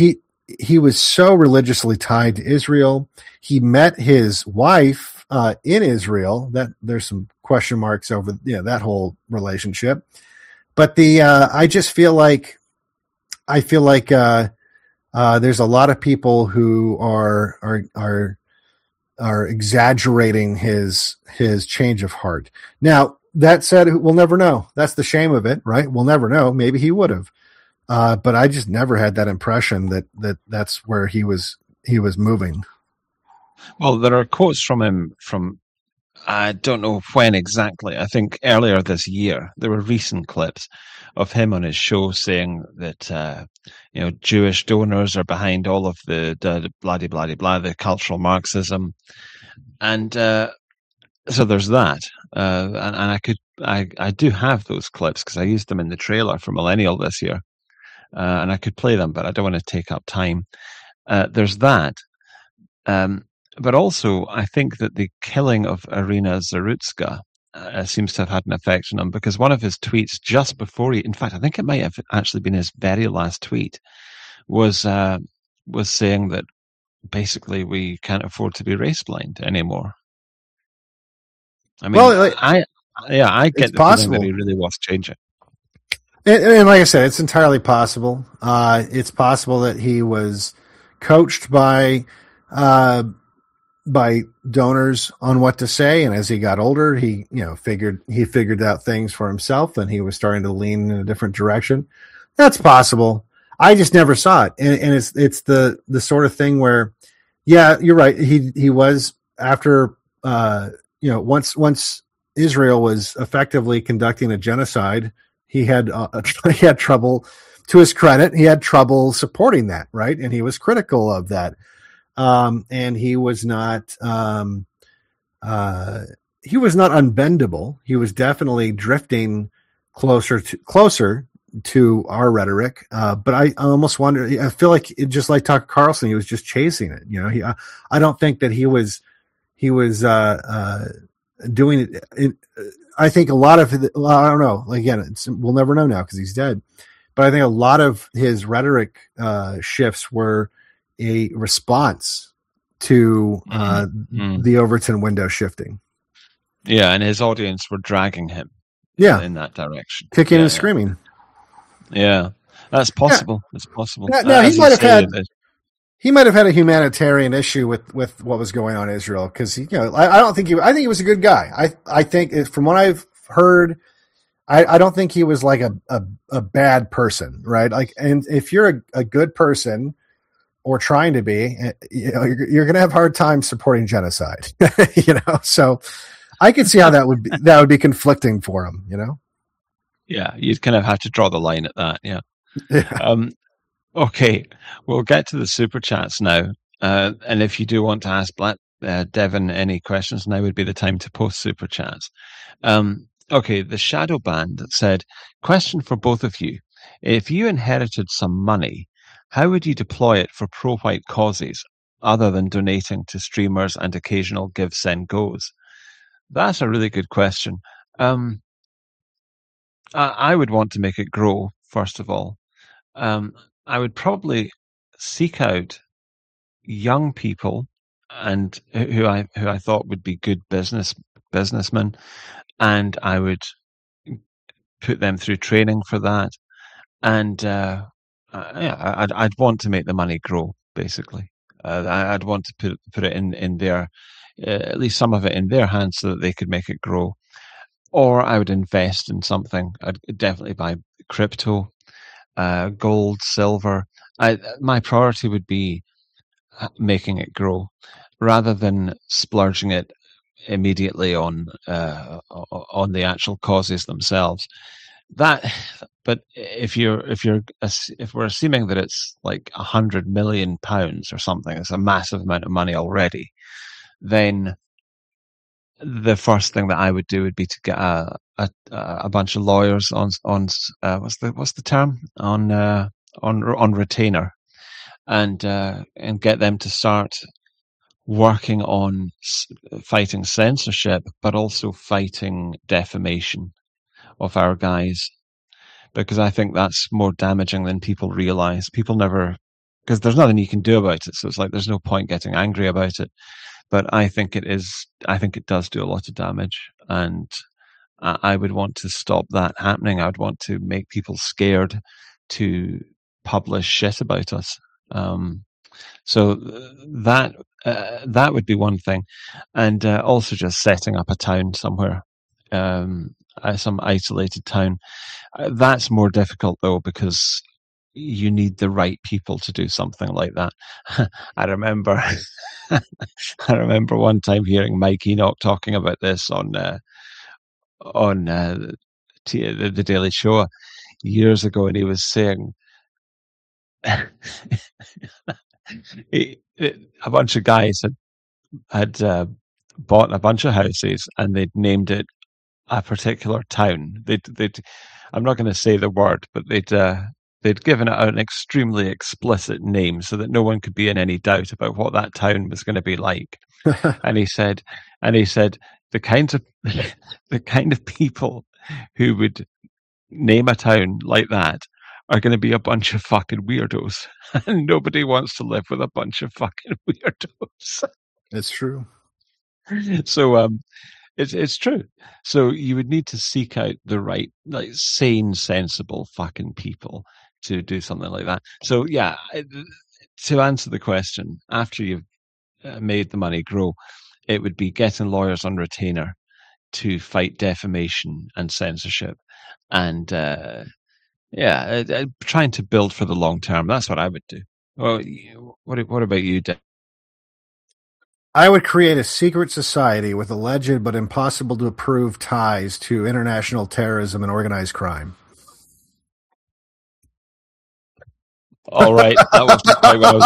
he was so religiously tied to Israel. He met his wife in Israel. That there's some question marks over that whole relationship. But I just feel like there's a lot of people who are exaggerating his change of heart. Now, that said, we'll never know. That's the shame of it, right? We'll never know. Maybe he would have. But I just never had that impression that's where he was moving. Well, there are quotes from him from, I don't know when exactly. I think earlier this year, there were recent clips of him on his show saying that, Jewish donors are behind all of the blah, blah, blah, blah, the cultural Marxism. And so there's that. And I do have those clips because I used them in the trailer for Millennial this year. And I could play them, but I don't want to take up time. There's that. But also, I think that the killing of Irina Zarutska seems to have had an effect on him, because one of his tweets just before in fact, I think it might have actually been his very last tweet, was saying that basically we can't afford to be race blind anymore. I mean, I get the feeling that he really was changing. And like I said, it's entirely possible. It's possible that he was coached by donors on what to say, and as he got older, he figured out things for himself, and he was starting to lean in a different direction. That's possible. I just never saw it, and it's the sort of thing where, yeah, you're right. He was after once Israel was effectively conducting a genocide. He had trouble, to his credit, he had trouble supporting that, right? And he was critical of that. And he was not unbendable. He was definitely drifting closer to our rhetoric. But I almost wonder, I feel like just like Tucker Carlson, he was just chasing it. I don't think that he was doing it. I think a lot of I don't know. Again, we'll never know now because he's dead. But I think a lot of his rhetoric shifts were a response to the Overton window shifting. Yeah, and his audience were dragging him. In that direction, kicking and screaming. Yeah, that's possible. Yeah. It's possible. Now he might have had a humanitarian issue with what was going on in Israel, because I think he was a good guy. I think from what I've heard, I don't think he was like a bad person, right? Like, and if you're a good person or trying to be, you're going to have a hard time supporting genocide, So I could see how that would be conflicting for him, Yeah, you'd kind of have to draw the line at that. Yeah. Okay, we'll get to the super chats now. And if you do want to ask Devin any questions, now would be the time to post super chats. Okay, the Shadow Band said, question for both of you. If you inherited some money, how would you deploy it for pro-white causes other than donating to streamers and occasional give, send, goes? That's a really good question. I would want to make it grow, first of all. I would probably seek out young people and who I thought would be good businessmen, and I would put them through training for that. And I'd want to make the money grow. Basically, I'd want to put it in their at least some of it in their hands so that they could make it grow. Or I would invest in something. I'd definitely buy crypto. Gold, silver. My priority would be making it grow rather than splurging it immediately on the actual causes themselves. But if we're assuming that it's like £100 million or something, it's a massive amount of money already, then the first thing that I would do would be to get a bunch of lawyers on what's the term on retainer, and get them to start working on fighting censorship, but also fighting defamation of our guys, because I think that's more damaging than people realize. People never because there's nothing you can do about it. So it's like there's no point getting angry about it. But I think it is. I think it does do a lot of damage, and I would want to stop that happening. I would want to make people scared to publish shit about us. So that would be one thing, and also just setting up a town somewhere, some isolated town. That's more difficult though, because you need the right people to do something like that. I remember, I remember one time hearing Mike Enoch talking about this on the Daily Show years ago, and he was saying a bunch of guys had bought a bunch of houses and they'd named it a particular town. They'd I'm not going to say the word, but they'd given it an extremely explicit name so that no one could be in any doubt about what that town was going to be like. and he said the kind of people who would name a town like that are going to be a bunch of fucking weirdos, and nobody wants to live with a bunch of fucking weirdos. It's true. So it's true. So you would need to seek out the right, like, sane, sensible fucking people to do something like that. So yeah, to answer the question, after you've made the money grow, it would be getting lawyers on retainer to fight defamation and censorship, and trying to build for the long term. That's what I would do. Well, what about you, Dave? I would create a secret society with alleged but impossible to prove ties to international terrorism and organized crime. All right, that was quite what I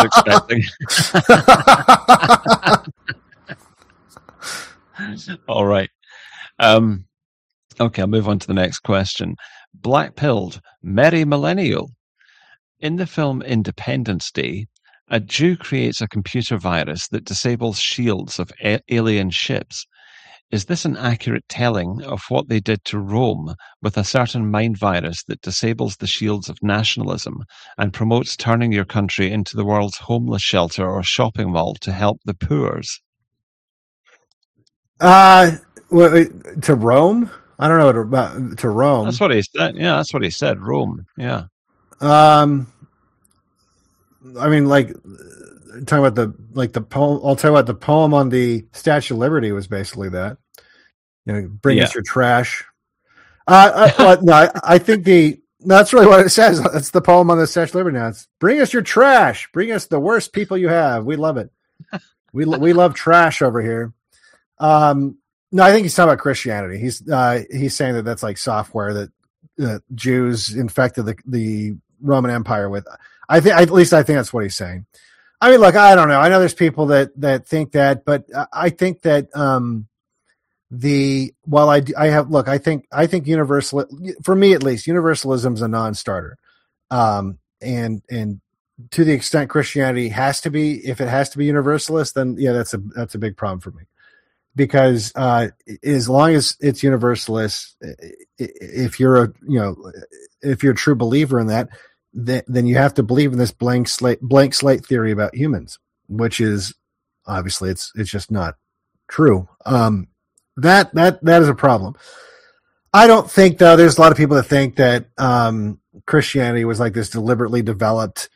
was expecting. All right. Okay, I'll move on to the next question. Black-pilled, Merry Millennial. In the film Independence Day, a Jew creates a computer virus that disables shields of alien ships. Is this an accurate telling of what they did to Rome with a certain mind virus that disables the shields of nationalism and promotes turning your country into the world's homeless shelter or shopping mall to help the poors? To Rome? I don't know about to Rome. That's what he said. Yeah, that's what he said. Rome. Yeah. I mean, like, talking about the poem. I'll tell you what, the poem on the Statue of Liberty was basically that. Bring us your trash. I think that's really what it says. That's the poem on the Statue of Liberty. Now it's bring us your trash. Bring us the worst people you have. We love it. We love trash over here. No, I think he's talking about Christianity. He's saying that that's like software that Jews infected the Roman Empire with. I think that's what he's saying. I mean, look, I don't know. I know there's people that think that, but I think that I think universal, for me at least, universalism is a non-starter. And to the extent Christianity has to be, if it has to be universalist, then yeah, that's a big problem for me. Because as long as it's universalist, if you're a true believer in that, then you have to believe in this blank slate theory about humans, which is obviously it's just not true. That is a problem. I don't think, though, there's a lot of people that think that Christianity was like this deliberately developed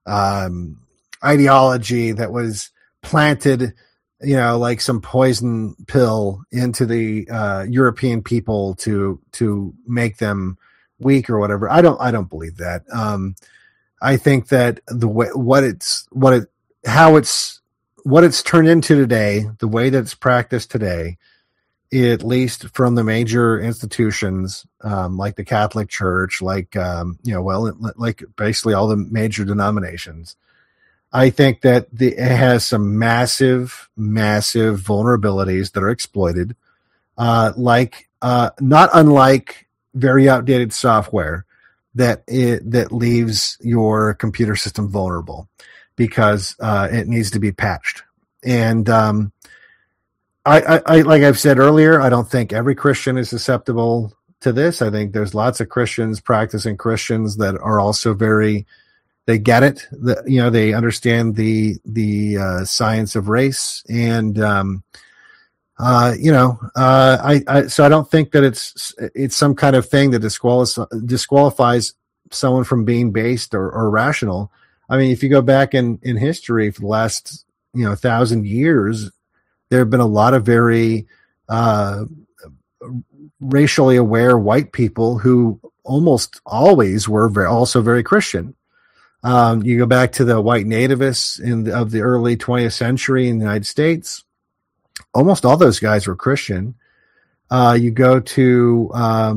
ideology that was planted, like some poison pill into the European people to make them weak or whatever. I don't believe that. I think that the way what it's turned into today, the way that it's practiced today, at least from the major institutions, like the Catholic Church, like basically all the major denominations, I think that it has some massive vulnerabilities that are exploited, not unlike very outdated software that leaves your computer system vulnerable because it needs to be patched. And I like I've said earlier, I don't think every Christian is susceptible to this. I think there's lots of practicing Christians that are also very get it. They understand the science of race, and so I don't think that it's some kind of thing that disqualifies someone from being based or rational. I mean, if you go back in history for the last 1,000 years, there have been a lot of very racially aware white people who almost always were also very Christian. You go back to the white nativists of the early 20th century in the United States. Almost all those guys were Christian. You go to,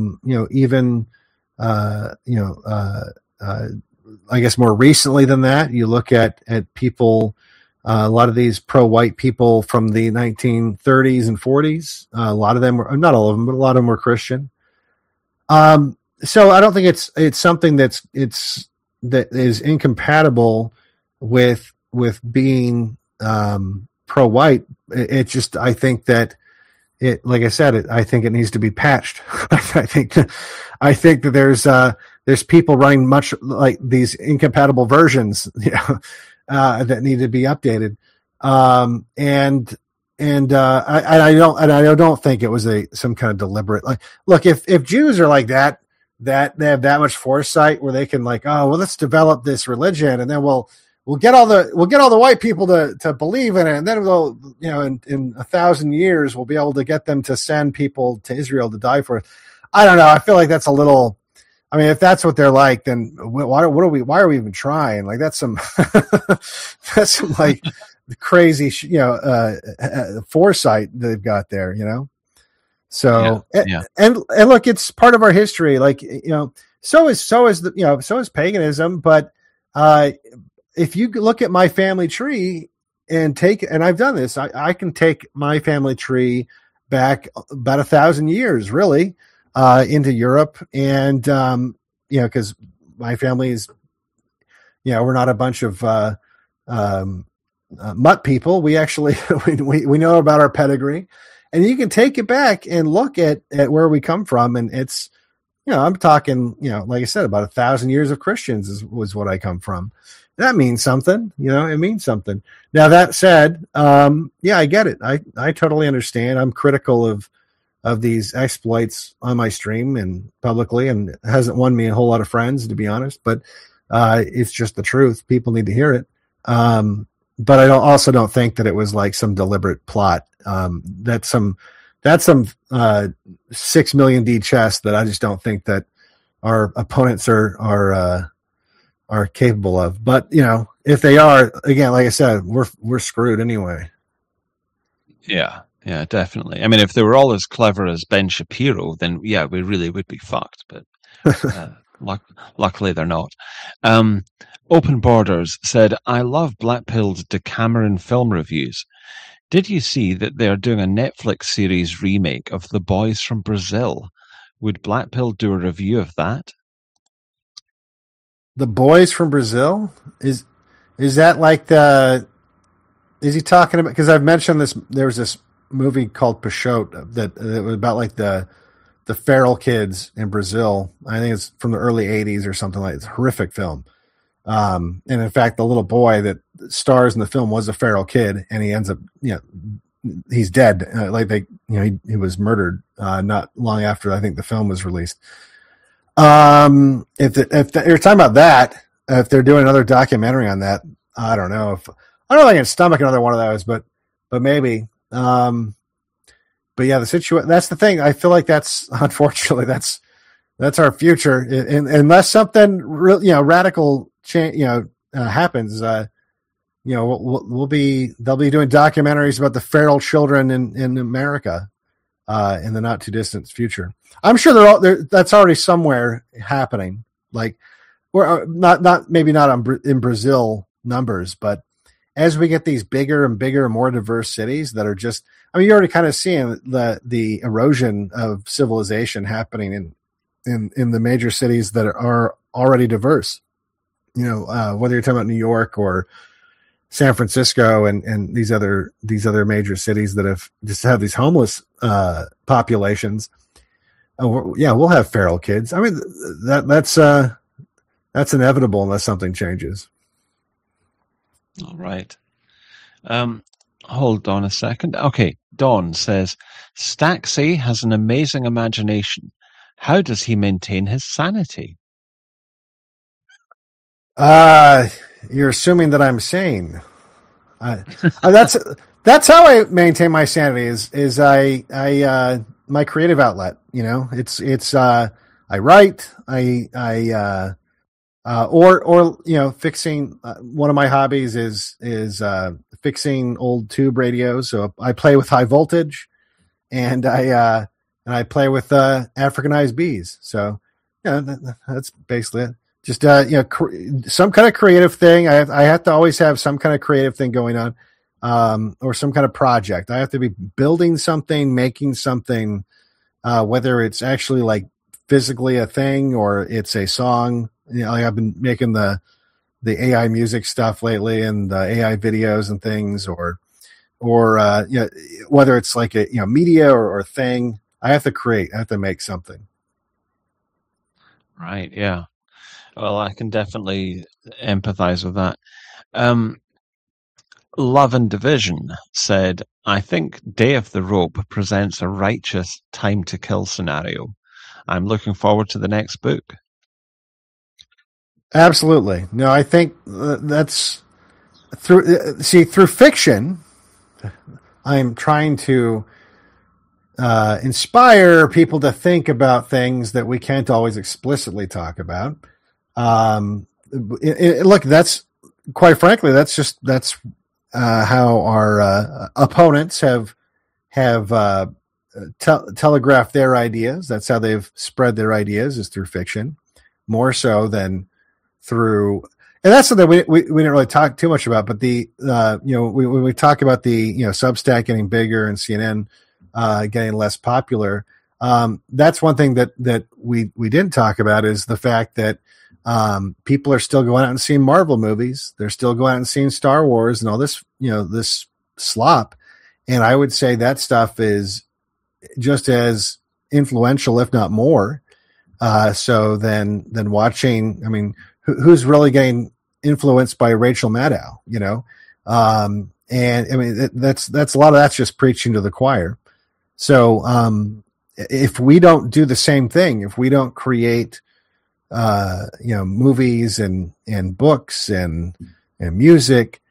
I guess more recently than that, you look at people, a lot of these pro-white people from the 1930s and 40s. A lot of them were, not all of them, but a lot of them were Christian. So I don't think it's something that is incompatible with being pro-white. It just, I think that it, like I said, I think it needs to be patched. I think that there's people running much like these incompatible versions, that need to be updated. I don't think it was some kind of deliberate, like, look, if Jews are like that they have that much foresight where they can let's develop this religion, and then we'll get all the white people to believe in it, and then we'll, in 1,000 years we'll be able to get them to send people to Israel to die for it. I don't know. I feel like that's a little. I mean, if that's what they're like, then why are we even trying? Like, that's some like crazy, foresight they've got there, So, yeah. And look, it's part of our history. Like, so is paganism. But if you look at my family tree and I've done this, I can take my family tree back about 1,000 years, really. Into Europe, and because my family is, we're not a bunch of mutt people. We actually we know about our pedigree, and you can take it back and look at where we come from, and it's, I'm talking, like I said, about 1,000 years of Christians was what I come from. That means something, it means something. Now, that said, I get it. I totally understand. I'm critical of these exploits on my stream and publicly, and it hasn't won me a whole lot of friends, to be honest, but it's just the truth. People need to hear it. But I also don't think that it was like some deliberate plot. That's some 6 million D chess that I just don't think that our opponents are capable of. But if they are, again, like I said, we're screwed anyway. Yeah. Yeah, definitely. I mean, if they were all as clever as Ben Shapiro, then yeah, we really would be fucked. But luckily, they're not. Open Borders said, "I love Blackpilled Decameron film reviews. Did you see that they are doing a Netflix series remake of The Boys from Brazil? Would Blackpilled do a review of that?" The Boys from Brazil? Is that like is he talking about, because I've mentioned this, there's this movie called Peixoto that was about like the feral kids in Brazil. I think it's from the early 80s or something like that. It's a horrific film. And in fact, the little boy that stars in the film was a feral kid, and he ends up, he's dead. He was murdered not long after I think the film was released. If you're talking about that, if they're doing another documentary on that, I don't know if I can stomach another one of those, but maybe. But yeah, that's the thing. I feel like that's, unfortunately, that's our future. Unless something real, radical change, happens, they'll be doing documentaries about the feral children in America, in the not too distant future. I'm sure that's already somewhere happening. Like, or maybe not in Brazil numbers, but as we get these bigger and bigger and more diverse cities that are just, you're already kind of seeing the erosion of civilization happening in the major cities that are already diverse. Whether you're talking about New York or San Francisco and these other major cities that have these homeless populations. We'll have feral kids. I mean, that's that's inevitable unless something changes. All right. Hold on a second. Okay, Dawn says, Staxy has an amazing imagination. How does he maintain his sanity? You're assuming that I'm sane. That's how I maintain my sanity. Is I my creative outlet. You know, it's I write. Or you know, fixing. One of my hobbies is fixing old tube radios. So I play with high voltage, and I play with Africanized bees. So yeah, that's basically it. Just you know, some kind of creative thing. I have to always have some kind of creative thing going on, or some kind of project. I have to be building something, making something, whether it's actually like physically a thing or it's a song. You know, like I've been making the AI music stuff lately and the AI videos and things, or you know, whether it's like a, you know, media or thing. I have to create. I have to make something. Right. Yeah. Well, I can definitely empathize with that. Love and Division said, I think Day of the Rope presents a righteous time to kill scenario. I'm looking forward to the next book. Absolutely. No, I think that's through fiction. I'm trying to inspire people to think about things that we can't always explicitly talk about. Look, that's quite frankly, that's how our opponents have telegraphed their ideas. That's how they've spread their ideas, is through fiction, more so than through. And that's something we didn't really talk too much about. But the you know, when we talk about the, you know, Substack getting bigger and CNN getting less popular, that's one thing that we didn't talk about, is the fact that people are still going out and seeing Marvel movies. They're still going out and seeing Star Wars and all this, you know, this slop. And I would say that stuff is just as influential, if not more, so than watching. I mean, who's really getting influenced by Rachel Maddow, you know? And I mean, that's a lot of that's just preaching to the choir. So if we don't do the same thing, if we don't create, you know, movies and books and music,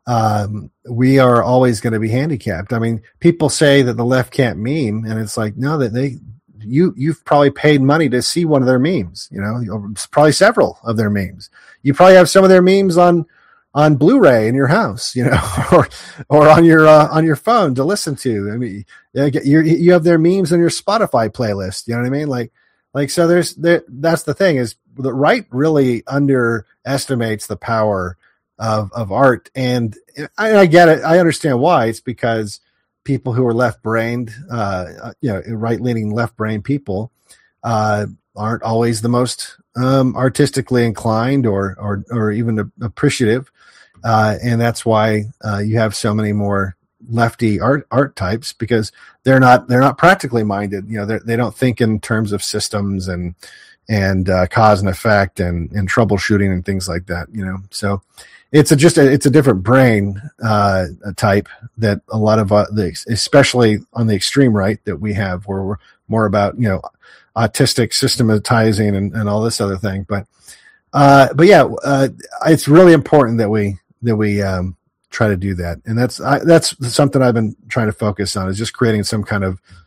we are always going to be handicapped. I mean, people say that the left can't meme, and it's like, no, that you've probably paid money to see one of their memes, you know, probably several of their memes. You probably have some of their memes on Blu-ray in your house, you know, or on your phone to listen to. I mean, you have their memes on your Spotify playlist. You know what I mean? Like, so that's the thing, is the right really underestimates the power of art. And I get it. I understand why. It's because people who are left-brained, you know, right-leaning left-brained people, aren't always the most artistically inclined or even appreciative, and that's why you have so many more lefty art types, because they're not practically minded. You know, they don't think in terms of systems and cause and effect and troubleshooting and things like that. You know, so it's a different brain type that a lot of especially on the extreme right that we have, where we're more about, you know, autistic systematizing and all this other thing. But yeah, it's really important that we try to do that. And that's something I've been trying to focus on, is just creating some kind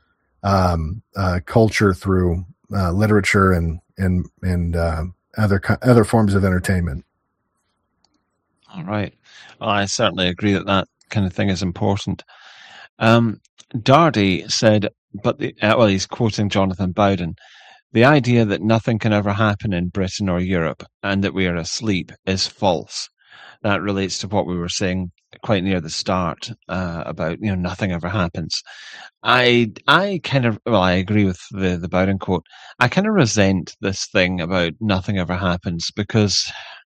of culture through literature and other forms of entertainment. All right. Well, I certainly agree that kind of thing is important. Dardy said, but he's quoting Jonathan Bowden, the idea that nothing can ever happen in Britain or Europe and that we are asleep is false. That relates to what we were saying quite near the start about, you know, nothing ever happens. I agree with the Bowden quote. I kind of resent this thing about nothing ever happens, because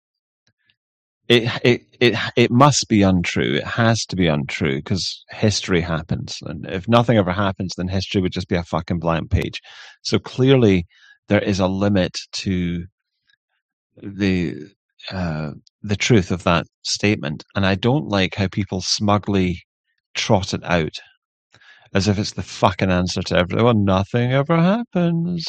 it must be untrue. It has to be untrue, because history happens. And if nothing ever happens, then history would just be a fucking blank page. So clearly there is a limit to the truth of that statement, and I don't like how people smugly trot it out as if it's the fucking answer to everyone. Nothing ever happens.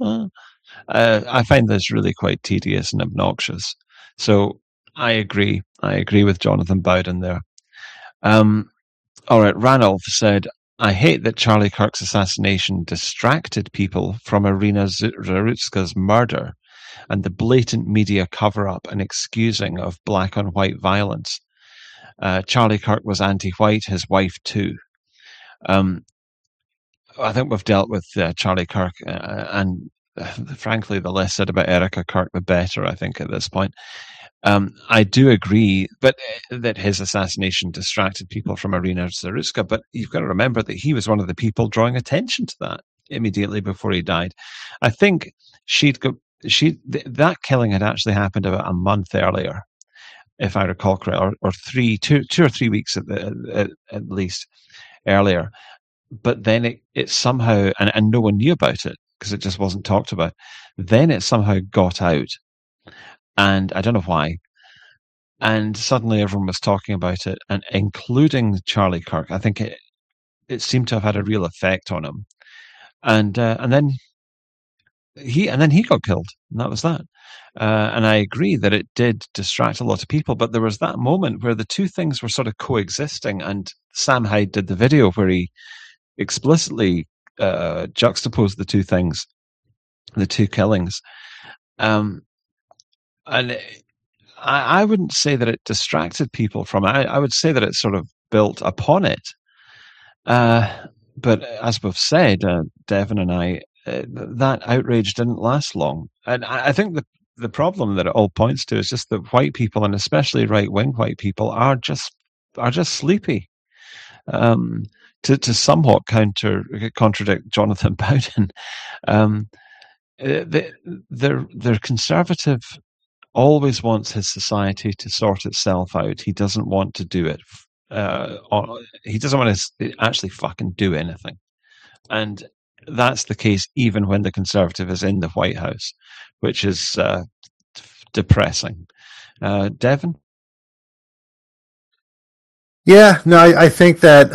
I find this really quite tedious and obnoxious. So I agree. I agree with Jonathan Bowden there. All right, Ranulph said, I hate that Charlie Kirk's assassination distracted people from Irina Zarutska's murder and the blatant media cover-up and excusing of black-on-white violence. Charlie Kirk was anti-white, his wife too. I think we've dealt with Charlie Kirk, and frankly, the less said about Erica Kirk, the better, I think, at this point. I do agree that his assassination distracted people from Irina Zarutska, but you've got to remember that he was one of the people drawing attention to that immediately before he died. I think that killing had actually happened about a month earlier, if I recall correctly, or 2 or 3 weeks at least earlier. But then it somehow, and no one knew about it because it just wasn't talked about. Then it somehow got out. And I don't know why. And suddenly everyone was talking about it, and including Charlie Kirk. I think it seemed to have had a real effect on him. And then he got killed, and that was that. And I agree that it did distract a lot of people, but there was that moment where the two things were sort of coexisting, and Sam Hyde did the video where he explicitly juxtaposed the two things, the two killings. And I wouldn't say that it distracted people from it. I would say that it sort of built upon it. But as we've said, Devin and I, that outrage didn't last long. And I think the problem that it all points to is just that white people, and especially right-wing white people, are just sleepy. To somewhat contradict Jonathan Bowden, they're conservative. Always wants his society to sort itself out. He doesn't want to do it. He doesn't want to actually fucking do anything. And that's the case even when the Conservative is in the White House, which is depressing. Devin? Yeah, no, I think that.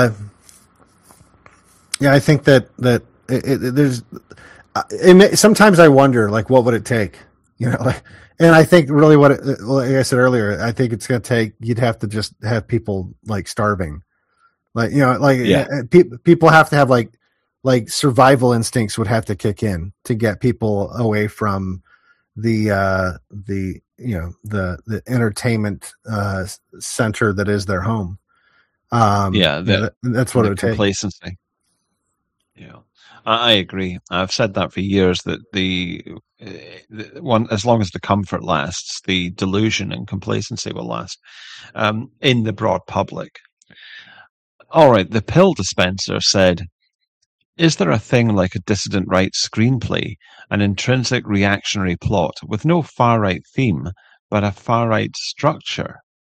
I think that there's. Sometimes I wonder, like, what would it take? And I think really like I said earlier, I think it's going to take. You'd have to just have people like starving, people have to have like survival instincts would have to kick in to get people away from the entertainment center that is their home. That's what it would take. Complacency. Yeah, I agree. I've said that for years, that the one, as long as the comfort lasts, the delusion and complacency will last in the broad public. All right, the pill dispenser said, is there a thing like a dissident right screenplay, an intrinsic reactionary plot with no far-right theme, but a far-right structure?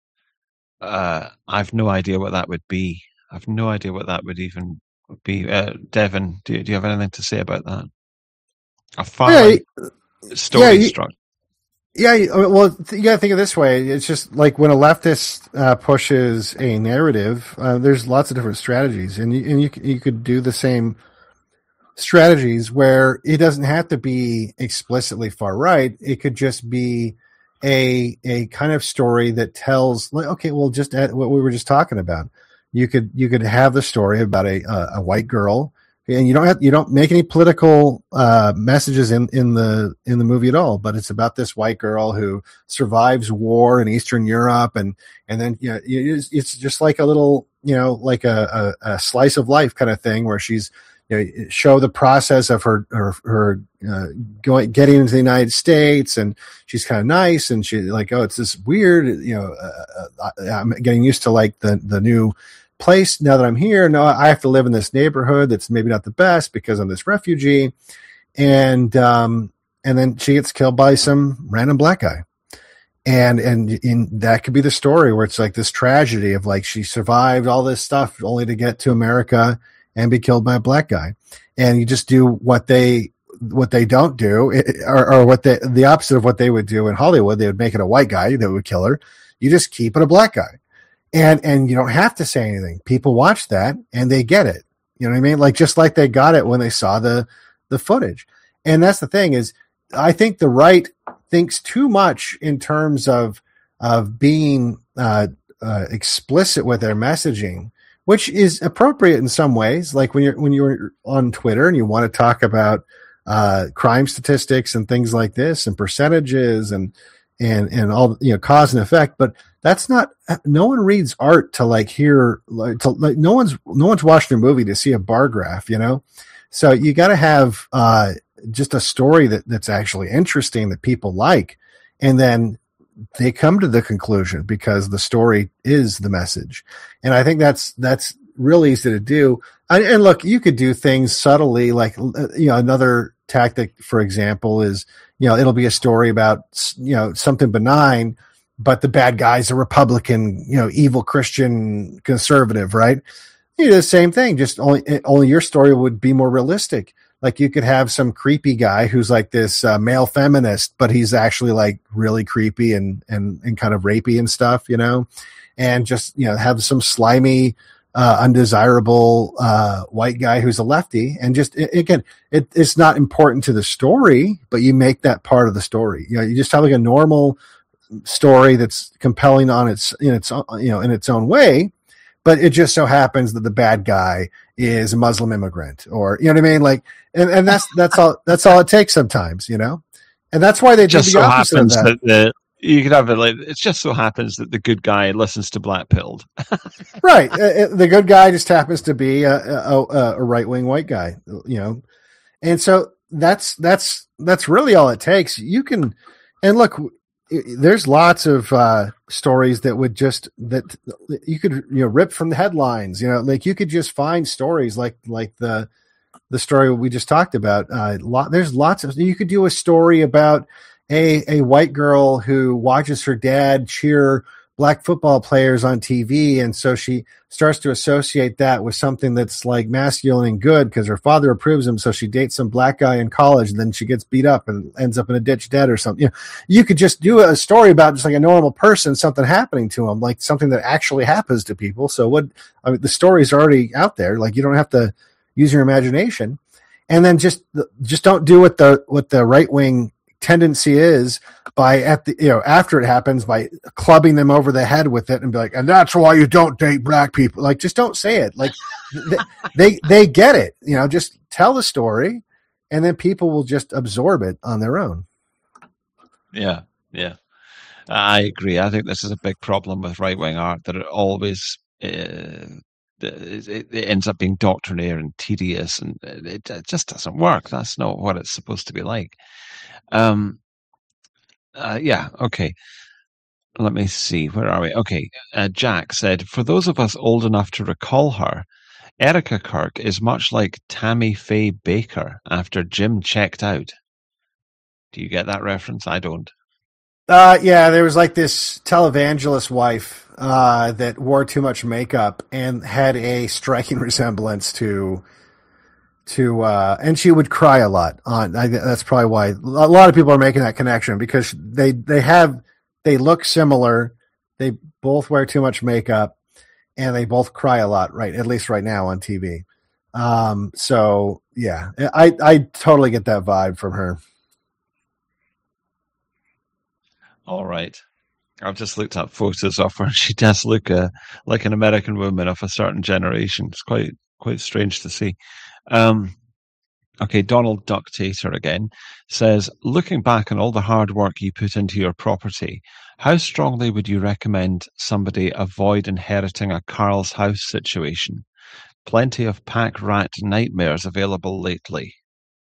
I've no idea what that would be. I've no idea what that would even be. Devin, do you have anything to say about that? A far-right story structure. Yeah, well, you got to think of it this way. It's just like when a leftist pushes a narrative, there's lots of different strategies, and you could do the same strategies where it doesn't have to be explicitly far right. It could just be a kind of story that tells, like, okay, well, just what we were just talking about. You could have the story about a white girl, and you don't make any political messages in the movie at all, but it's about this white girl who survives war in Eastern Europe, and then it's just like a little like a slice of life kind of thing where she's show the process of her getting into the United States, and she's kind of nice, and she like, oh, it's this weird, I'm getting used to like the new place now that I'm here. No, I have to live in this neighborhood that's maybe not the best because I'm this refugee, and then she gets killed by some random black guy, and that could be the story where it's like this tragedy of like she survived all this stuff only to get to America and be killed by a black guy. And you just do what they what they don't do, or what the opposite of what they would do in Hollywood, they would make it a white guy that would kill her. You just keep it a black guy, and you don't have to say anything. People watch that and they get it. You know what I mean? Like, just like they got it when they saw the footage. And that's the thing is, I think the right thinks too much in terms of being explicit with their messaging, which is appropriate in some ways. Like when you're on Twitter and you want to talk about crime statistics and things like this and percentages and all, cause and effect, but that's not. No one reads art to no one's watching a movie to see a bar graph, So you got to have just a story that's actually interesting that people like, and then they come to the conclusion because the story is the message. And I think that's really easy to do. And look, you could do things subtly, like, another tactic, for example, is, it'll be a story about, something benign, but the bad guy's a Republican, evil Christian conservative, right? You do the same thing, just only your story would be more realistic. Like, you could have some creepy guy who's like this male feminist, but he's actually like really creepy and kind of rapey and stuff, and just, have some slimy, undesirable white guy who's a lefty. And just, again, it's not important to the story, but you make that part of the story. You just have like a normal story that's compelling in its own way. But it just so happens that the bad guy is a Muslim immigrant, or, you know what I mean? Like, and that's all it takes sometimes, and that's why they just do the opposite of that. You could have it like, it just so happens that the good guy listens to Black Pilled. Right. The good guy just happens to be a right-wing white guy, and so that's really all it takes. You can, and look, there's lots of stories that you could rip from the headlines. Like, you could just find stories like the story we just talked about. There's lots of, you could do a story about a white girl who watches her dad cheer black football players on TV, and so she starts to associate that with something that's like masculine and good because her father approves him. So she dates some black guy in college, and then she gets beat up and ends up in a ditch dead or something. You could just do a story about just like a normal person, something happening to him, like something that actually happens to people. So the story's already out there. Like, you don't have to use your imagination, and then just don't do what the right wing tendency is by after it happens, by clubbing them over the head with it and be like, and that's why you don't date black people. Like, just don't say it. Like, they get it, just tell the story, and then people will just absorb it on their own. Yeah. I agree. I think this is a big problem with right-wing art, that it always, it ends up being doctrinaire and tedious, and it just doesn't work. That's not what it's supposed to be like. Okay. Let me see. Where are we? Okay. Jack said, for those of us old enough to recall her, Erica Kirk is much like Tammy Faye Baker after Jim checked out. Do you get that reference? I don't. Yeah, there was like this televangelist wife that wore too much makeup and had a striking resemblance to and she would cry a lot. That's probably why a lot of people are making that connection, because they look similar. They both wear too much makeup, and they both cry a lot, right? At least right now on TV. So yeah, I totally get that vibe from her. All right. I've just looked up photos of her, and she does look like an American woman of a certain generation. It's quite strange to see. Okay, Donald Ductator again says, looking back on all the hard work you put into your property, how strongly would you recommend somebody avoid inheriting a Carl's house situation? Plenty of pack rat nightmares available lately.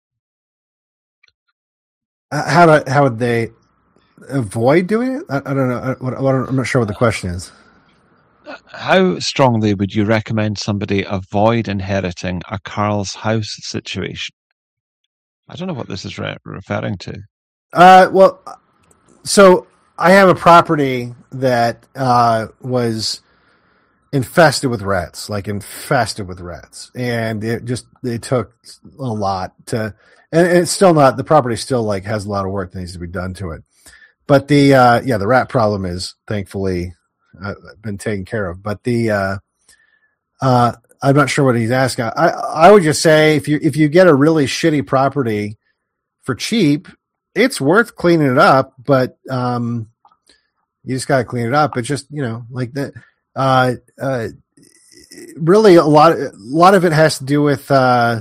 How would they avoid doing it? I don't know. I'm not sure what the question is. How strongly would you recommend somebody avoid inheriting a Carl's house situation? I don't know what this is referring to. Well, so I have a property that was infested with rats, and it took a lot to, and it's still not, the property still like has a lot of work that needs to be done to it. But the rat problem is thankfully been taken care of. But I'm not sure what he's asking. I would just say if you get a really shitty property for cheap, it's worth cleaning it up, but you just got to clean it up. It's just, like that. Really, a lot of it has to do with why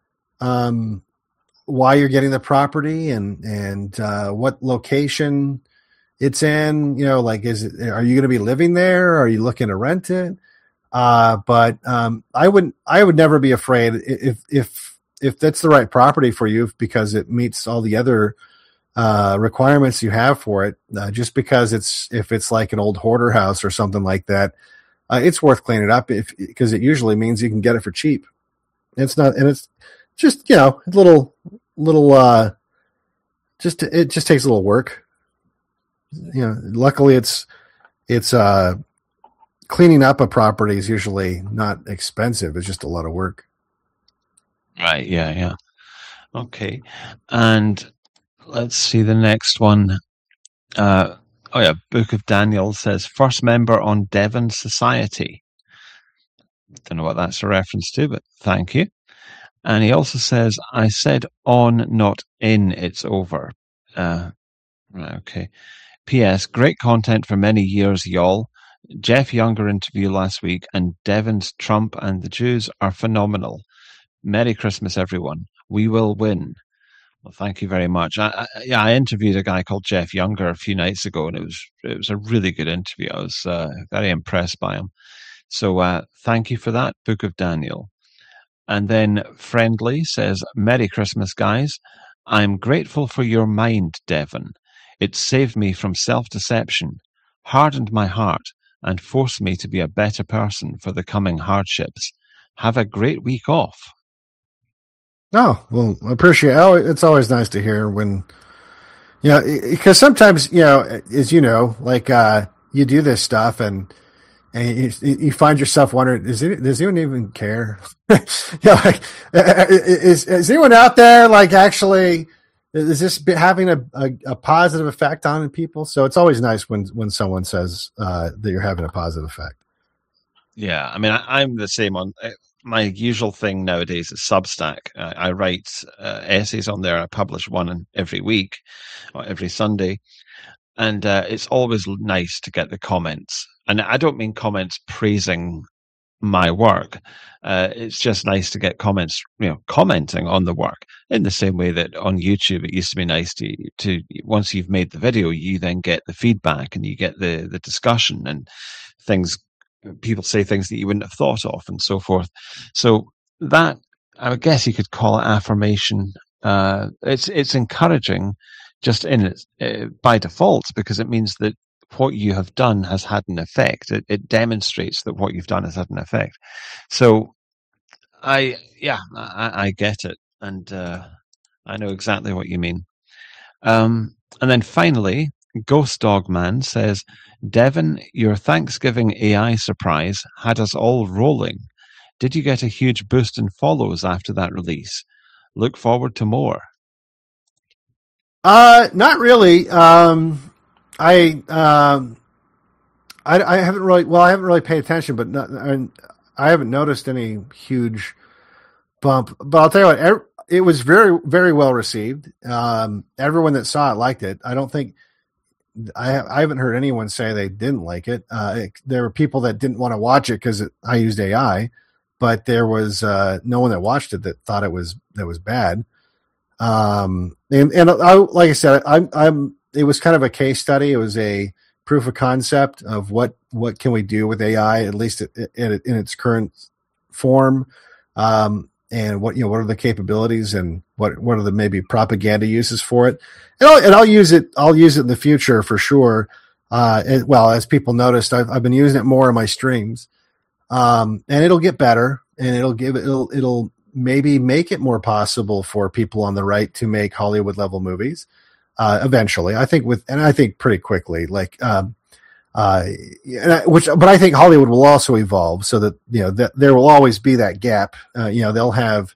you're getting the property and what location it's in. Like, are you going to be living there? Or are you looking to rent it? But I would never be afraid if that's the right property for you, because it meets all the other requirements you have for it. Just because if it's like an old hoarder house or something like that, it's worth cleaning up because it usually means you can get it for cheap. It's just a little it just takes a little work. Luckily it's cleaning up a property is usually not expensive. It's just a lot of work. Right. Yeah. Okay. And let's see the next one. Book of Daniel says, first member on Devon Society. Don't know what that's a reference to, but thank you. And he also says, I said on, not in, it's over. Okay. P.S. Great content for many years, y'all. Jeff Younger interview last week, and Devon's Trump and the Jews are phenomenal. Merry Christmas, everyone. We will win. Well, thank you very much. I interviewed a guy called Jeff Younger a few nights ago, and it was a really good interview. I was very impressed by him. So thank you for that, Book of Daniel. And then Friendly says, Merry Christmas, guys. I'm grateful for your mind, Devon. It saved me from self-deception, hardened my heart, and forced me to be a better person for the coming hardships. Have a great week off. Oh, well, I appreciate it. It's always nice to hear when, because sometimes, as you know, like, you do this stuff and you find yourself wondering, does anyone even care? Like, is anyone out there, like, actually, is this having a positive effect on people? So it's always nice when someone says that you're having a positive effect. Yeah. I mean, I'm the same on my usual thing nowadays is Substack. I write essays on there. I publish one every week or every Sunday. And it's always nice to get the comments. And I don't mean comments praising my work. It's just nice to get comments, commenting on the work in the same way that on YouTube, it used to be nice to once you've made the video, you then get the feedback and you get the discussion and things. People say things that you wouldn't have thought of and so forth. So that, I guess you could call it affirmation. It's encouraging just in it by default, because it means that what you have done has had an effect. It demonstrates that what you've done has had an effect. So I get it. And I know exactly what you mean. And then finally, Ghost Dog Man says, Devon, your Thanksgiving AI surprise had us all rolling. Did you get a huge boost in follows after that release? Look forward to more. Not really. I haven't really paid attention, but I haven't noticed any huge bump. But I'll tell you what, it was very, very well received. Everyone that saw it liked it. I don't think I haven't heard anyone say they didn't like it. There were people that didn't want to watch it because I used AI, but there was no one that watched it that thought it was bad. And I, like I said, it was kind of a case study. It was a proof of concept of what can we do with AI, at least in its current form. And what are the capabilities and what are the maybe propaganda uses for it? And I'll use it in the future for sure. As people noticed, I've been using it more in my streams. And it'll get better, and it'll maybe make it more possible for people on the right to make Hollywood level movies. Eventually, I think pretty quickly. Like, But I think Hollywood will also evolve so that that there will always be that gap. They'll have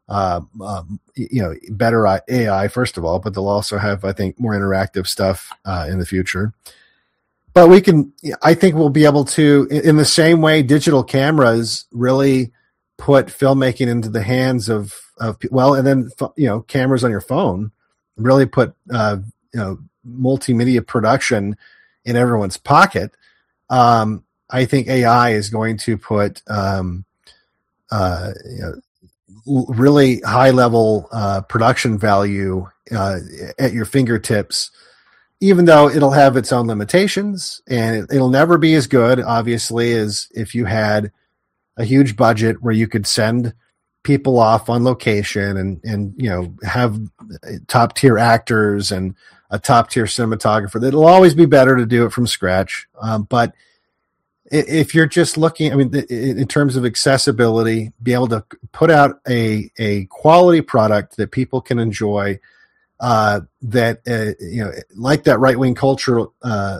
better AI first of all, but they'll also have, I think, more interactive stuff in the future. But I think we'll be able to, in the same way digital cameras really put filmmaking into the hands of people, and then cameras on your phone really put multimedia production in everyone's pocket. I think AI is going to put really high level production value at your fingertips, even though it'll have its own limitations, and it'll never be as good, obviously, as if you had a huge budget where you could send people off on location and have top tier actors and a top tier cinematographer. It'll always be better to do it from scratch. But if you're just looking, in terms of accessibility, be able to put out a quality product that people can enjoy, like that right-wing cultural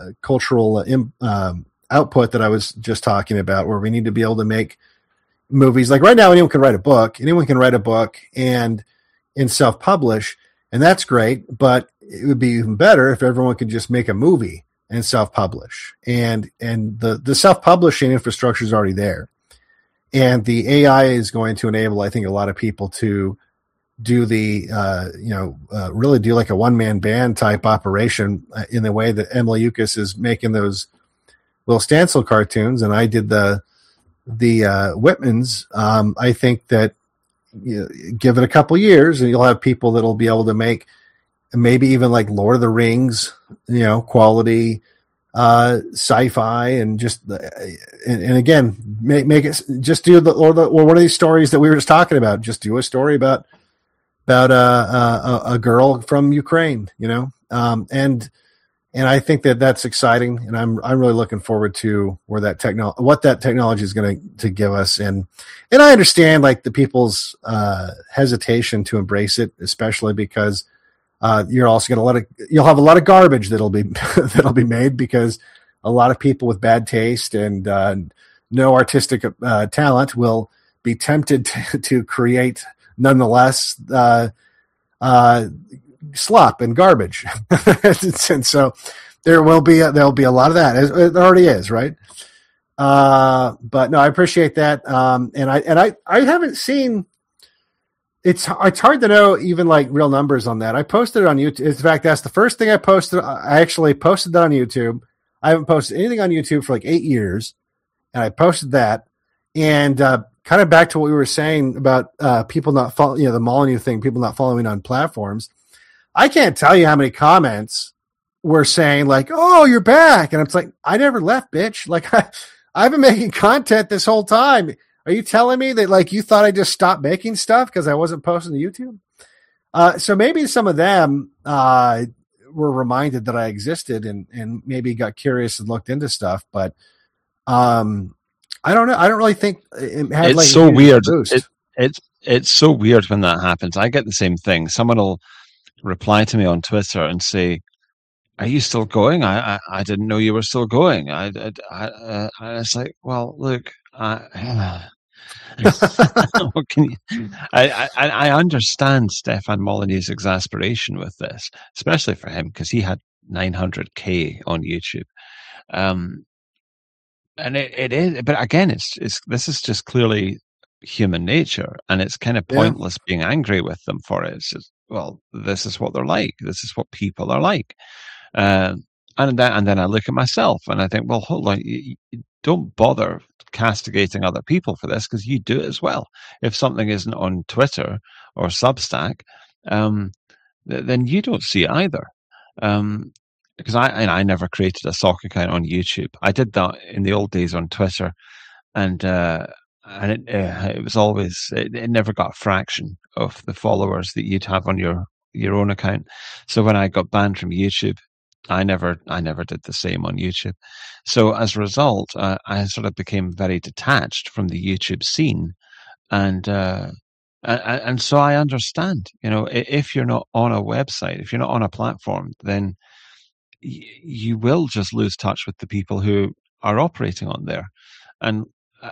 output that I was just talking about, where we need to be able to make movies. Like right now, anyone can write a book and self-publish, and that's great, but it would be even better if everyone could just make a movie and self-publish. And the self-publishing infrastructure is already there. And the AI is going to enable, I think, a lot of people to do really do like a one-man band type operation in the way that Emily Eucas is making those Will Stancil cartoons, and I did the Whitmans. I think that give it a couple years and you'll have people that'll be able to make maybe even like Lord of the Rings, quality sci-fi, and just and again make it just do or one of these stories that we were just talking about. Just do a story about a girl from Ukraine, and I think that that's exciting, and I'm really looking forward to where what that technology is going to give us, and I understand like the people's hesitation to embrace it, especially because you're also going to you'll have a lot of garbage that'll be made, because a lot of people with bad taste and no artistic talent will be tempted to create nonetheless slop and garbage. And so there'll be a lot of that. It already is, right? But no, I appreciate that. And I haven't seen, it's hard to know even like real numbers on that. I posted it on YouTube. In fact, that's the first thing I posted. I actually posted that on YouTube. I haven't posted anything on YouTube for like 8 years, and I posted that. And kind of back to what we were saying about people not following, the Molyneux thing, people not following on platforms. I can't tell you how many comments were saying like, "Oh, you're back," and it's like, I never left, bitch. Like I've been making content this whole time. Are you telling me that like you thought I just stopped making stuff because I wasn't posting to YouTube? So maybe some of them were reminded that I existed and maybe got curious and looked into stuff. But I don't know. I don't really think it had. It's so weird. It's so weird when that happens. I get the same thing. Someone will reply to me on Twitter and say, "Are you still going? I didn't know you were still going." It's like, well, look. What can you, I understand Stefan Molyneux's exasperation with this, especially for him, because he had 900K on YouTube, and it is. But again, this is just clearly human nature, and it's kind of pointless being angry with them for it. It's just, well, this is what they're like. This is what people are like. And then I look at myself and I think, well, hold on, you don't bother castigating other people for this, because you do it as well. If something isn't on Twitter or Substack, then you don't see it either. Because I never created a sock account on YouTube. I did that in the old days on Twitter, and it was always, it never got a fraction of the followers that you'd have on your own account. So when I got banned from YouTube, I never did the same on YouTube. So as a result, I sort of became very detached from the YouTube scene, and so I understand. If you're not on a website, if you're not on a platform, then you will just lose touch with the people who are operating on there, and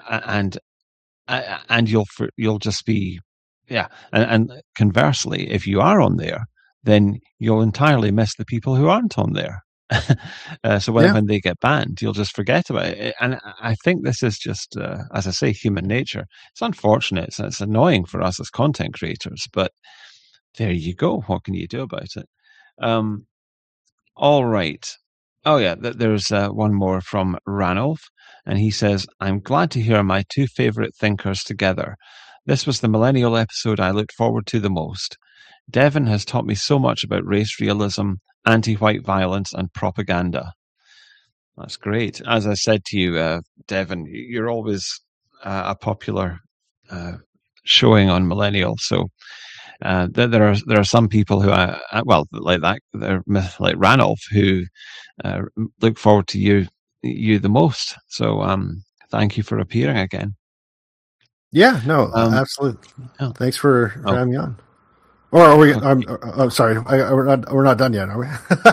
you'll just be, yeah. And conversely, if you are on there, then you'll entirely miss the people who aren't on there. So when they get banned, you'll just forget about it. And I think this is just, as I say, human nature. It's unfortunate. It's annoying for us as content creators, but there you go. What can you do about it? All right. Oh, yeah, there's one more from Ranulph, and he says, I'm glad to hear my two favorite thinkers together. This was the millennial episode I looked forward to the most. Devon has taught me so much about race realism, anti-white violence, and propaganda. That's great. As I said to you, Devon, you're always a popular showing on Millennial, so there are some people who like Ranulph, who look forward to you the most. So thank you for appearing again. Yeah, no, absolutely. Oh. Thanks for having me on. Or are we? I'm sorry, we're not done yet, are we?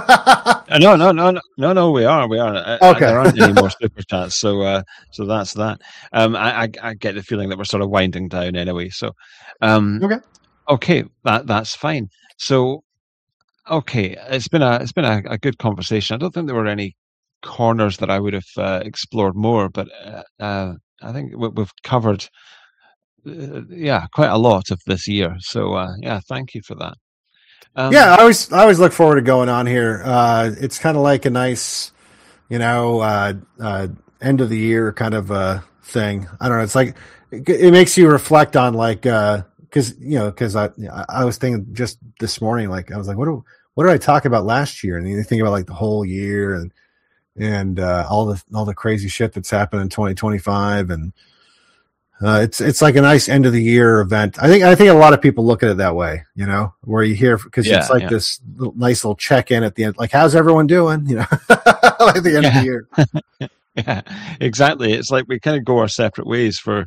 No. We are. Okay. There aren't any more super chats, so that's that. I get the feeling that we're sort of winding down anyway. So, okay, that's fine. So, okay, it's been a good conversation. I don't think there were any corners that I would have explored more, but I think we've covered. Quite a lot of this year. So thank you for that. I always look forward to going on here. It's kind of like a nice, end of the year kind of thing. I don't know. It's like it makes you reflect on because I was thinking just this morning, like I was like, what did I talk about last year? And you think about like the whole year and all the crazy shit that's happened in 2025 and. It's like a nice end of the year event. I think a lot of people look at it that way, where you hear, because it's like this nice little check in at the end, like how's everyone doing, like the end of the year. Yeah, exactly. It's like we kind of go our separate ways for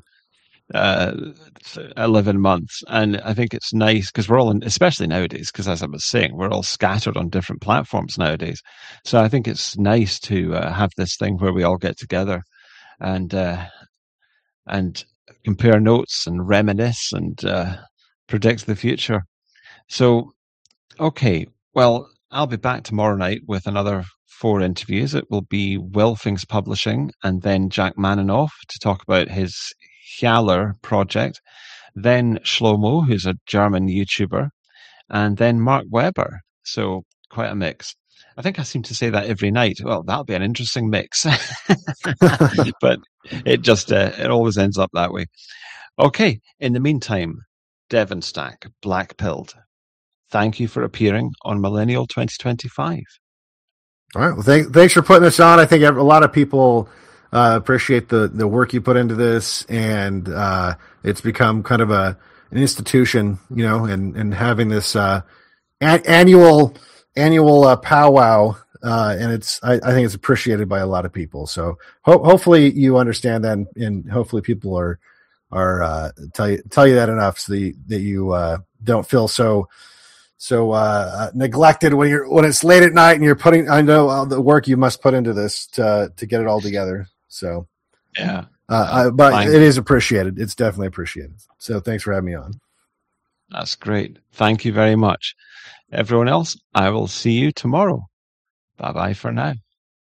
11 months, and I think it's nice because we're all especially nowadays, because as I was saying, we're all scattered on different platforms nowadays. So I think it's nice to have this thing where we all get together and compare notes and reminisce and predict the future. So, okay, well, I'll be back tomorrow night with another 4 interviews. It will be Wilfings Publishing and then Jack Maninoff to talk about his Hjaller project, then Shlomo, who's a German YouTuber, and then Mark Webber. So quite a mix. I think I seem to say that every night. Well, that'll be an interesting mix. But it just, it always ends up that way. Okay. In the meantime, Devon Stack, Black Pilled, thank you for appearing on Millennial 2025. All right. Well, thanks for putting this on. I think a lot of people appreciate the work you put into this, and it's become kind of an institution, and having this annual powwow, and I think it's appreciated by a lot of people. So hopefully you understand that, and hopefully people are tell you that enough so that you don't feel so neglected when it's late at night and you're putting. I know all the work you must put into this to get it all together. So yeah, but it is appreciated. It's definitely appreciated. So thanks for having me on. That's great. Thank you very much. Everyone else, I will see you tomorrow. Bye-bye for now.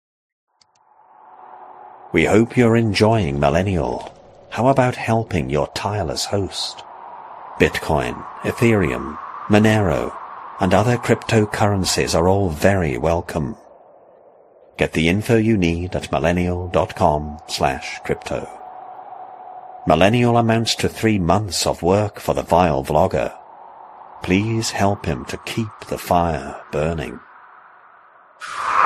We hope you're enjoying Millennial. How about helping your tireless host? Bitcoin, Ethereum, Monero, and other cryptocurrencies are all very welcome. Get the info you need at millennial.com/crypto. Millennial amounts to 3 months of work for the vile vlogger. Please help him to keep the fire burning.